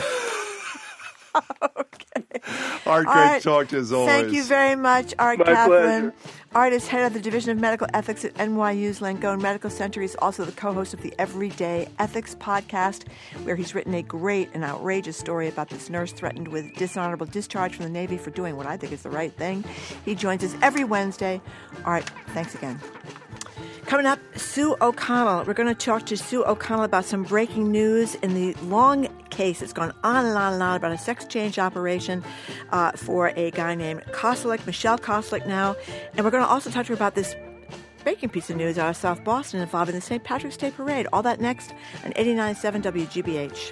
Okay. Art, great talk as always. Thank you very much, Art Kaplan. Art is head of the Division of Medical Ethics at NYU's Langone Medical Center. He's also the co-host of the Everyday Ethics podcast, where he's written a great and outrageous story about this nurse threatened with dishonorable discharge from the Navy for doing what I think is the right thing. He joins us every Wednesday. Art, thanks again. Coming up, Sue O'Connell. We're going to talk to Sue O'Connell about some breaking news in the long case that's gone on and on and on about a sex change operation for a guy named Kosilek, Michelle Kosilek now. And we're going to also talk to her about this breaking piece of news out of South Boston involving the St. Patrick's Day Parade. All that next on 89.7 WGBH.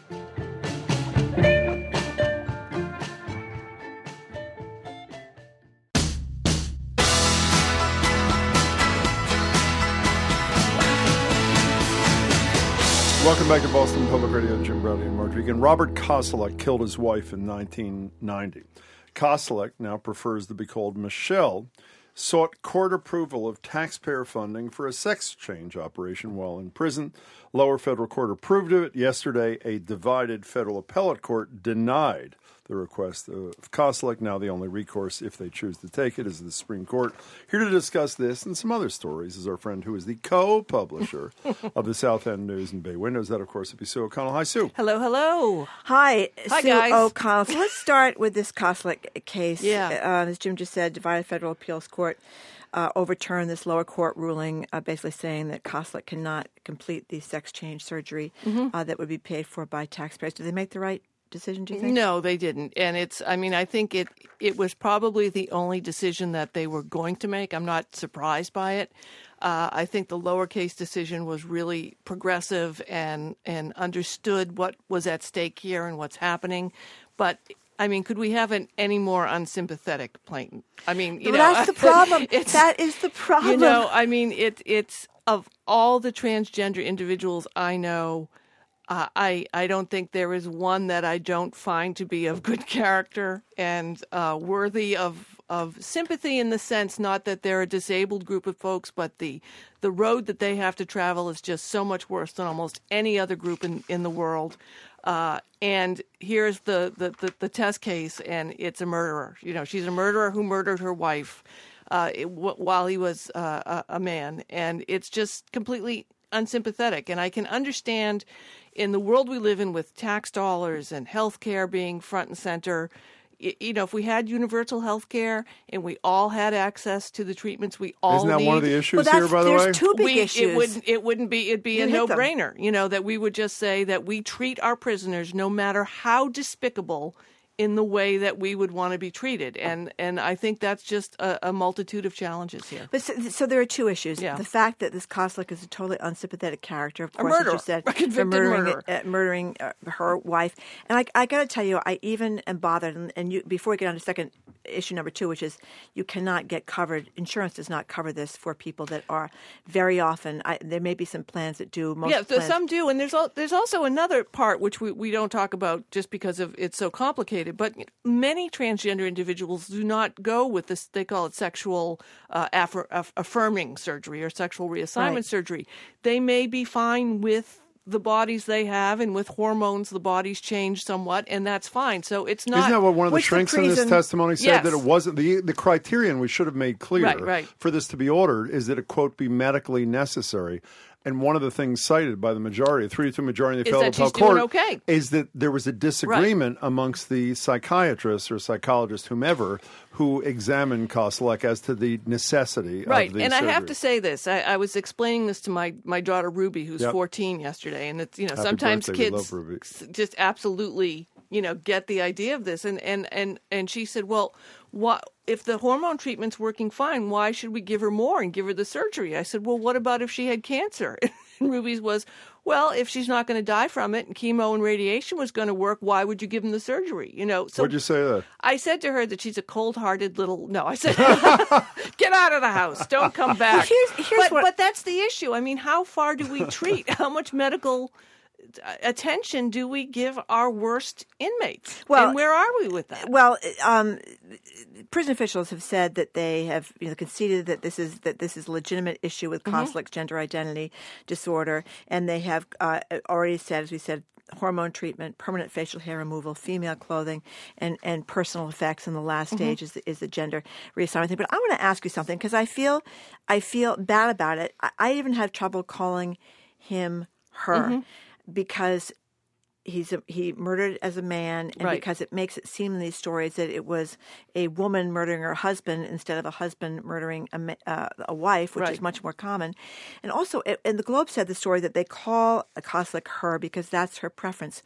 Welcome back to Boston Public Radio. Jim Browdy and Margery. Again, Robert Kosilek killed his wife in 1990. Kosilek now prefers to be called Michelle, sought court approval of taxpayer funding for a sex change operation while in prison. Lower federal court approved of it. Yesterday, a divided federal appellate court denied the request of Kosilek. Now the only recourse, if they choose to take it, is the Supreme Court. Here to discuss this and some other stories is our friend who is the co-publisher of the South End News and Bay Windows. That, of course, would be Sue O'Connell. Hi, Sue. Hello, hello. Hi, Hi, Sue guys. O'Connell. So let's start with this Kosilek case. Yeah. As Jim just said, divided federal appeals court overturned this lower court ruling, basically saying that Kosilek cannot complete the sex change surgery that would be paid for by taxpayers. Did they make the right decision, do you think? No, they didn't. And I think it was probably the only decision that they were going to make. I'm not surprised by it. I think the lowercase decision was really progressive and understood what was at stake here and what's happening. But could we have any more unsympathetic plaintiff? That's the problem. That is the problem. It's of all the transgender individuals I know, I don't think there is one that I don't find to be of good character and worthy of sympathy, in the sense not that they're a disabled group of folks, but the road that they have to travel is just so much worse than almost any other group in the world. And here's the test case, and it's a murderer. She's a murderer who murdered her wife. while he was a man, and it's just completely unsympathetic. And I can understand in the world we live in with tax dollars and health care being front and center, if we had universal health care and we all had access to the treatments we all need. Isn't that one of the issues here, by the way? There's two big issues. It'd be a no-brainer, that we would just say that we treat our prisoners no matter how despicable in the way that we would want to be treated. And I think that's just a multitude of challenges here. But so there are two issues. Yeah. The fact that this Koslick is a totally unsympathetic character, of course, as you said, a convicted murdering her wife. And I got to tell you, I even am bothered, and you, before we get on to second issue number 2, which is you cannot get covered, insurance does not cover this for people that are very often, there may be some plans that do. Some do. And there's also another part which we don't talk about just because of it's so complicated. But many transgender individuals do not go with this, they call it sexual affirming surgery or sexual reassignment surgery. They may be fine with the bodies they have, and with hormones the bodies change somewhat, and that's fine. So it's not... Isn't that what one of the shrinks in this testimony said? Yes. That it wasn't... The criterion we should have made clear for this to be ordered is that it, quote, be medically necessary. And one of the things cited by the majority, the 3-2 majority of the federal appellate court, is that there was a disagreement amongst the psychiatrists or psychologists, whomever, who examined Koslick as to the necessity of the surgery. And I have to say this. I was explaining this to my daughter Ruby, who's 14 yesterday, and it's Happy sometimes birthday. kids just absolutely get the idea of this, and she said, well, what if the hormone treatment's working fine, why should we give her more and give her the surgery? I said, well, what about if she had cancer? And Ruby's was, well, if she's not going to die from it and chemo and radiation was going to work, why would you give them the surgery? So what'd you say to that? I said to her that she's a cold-hearted little... No, I said, get out of the house. Don't come back. But that's the issue. I mean, how far do we treat? How much medical attention do we give our worst inmates? Well, and where are we with that? Well, prison officials have said that they have conceded that this is a legitimate issue with Koslick's gender identity disorder, and they have already said, as we said, hormone treatment, permanent facial hair removal, female clothing, and personal effects in the last stage is the gender reassignment thing. But I want to ask you something, because I feel bad about it. I even have trouble calling him her. Because he murdered as a man, and because it makes it seem in these stories that it was a woman murdering her husband instead of a husband murdering a wife, which is much more common. And also, and the Globe said the story that they call a Koslick her because that's her preference.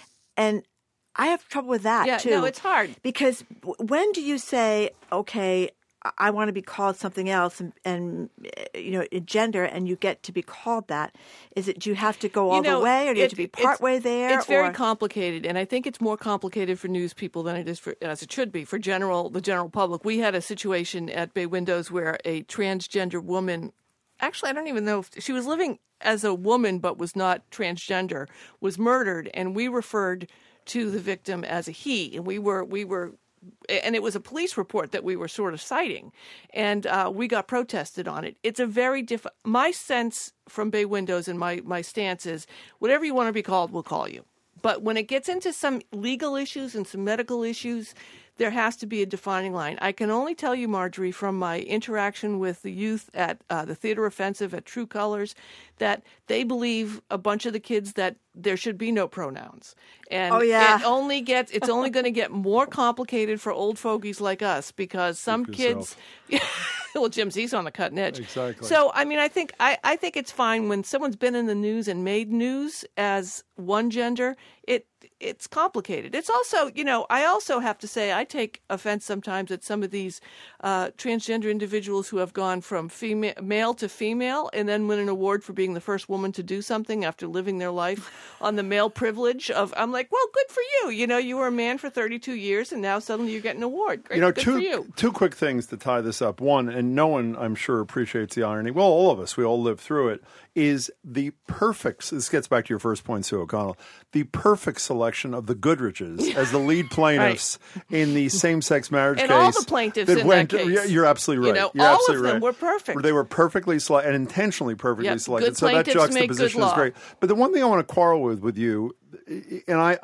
And I have trouble with that, too. No, it's hard. Because when do you say, okay, I want to be called something else, and gender, and you get to be called that? Do you have to go all the way, or do you have to be part way there? It's very complicated, and I think it's more complicated for news people than it is as it should be for the general public. We had a situation at Bay Windows where a transgender woman, actually I don't even know if she was living as a woman but was not transgender, was murdered, and we referred to the victim as a he, and we were. And it was a police report that we were sort of citing, and we got protested on it. It's a very my sense from Bay Windows and my stance is whatever you want to be called, we'll call you. But when it gets into some legal issues and some medical issues, there has to be a defining line. I can only tell you, Marjorie, from my interaction with the youth at the Theater Offensive at True Colors, that they believe, a bunch of the kids, that there should be no pronouns. And it's only going to get more complicated for old fogies like us, because some kids... Well, Jim Z's on the cutting edge. Exactly. So, I mean, I think it's fine when someone's been in the news and made news as one gender. It's complicated. It's also, I also have to say I take offense sometimes at some of these transgender individuals who have gone from male to female and then win an award for being the first woman to do something after living their life on the male privilege of. I'm like, well, good for you. You were a man for 32 years and now suddenly you're getting an award. Great, good for you. Two quick things to tie this up. One, and no one, I'm sure, appreciates the irony. Well, all of us, we all live through it. Is the perfect, this gets back to your first point, Sue O'Connell, the perfect selection of the Goodriches as the lead plaintiffs in the same-sex marriage case. And all the plaintiffs in that case. You're absolutely right. All of them were perfect. They were perfectly selected, and intentionally perfectly selected. Good so that juxtaposition is great. Law. But the one thing I want to quarrel with you, and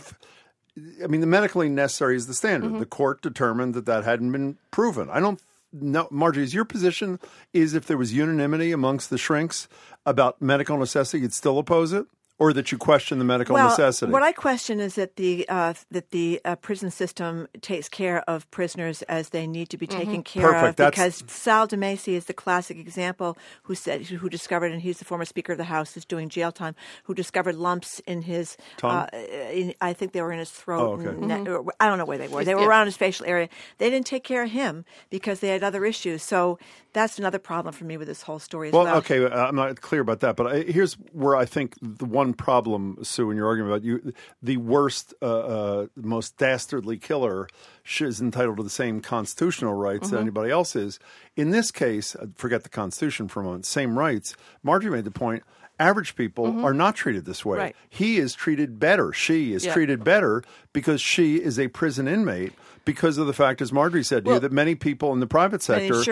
the medically necessary is the standard. The court determined that hadn't been proven. I don't no, Margie, is your position is if there was unanimity amongst the shrinks about medical necessity, you'd still oppose it? Or that you question the medical necessity? What I question is that the prison system takes care of prisoners as they need to be taken care of. Because Sal DeMacy is the classic example who discovered, and he's the former Speaker of the House who's doing jail time, who discovered lumps in his tongue. I think they were in his throat. Oh, okay. I don't know where they were. They were around his facial area. They didn't take care of him because they had other issues. So that's another problem for me with this whole story as well. Well, okay, I'm not clear about that, but here's where I think the one problem, Sue, in your argument about you, the worst, most dastardly killer is entitled to the same constitutional rights that anybody else is. In this case, forget the Constitution for a moment, same rights. Margie made the point, average people are not treated this way. Right. He is treated better. She is treated better because she is a prison inmate because of the fact, as Marjorie said to you, that many people in the private sector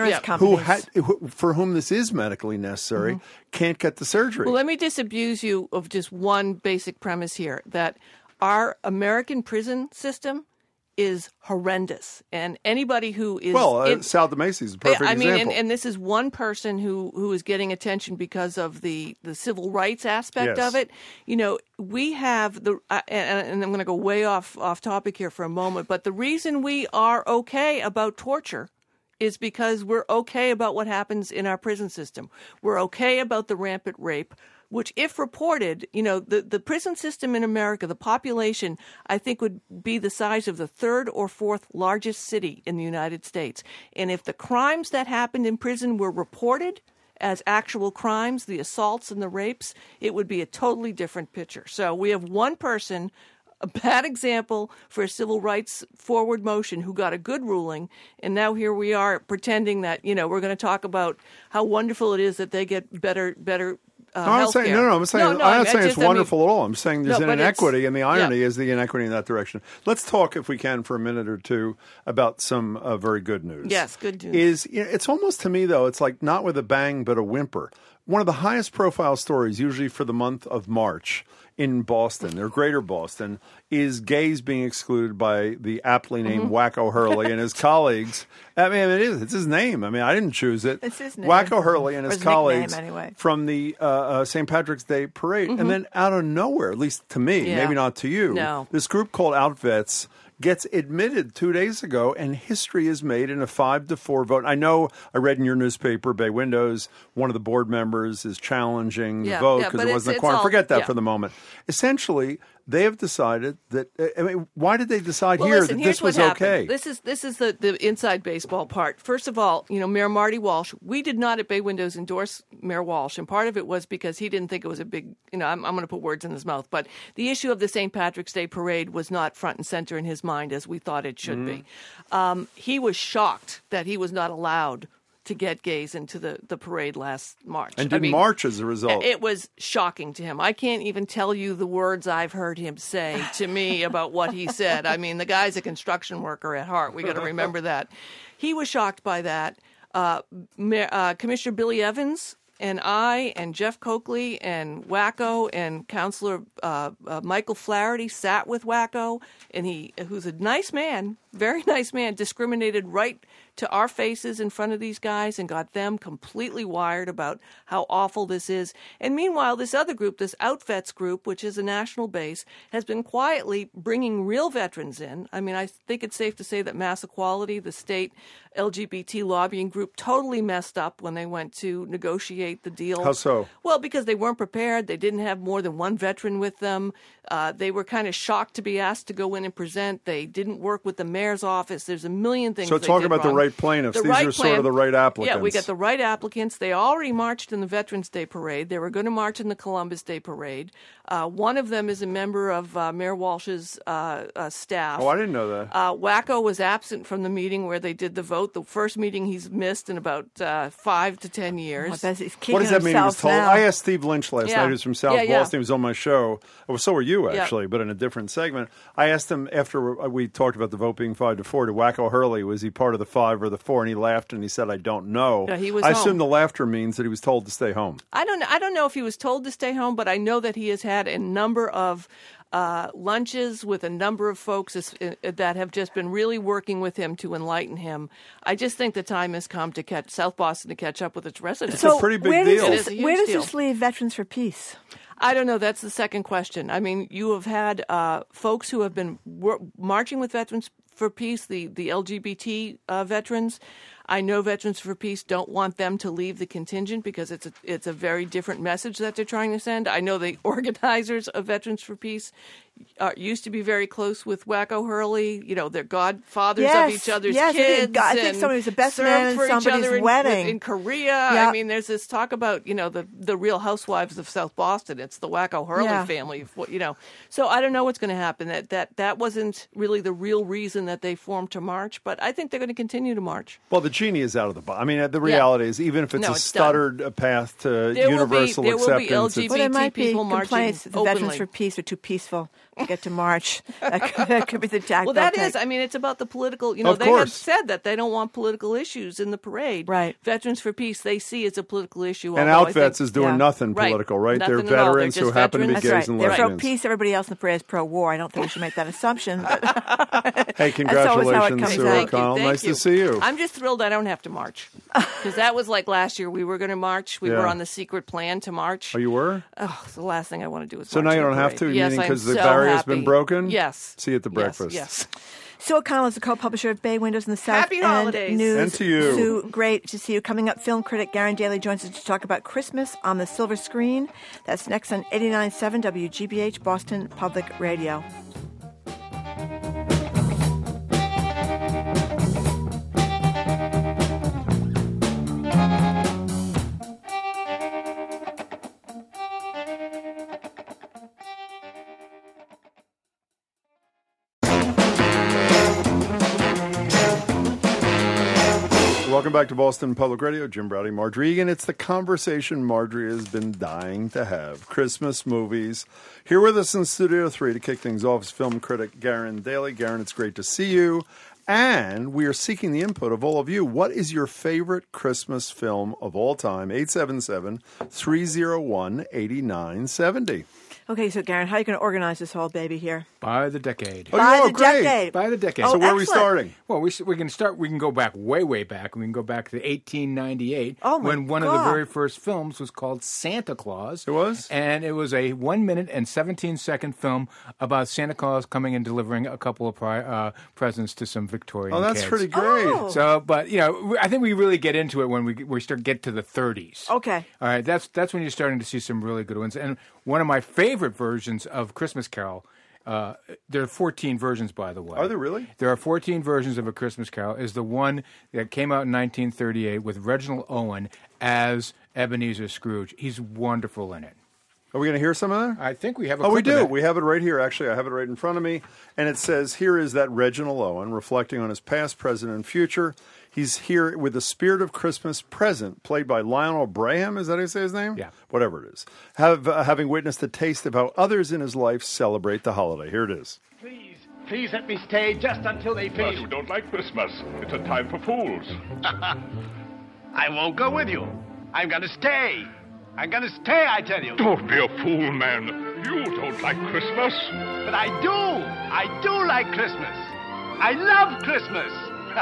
for whom this is medically necessary can't get the surgery. Well, let me disabuse you of just one basic premise here, that our American prison system is horrendous, and anybody who is Sal DeMacy is a perfect example. And this is one person who is getting attention because of the civil rights aspect of it. You know, we have and I'm going to go way off topic here for a moment, but the reason we are okay about torture is because we're okay about what happens in our prison system. We're okay about the rampant rape, which, if reported, you know, the prison system in America, the population, I think would be the size of the third or fourth largest city in the United States. And if the crimes that happened in prison were reported as actual crimes, the assaults and the rapes, it would be a totally different picture. So we have one person, a bad example for a civil rights forward motion, who got a good ruling, and now here we are pretending that, you know, we're going to talk about how wonderful it is that they get better I'm not saying it's wonderful at all. I'm saying there's an inequity, and the irony is the inequity in that direction. Let's talk, if we can, for a minute or two about some very good news. Yes, good news. It's almost, to me, though, it's like not with a bang but a whimper. One of the highest profile stories, usually for the month of March in Boston, or Greater Boston, is gays being excluded by the aptly named Wacko Hurley and his colleagues. I mean, it's his name. I mean, I didn't choose it. It's his name. Wacko Hurley and his colleagues anyway. From the St. Patrick's Day parade. And then out of nowhere, at least to me, maybe not to you, this group called Outvets gets admitted 2 days ago, and history is made in a 5-4 vote. I know I read in your newspaper, Bay Windows, one of the board members is challenging the vote because it wasn't a quorum. Forget that for the moment. Essentially, they have decided that, I mean, why did they decide that this was okay? This is the inside baseball part. First of all, you know, Mayor Marty Walsh, we did not at Bay Windows endorse Mayor Walsh, and part of it was because he didn't think it was a big, you know, I'm going to put words in his mouth, but the issue of the St. Patrick's Day parade was not front and center in his mind as we thought it should be. He was shocked that he was not allowed to get gays into the parade last March. And didn't march as a result. It was shocking to him. I can't even tell you the words I've heard him say to me about what he said. I mean, the guy's a construction worker at heart. We got to remember that. He was shocked by that. Commissioner Billy Evans and I and Jeff Coakley and Wacko and Councilor Michael Flaherty sat with Wacko, and who's a nice man, very nice man, discriminated right to our faces in front of these guys and got them completely wired about how awful this is. And meanwhile, this other group, this Outvets group, which is a national base, has been quietly bringing real veterans in. I mean, I think it's safe to say that Mass Equality, the state LGBT lobbying group, totally messed up when they went to negotiate the deal. How so? Well, because they weren't prepared. They didn't have more than one veteran with them. They were kind of shocked to be asked to go in and present. They didn't work with the mayor's office. There's a million things. So talk about the right plaintiffs. These are sort of the right applicants. Yeah, we got the right applicants. They already marched in the Veterans Day Parade. They were going to march in the Columbus Day Parade. One of them is a member of Mayor Walsh's staff. Oh, I didn't know that. Wacko was absent from the meeting where they did the vote. The first meeting he's missed in about 5 to 10 years. What does that mean? He was told. I asked Steve Lynch last night, who's from South Boston. He was on my show. Well, so were you, actually, but in a different segment. I asked him after we talked about the vote being 5-4 to Wacko Hurley, was he part of the 5 or the 4? And he laughed and he said, I don't know. Yeah, he was I home. assume the laughter means that he was told to stay home. I don't know if he was told to stay home, but I know that he has had a number of lunches with a number of folks that have just been really working with him to enlighten him. I just think the time has come to catch South Boston to catch up with its residents. So it's a pretty big deal. Where does this leave Veterans for Peace? I don't know. That's the second question. I mean, you have had folks who have been marching with Veterans for Peace, the LGBT veterans. I know Veterans for Peace don't want them to leave the contingent because it's a very different message that they're trying to send. I know the organizers of Veterans for Peace used to be very close with Wacko Hurley. You know, they're godfathers of each other's kids. I think somebody's the best man in somebody's wedding. In Korea. I mean, there's this talk about, the Real Housewives of South Boston. It's the Wacko Hurley family, So I don't know what's going to happen. That wasn't really the real reason that they formed to march, but I think they're going to continue to march. Well, the genie is out of the box. I mean, the reality is, even if it's a stuttered path to universal acceptance, there will be LGBT people marching complaints that the Veterans for Peace are too peaceful to get to march. That could be the tactic. Well, that is. I mean, it's about the political. They have said that they don't want political issues in the parade. Right. Veterans for Peace, they see as a political issue. And Outvets is doing nothing political, right? Nothing they're veterans who happen to be gays and lesbians. They're pro-peace. Everybody else in the parade is pro-war. I don't think we should make that assumption. Hey, congratulations, Sue O'Connell. Nice to see you. I'm just thrilled I don't have to march. Because that was like last year. We were going to march. We were on the secret plan to march. Oh, you were? Oh, it's the last thing I want to do is So march now you don't have to? Yes, meaning because the barrier has been broken? Yes. See you at the breakfast. Yes. Sue O'Connell is the co-publisher of Bay Windows in the South Happy End holidays. News. And to you. Sue, great to see you. Coming up, film critic Garen Daly joins us to talk about Christmas on the silver screen. That's next on 89.7 WGBH Boston Public Radio. Welcome back to Boston Public Radio. Jim Browdy, Marjorie Egan. It's the conversation Marjorie has been dying to have. Christmas movies. Here with us in Studio 3 to kick things off is film critic Garen Daly. Garen, it's great to see you. And we are seeking the input of all of you. What is your favorite Christmas film of all time? 877-301-8970. Okay, so Garen, how are you going to organize this whole baby here? By the decade. By the decade. By the decade. Oh, so where are we starting? Well, we can start. We can go back way back. We can go back to 1898 when one of the very first films was called Santa Claus. It was? And it was a 1 minute and 17-second film about Santa Claus coming and delivering a couple of presents to some Victorian kids. Oh, that's pretty great. Oh. So, but, I think we really get into it when we get to the 30s. Okay. All right, that's when you're starting to see some really good ones. And one of my favorite versions of Christmas Carol, there are 14 versions, by the way. Are there really? There are 14 versions of A Christmas Carol, is the one that came out in 1938 with Reginald Owen as Ebenezer Scrooge. He's wonderful in it. Are we going to hear some of that? I think we have a clip clip we do. of that. We have it right here. Actually, I have it right in front of me. And it says, here is that Reginald Owen reflecting on his past, present, and future. He's here with the Spirit of Christmas present, played by Lionel Braham. Is that how you say his name? Yeah. Whatever it is. Having witnessed the taste of how others in his life celebrate the holiday. Here it is. Please let me stay just until they finish. But you don't like Christmas. It's a time for fools. I won't go with you. I'm going to stay. I'm going to stay, I tell you. Don't be a fool, man. You don't like Christmas. But I do. I do like Christmas. I love Christmas.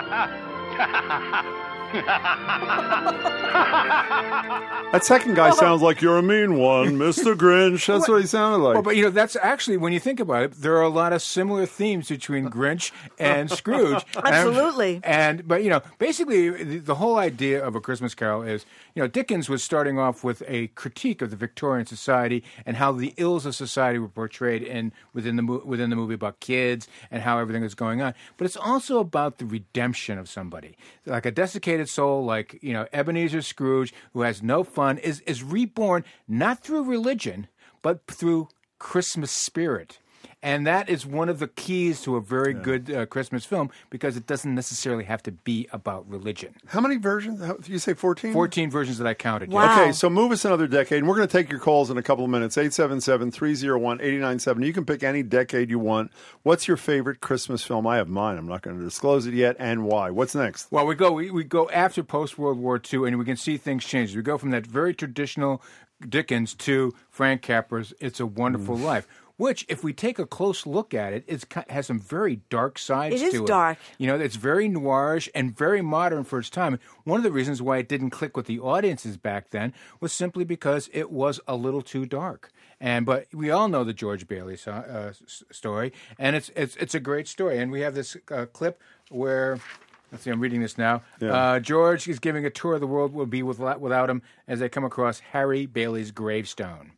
That second guy sounds like you're a mean one, Mr. Grinch. That's what he sounded like. Well, but that's actually, when you think about it, there are a lot of similar themes between Grinch and Scrooge. Absolutely. But basically, the whole idea of A Christmas Carol is, Dickens was starting off with a critique of the Victorian society and how the ills of society were portrayed within the movie about kids and how everything was going on. But it's also about the redemption of somebody, like a desiccated soul, like Ebenezer Scrooge, who has no fun, is reborn not through religion but through Christmas spirit. And that is one of the keys to a very good Christmas film, because it doesn't necessarily have to be about religion. How many versions? Did you say 14? 14 versions that I counted. Wow. Okay, so move us another decade, and we're going to take your calls in a couple of minutes. 877-301-8970. You can pick any decade you want. What's your favorite Christmas film? I have mine. I'm not going to disclose it yet, and why. What's next? Well, we go after post-World War II, and we can see things change. We go from that very traditional Dickens to Frank Capra's It's a Wonderful Life. which, if we take a close look at it, has some very dark sides to it. It is dark. It's very noirish and very modern for its time. One of the reasons why it didn't click with the audiences back then was simply because it was a little too dark. But we all know the George Bailey story, and it's a great story. And we have this clip where, let's see, I'm reading this now. Yeah. George is giving a tour of the world. Will be without him as they come across Harry Bailey's gravestone.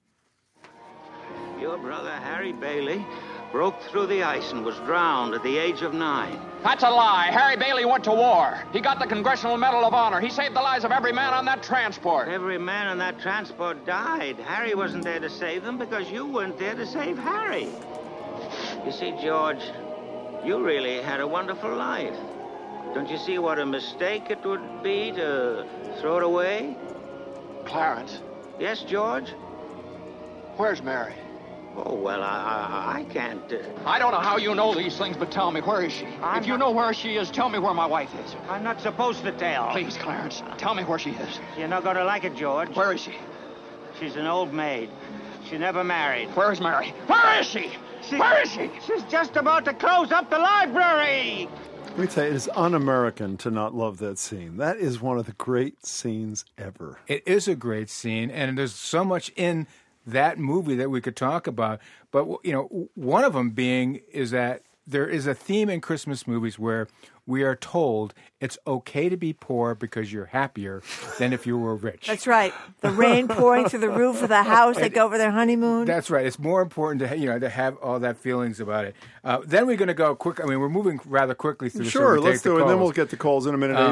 Your brother Harry Bailey broke through the ice and was drowned at the age of 9. That's a lie. Harry Bailey went to war. He got the Congressional Medal of Honor. He saved the lives of every man on that transport. Every man on that transport died. Harry wasn't there to save them because you weren't there to save Harry. You see, George, you really had a wonderful life. Don't you see what a mistake it would be to throw it away? Clarence. Yes, George? Where's Mary? Oh, well, I can't... I don't know how you know these things, but tell me, where is she? If you know where she is, tell me where my wife is. I'm not supposed to tell. Please, Clarence, tell me where she is. You're not going to like it, George. Where is she? She's an old maid. She never married. Where's Mary? Where is she? Where is she? She's just about to close up the library. Let me tell you, it is un-American to not love that scene. That is one of the great scenes ever. It is a great scene, and there's so much in that movie that we could talk about. But, one of them is that there is a theme in Christmas movies where we are told it's okay to be poor because you're happier than if you were rich. That's right. The rain pouring through the roof of the house. They go over their honeymoon. That's right. It's more important to have all that feelings about it. Then we're going to go quick. I mean, we're moving rather quickly through this. Sure, let's do it. And then we'll get the calls in a minute.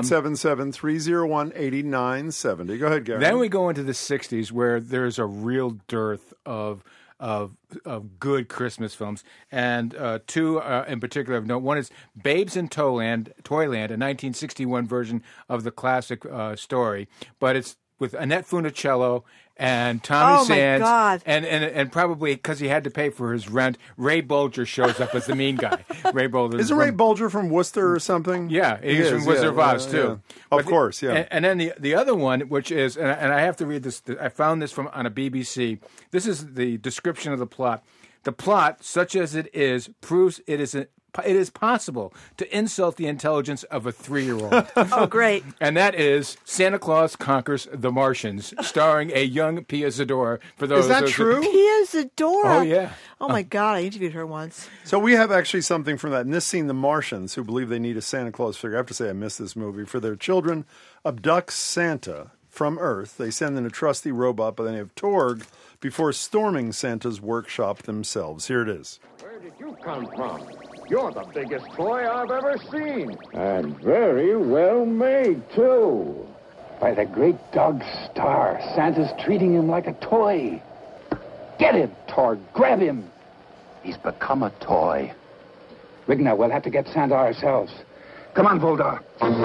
877-301-8970. Go ahead, Gary. Then we go into the 60s where there's a real dearth of good Christmas films, and two in particular of note. One is Babes in Toyland, a 1961 version of the classic story, but it's with Annette Funicello and Tommy Sands, God. and probably because he had to pay for his rent, Ray Bolger shows up as the mean guy. Ray Bolger isn't Ray Bolger from Worcester or something? Yeah, he's from Wizard of Oz too. Of course, yeah. And then the other one, which is, and I have to read this. I found this on a BBC. This is the description of the plot. The plot, such as it is, proves it is possible to insult the intelligence of a 3-year-old. Oh, great. And that is Santa Claus Conquers the Martians, starring a young Pia Zadora. For those, is that true? Pia Zadora? Oh, yeah. Oh, my God. I interviewed her once. So we have actually something from that. In this scene, the Martians, who believe they need a Santa Claus figure, I have to say I missed this movie, for their children, abduct Santa from Earth. They send in a trusty robot by the name of Torg before storming Santa's workshop themselves. Here it is. Where did you come from? You're the biggest toy I've ever seen. And very well made, too. By the great dog Star, Santa's treating him like a toy. Get him, Torg. Grab him. He's become a toy. Rigna, we'll have to get Santa ourselves. Come on, Voldar.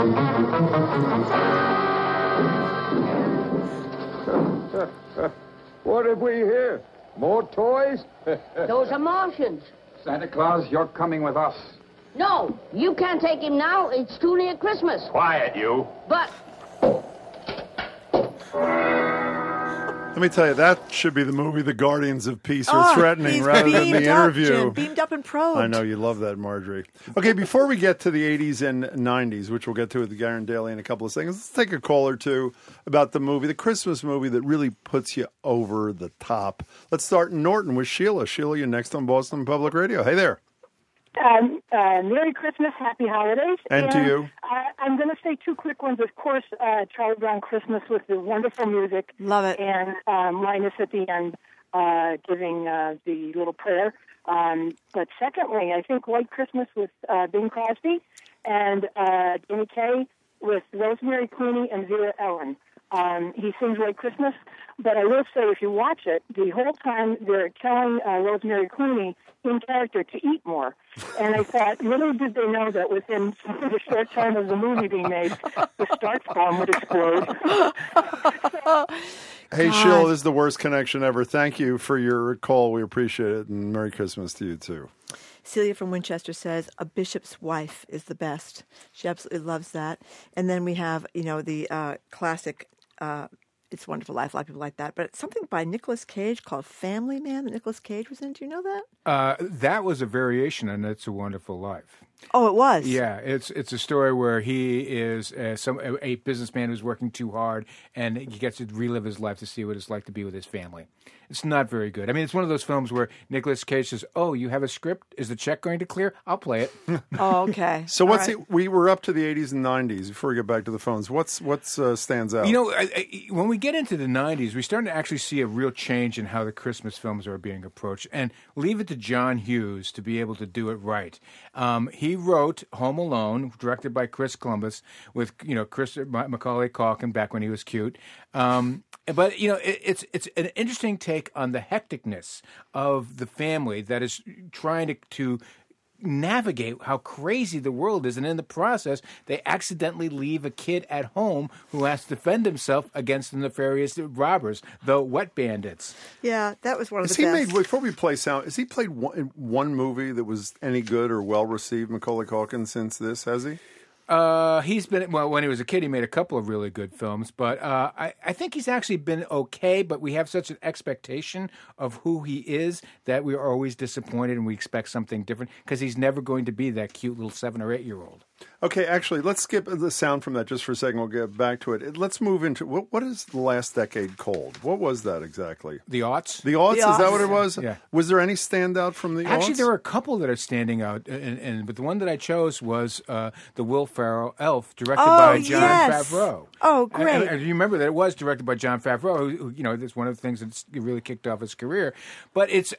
What have we here? More toys? Those are Martians. Santa Claus, you're coming with us. No, you can't take him now. It's too near Christmas. Quiet, you. But Let me tell you, that should be the movie The Guardians of Peace are threatening rather than the interview. Jim, beamed up and probed. I know, you love that, Marjorie. Okay, before we get to the 80s and 90s, which we'll get to with the Garen Daly in a couple of seconds, let's take a call or two about the movie, the Christmas movie that really puts you over the top. Let's start in Norton with Sheila. Sheila, you're next on Boston Public Radio. Hey there. Merry Christmas, Happy Holidays. And to you. I'm going to say two quick ones. Of course, Charlie Brown Christmas with the wonderful music. Love it. And Linus at the end giving the little prayer. But secondly, I think White Christmas with Bing Crosby and Danny Kaye with Rosemary Clooney and Vera Ellen. He sings White Christmas, but I will say if you watch it, the whole time they're telling Rosemary Clooney in character to eat more. And I thought, little did they know that within the short time of the movie being made, the Starts bomb would explode. Hey, Sheila, this is the worst connection ever. Thank you for your call. We appreciate it, and Merry Christmas to you, too. Celia from Winchester says, A Bishop's Wife is the best. She absolutely loves that. And then we have, the classic It's a Wonderful Life. A lot of people like that. But it's something by Nicolas Cage called Family Man that Nicolas Cage was in. Do you know that? That was a variation on It's a Wonderful Life. Oh, it was? Yeah, it's a story where he is a businessman who's working too hard, and he gets to relive his life to see what it's like to be with his family. It's not very good. I mean, it's one of those films where Nicolas Cage says, "Oh, you have a script? Is the check going to clear? I'll play it." Oh, okay. So we were up to the 80s and 90s. Before we get back to the phones, what's stands out? You know, when we get into the 90s, we're starting to actually see a real change in how the Christmas films are being approached. And leave it to John Hughes to be able to do it right. He wrote Home Alone, directed by Chris Columbus, with Macaulay Culkin back when he was cute. But it's an interesting take on the hecticness of the family that is trying to navigate how crazy the world is, and in the process, they accidentally leave a kid at home who has to defend himself against the nefarious robbers, the wet bandits. Yeah, that was one of the best. Before we play sound, has he played one movie that was any good or well received, Macaulay Culkin, since this? Has he? He's been, when he was a kid, he made a couple of really good films, but I think he's actually been okay, but we have such an expectation of who he is that we are always disappointed and we expect something different because he's never going to be that cute little 7 or 8 year old. Okay, actually, let's skip the sound from that just for a second. We'll get back to it. Let's move into what is the last decade called? What was that exactly? The aughts? The aughts? Is that what it was? Yeah. Was there any standout from the aughts? Actually, there were a couple that are standing out, but the one that I chose was the Will Ferrell Elf, directed by Jon Favreau. Oh, great. And you remember that it was directed by Jon Favreau, who that's one of the things that's really kicked off his career. But it's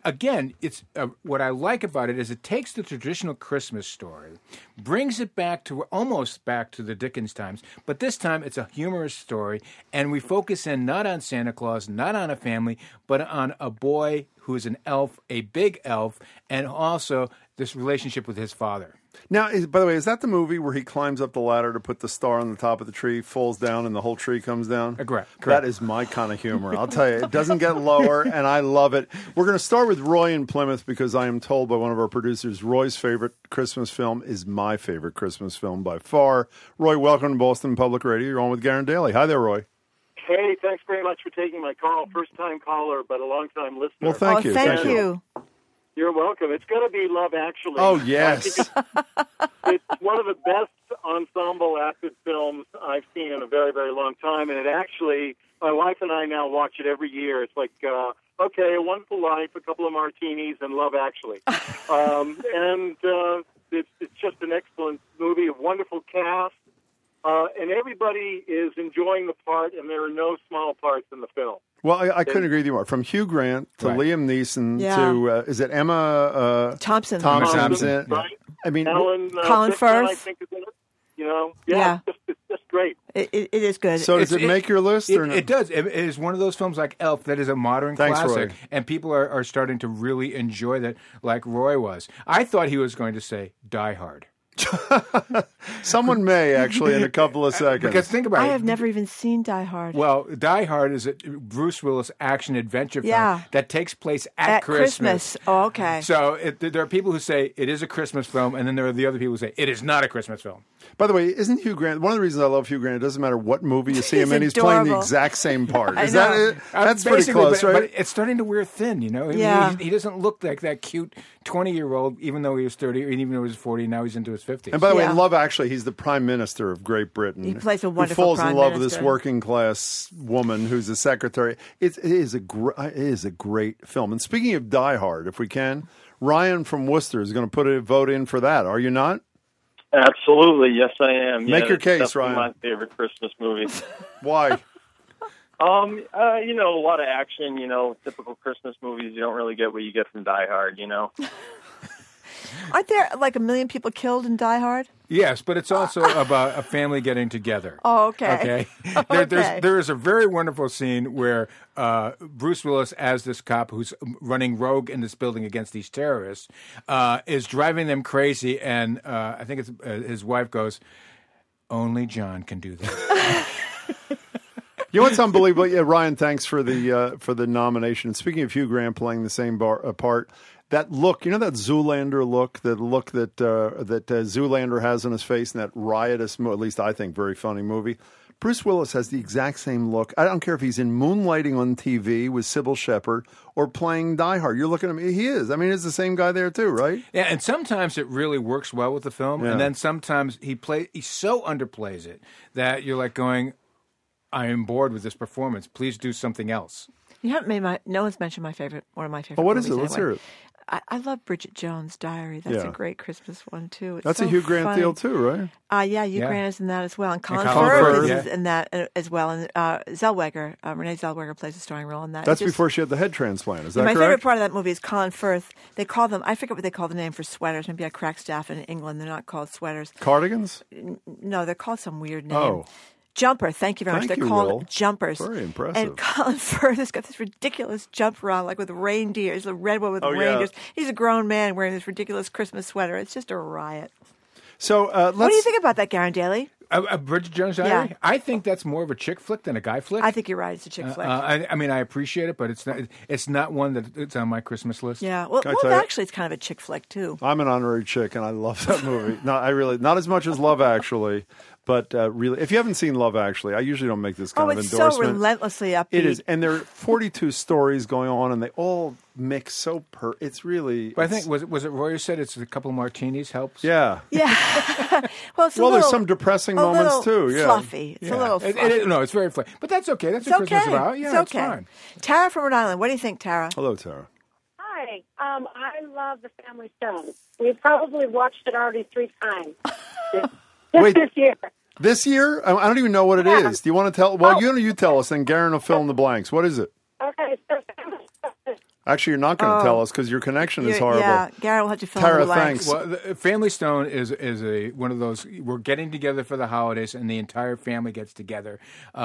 what I like about it is it takes the traditional Christmas story, brings it almost back to the Dickens times, but this time it's a humorous story, and we focus in not on Santa Claus, not on a family, but on a boy who's an elf, a big elf, and also this relationship with his father. Now, by the way, is that the movie where he climbs up the ladder to put the star on the top of the tree, falls down, and the whole tree comes down? Correct. That is my kind of humor. I'll tell you, it doesn't get lower, and I love it. We're going to start with Roy in Plymouth because I am told by one of our producers Roy's favorite Christmas film is my favorite Christmas film by far. Roy, welcome to Boston Public Radio. You're on with Garen Daly. Hi there, Roy. Hey, thanks very much for taking my call. First-time caller, but a long-time listener. Well, thank you. Thank you. You're welcome. It's going to be Love Actually. Oh, yes. It's one of the best ensemble acted films I've seen in a very, very long time. And it actually, my wife and I now watch it every year. It's like, A Wonderful Life, a couple of martinis, and Love Actually. It's just an excellent movie, a wonderful cast. And everybody is enjoying the part, and there are no small parts in the film. Well, I couldn't agree with you more. From Hugh Grant to Liam Neeson to, is it Emma Thompson? Thompson. Right. I mean, Colin Firth. I think is in it. It's just great. It is good. So does it make your list? Or no? It does. It is one of those films like Elf that is a modern classic, Roy. and people are starting to really enjoy that like Roy was. I thought he was going to say Die Hard. Someone may actually in a couple of seconds. Because think about it. I have never even seen Die Hard. Well, Die Hard is a Bruce Willis action adventure film that takes place at Christmas. Oh, okay. So there are people who say it is a Christmas film, and then there are the other people who say it is not a Christmas film. By the way, isn't Hugh Grant one of the reasons I love Hugh Grant? It doesn't matter what movie you see him in; he's playing the exact same part. Is that it? That's pretty close, right? But it's starting to wear thin. He doesn't look like that cute 20-year-old, even though he was 30, or even though he was 40. Now he's into his 50s. And by the way, in Love Actually, he's the Prime Minister of Great Britain. He plays a wonderful who falls Prime in love Minister. with this working class woman who's a secretary. It is a great film. And speaking of Die Hard, if we can, Ryan from Worcester is going to put a vote in for that. Are you not? Absolutely, yes, I am. Make your case, Ryan. My favorite Christmas movie. Why? A lot of action. Typical Christmas movies. You don't really get what you get from Die Hard. Aren't there like 1 million people killed in Die Hard? Yes, but it's also about a family getting together. Oh, okay. There is a very wonderful scene where Bruce Willis, as this cop who's running rogue in this building against these terrorists, is driving them crazy, and I think it's his wife goes, "Only John can do that." You know what's unbelievable? Yeah, Ryan, thanks for the nomination. And speaking of Hugh Grant playing the same part, that look, that Zoolander look, that Zoolander has on his face in that riotous, at least I think, very funny movie. Bruce Willis has the exact same look. I don't care if he's in Moonlighting on TV with Sybil Shepherd or playing Die Hard. You're looking at me. He is. I mean, it's the same guy there too, right? Yeah, and sometimes it really works well with the film, and then sometimes he so underplays it that you're like going, I am bored with this performance. Please do something else. You haven't no one's mentioned one of my favorite. Oh, what is it? movies Let's anyway. hear it. I love Bridget Jones' Diary. That's a great Christmas one too. It's That's so a Hugh Grant funny. deal too, right? Hugh Grant is in that as well, and Colin Colin Firth Firth, is in that as well, and Zellweger, Renee Zellweger plays a starring role in that. That's before she had the head transplant. Is that my correct? favorite part of that movie is Colin Firth. They call them, I forget what they call the name for sweaters. Maybe at Crackstaff in England, they're not called sweaters. Cardigans? No, they're called some weird name. Oh. Jumper, thank you very much. Thank They're you, called Will. jumpers. Very impressive. And Colin Firth has got this ridiculous jumper on, like with reindeers, the red one with Oh, yeah. reindeers. He's a grown man wearing this ridiculous Christmas sweater. It's just a riot. So What do you think about that, Garen Daly? Bridget Jones' Diary? Yeah. I think that's more of a chick flick than a guy flick. I think you're right. It's a chick flick. I mean, I appreciate it, but it's not one that's on my Christmas list. Yeah. Well, Can I tell you- actually, it's kind of a chick flick, too. I'm an honorary chick, and I love that movie. No, I really not as much as Love Actually, but really, if you haven't seen Love Actually, I usually don't make this kind of it's endorsement. so relentlessly upbeat. It is, and there are 42 stories going on, and they all mix so It's really. But I think was it Roy who said it's a couple of martinis helps? Yeah. Yeah. Well, it's a Well, there's little- some depressing a moments little too. Yeah. Fluffy. It's a little fluffy. No, it's very fluffy. But that's okay. That's It's what Christmas is okay. about. Yeah, it's okay. fine. Tara from Rhode Island. What do you think, Tara? Hello, Tara. Hi. I love The Family Stone. We've probably watched it already 3 times. Wait. This year. This year, I don't even know what it is. Do you want to tell? Well, you tell us, then Garen will fill in the blanks. What is it? Okay, so Actually, you're not going to tell us because your connection is horrible. Yeah, Garen will have to fill Tara, in the blanks. thanks. Well, the Family Stone is one of those. We're getting together for the holidays, and the entire family gets together.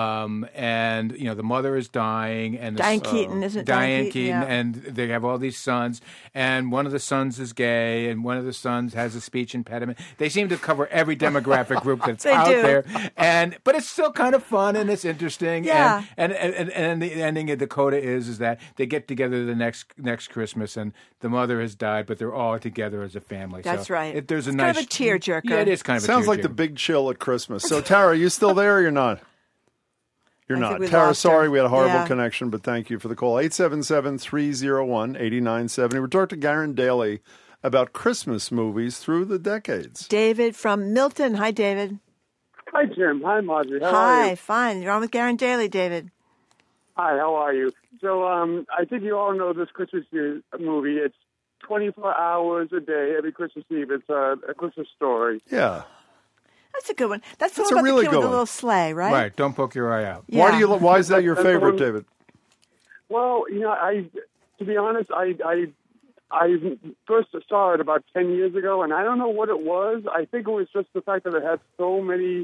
And the mother is dying, and Diane Keaton, isn't it? Diane Keaton, yeah. and they have all these sons, and one of the sons is gay, and one of the sons has a speech impediment. They seem to cover every demographic group that's They out do. there, but it's still kind of fun and it's interesting. Yeah. And the ending of Dakota is that they get together the next Christmas, and the mother has died, but they're all together as a family. That's so right. There's a It's nice kind of a tearjerker. Yeah, it is kind of Sounds a like the tearjerker. big chill at Christmas. So, Tara, are you still there or you're not? You're I think not. we Tara, lost her. sorry, we had a horrible Yeah. connection, but thank you for the call. 877-301-8970. We're talking to Garen Daly about Christmas movies through the decades. David from Milton. Hi, David. Hi, Jim. Hi, Marjorie. How are Hi, you? fine. You're on with Garen Daly, David. Hi, how are you? So, I think you all know this Christmas movie. It's 24 hours a day, every Christmas Eve. It's a Christmas story. Yeah. That's a good one. That's the That's one a about really the kid good with the one. little sleigh, right? Right. Don't poke your eye out. Yeah. Why is that your That's the favorite, one- David? Well, to be honest, I first saw it about 10 years ago, and I don't know what it was. I think it was just the fact that it had so many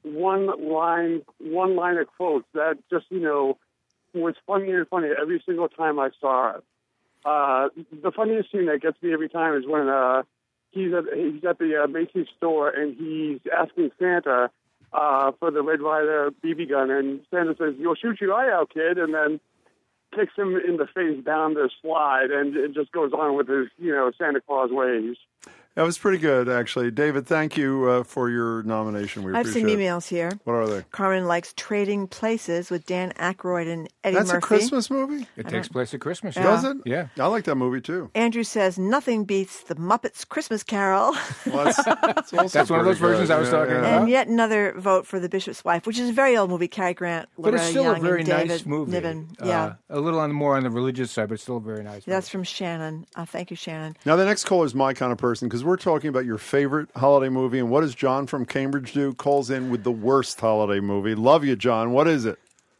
one-liner quotes that just, was funnier and funnier every single time I saw it. The funniest scene that gets me every time is when he's at the Macy's store and he's asking Santa for the Red Ryder BB gun, and Santa says, "You'll shoot your eye out, kid," and then kicks him in the face down the slide, and it just goes on with his, Santa Claus ways. That was pretty good, actually. David, thank you for your nomination. We I have some appreciate it. emails here. What are they? Carmen likes Trading Places with Dan Aykroyd and Eddie That's Murphy. a Christmas movie? It takes place at Christmas. Yeah. Does it? Yeah. I like that movie, too. Andrew says nothing beats the Muppets Christmas Carol. Well, that's also That's one of those pretty versions good. I was talking Yeah. about. And yet another vote for The Bishop's Wife, which is a very old movie. Cary Grant, But it's Loretta still Young, a very and David nice movie. Niven. Yeah, A little more on the religious side, but still a very nice that's from Shannon. Thank you, Shannon. Now, the next caller is my kind of person because we're talking about your favorite holiday movie. And what does John from Cambridge do? Calls in with the worst holiday movie. Love you, John. What is it?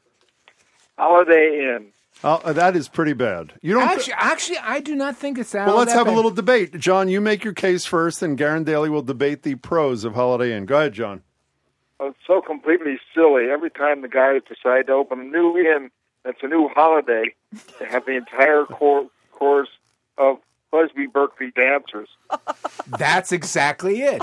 Holiday Inn. Oh, that is pretty bad. You don't. Actually, I do not think it's that. Well, let's that have a bad. little debate. John, you make your case first, and Garen Daly will debate the pros of Holiday Inn. Go ahead, John. It's so completely silly. Every time the guys decide to open a new inn that's a new holiday, they have the entire course of Busby Berkeley dancers. That's exactly it.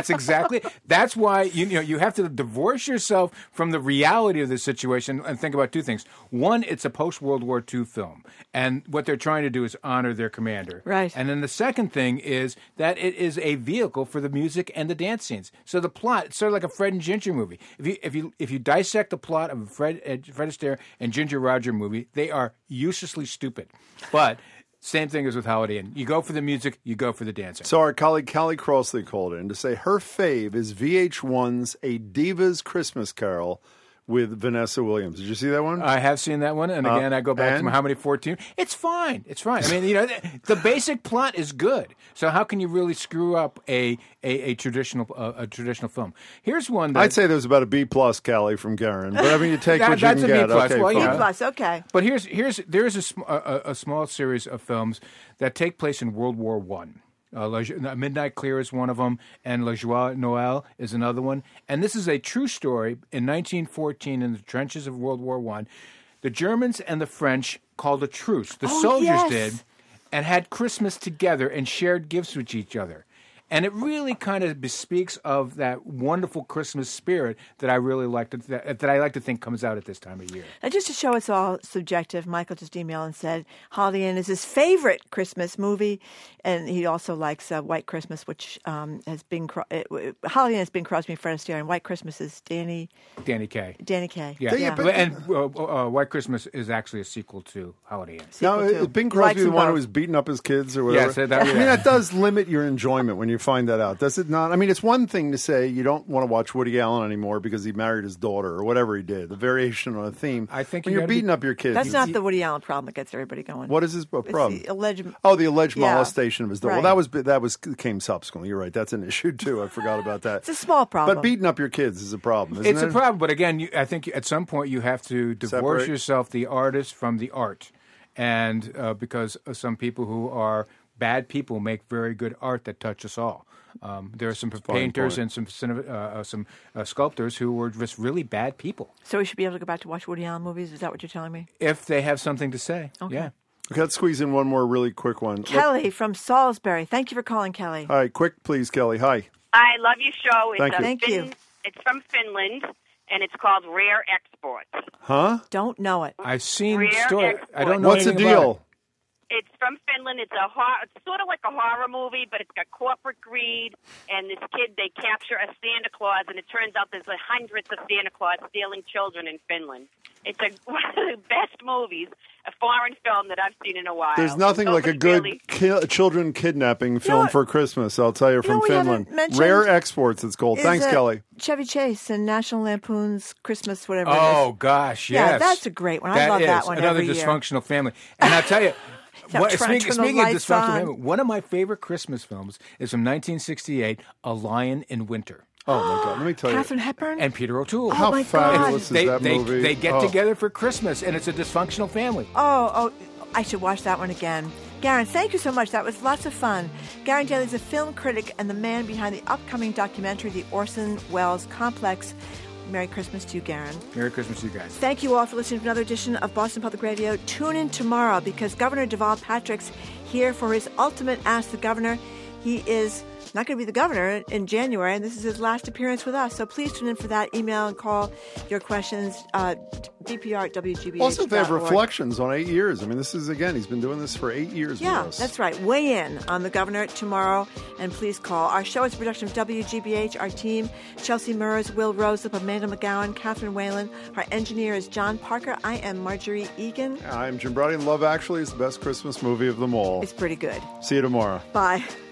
That's why you have to divorce yourself from the reality of the situation and think about two things. One, it's a post-World War II film, and what they're trying to do is honor their commander. Right. And then the second thing is that it is a vehicle for the music and the dance scenes. So the plot, it's sort of like a Fred and Ginger movie. If you dissect the plot of a Fred Astaire and Ginger Roger movie, they are uselessly stupid. But same thing as with Holiday Inn. You go for the music, you go for the dancing. So our colleague Callie Crossley called in to say her fave is VH1's A Diva's Christmas Carol with Vanessa Williams. Did you see that one? I have seen that one, and again, I go back to how many 14? It's fine. I mean, the basic plot is good. So how can you really screw up a traditional film? Here's one that I'd say there's about a B+, Callie, from Garen. But I mean, you take what you can get. Okay, well, B+, okay. But there's a small series of films that take place in World War I. Midnight Clear is one of them, and La Joie Noël is another one. And this is a true story. In 1914, in the trenches of World War I, the Germans and the French called a truce. The soldiers did, and had Christmas together and shared gifts with each other. And it really kind of bespeaks of that wonderful Christmas spirit that I really like that I like to think comes out at this time of year. And just to show it's all subjective, Michael just emailed and said Holiday Inn is his favorite Christmas movie, and he also likes White Christmas, which has been Holiday Inn has been Crosby, Fred Astaire, and White Christmas is Danny Kaye. Yeah. And White Christmas is actually a sequel to Holiday Inn. Now, is Bing Crosby the one who was beating up his kids or whatever? Yes, I mean, that does limit your enjoyment when you find that out, does it not? I mean, it's one thing to say you don't want to watch Woody Allen anymore because he married his daughter or whatever he did, the variation on a theme. I think when you're beating up your kids. That's not the Woody Allen problem that gets everybody going. What is his problem? The alleged molestation of his daughter. Right. Well, that came subsequently. You're right. That's an issue too. I forgot about that. It's a small problem. But beating up your kids is a problem, isn't it? It's a problem, but again, I think at some point you have to divorce yourself, the artist, from the art. And because some people who are bad people make very good art that touch us all. There are some painters and some sculptors who were just really bad people. So we should be able to go back to watch Woody Allen movies? Is that what you're telling me? If they have something to say, yeah. Okay, let's squeeze in one more really quick one. Kelly from Salisbury. Thank you for calling, Kelly. All right, quick, please, Kelly. Hi. I love your show. Thank you. It's from Finland, and it's called Rare Exports. Huh? Don't know it. I've seen Rare story. Exports. I don't know What's the anything about deal? it. It's from Finland. It's it's sort of like a horror movie, but it's got corporate greed. And this kid, they capture a Santa Claus, and it turns out there's hundreds of Santa Claus stealing children in Finland. It's one of the best movies, a foreign film that I've seen in a while. There's nothing like a good children kidnapping film for Christmas, I'll tell you, from Finland. Rare Exports, it's called. Thanks, Kelly. Chevy Chase and National Lampoon's Christmas, whatever it is. Oh, gosh, yes. Yeah, that's a great one. I love that one another every year. Dysfunctional family. And I'll tell you, speaking of dysfunctional family, one of my favorite Christmas films is from 1968, A Lion in Winter. Oh, my God. Let me tell you. Katharine Hepburn? And Peter O'Toole. Oh, my God. Fabulous is that movie? They get together for Christmas, and it's a dysfunctional family. Oh, I should watch that one again. Garen, thank you so much. That was lots of fun. Garen Daly is a film critic and the man behind the upcoming documentary, The Orson Welles Complex. Merry Christmas to you, Garen. Merry Christmas to you guys. Thank you all for listening to another edition of Boston Public Radio. Tune in tomorrow because Governor Deval Patrick's here for his ultimate Ask the Governor. He is not going to be the governor in January, and this is his last appearance with us. So please tune in for that. Email and call your questions, dpr@wgbh.org. Also, they have reflections on 8 years. I mean, this is, again, he's been doing this for 8 years with us. That's right. Weigh in on the governor tomorrow, and please call. Our show is a production of WGBH. Our team, Chelsea Murs, Will Roselup, Amanda McGowan, Catherine Whalen. Our engineer is John Parker. I am Marjorie Egan. I'm Jim Brody, and Love Actually is the best Christmas movie of them all. It's pretty good. See you tomorrow. Bye.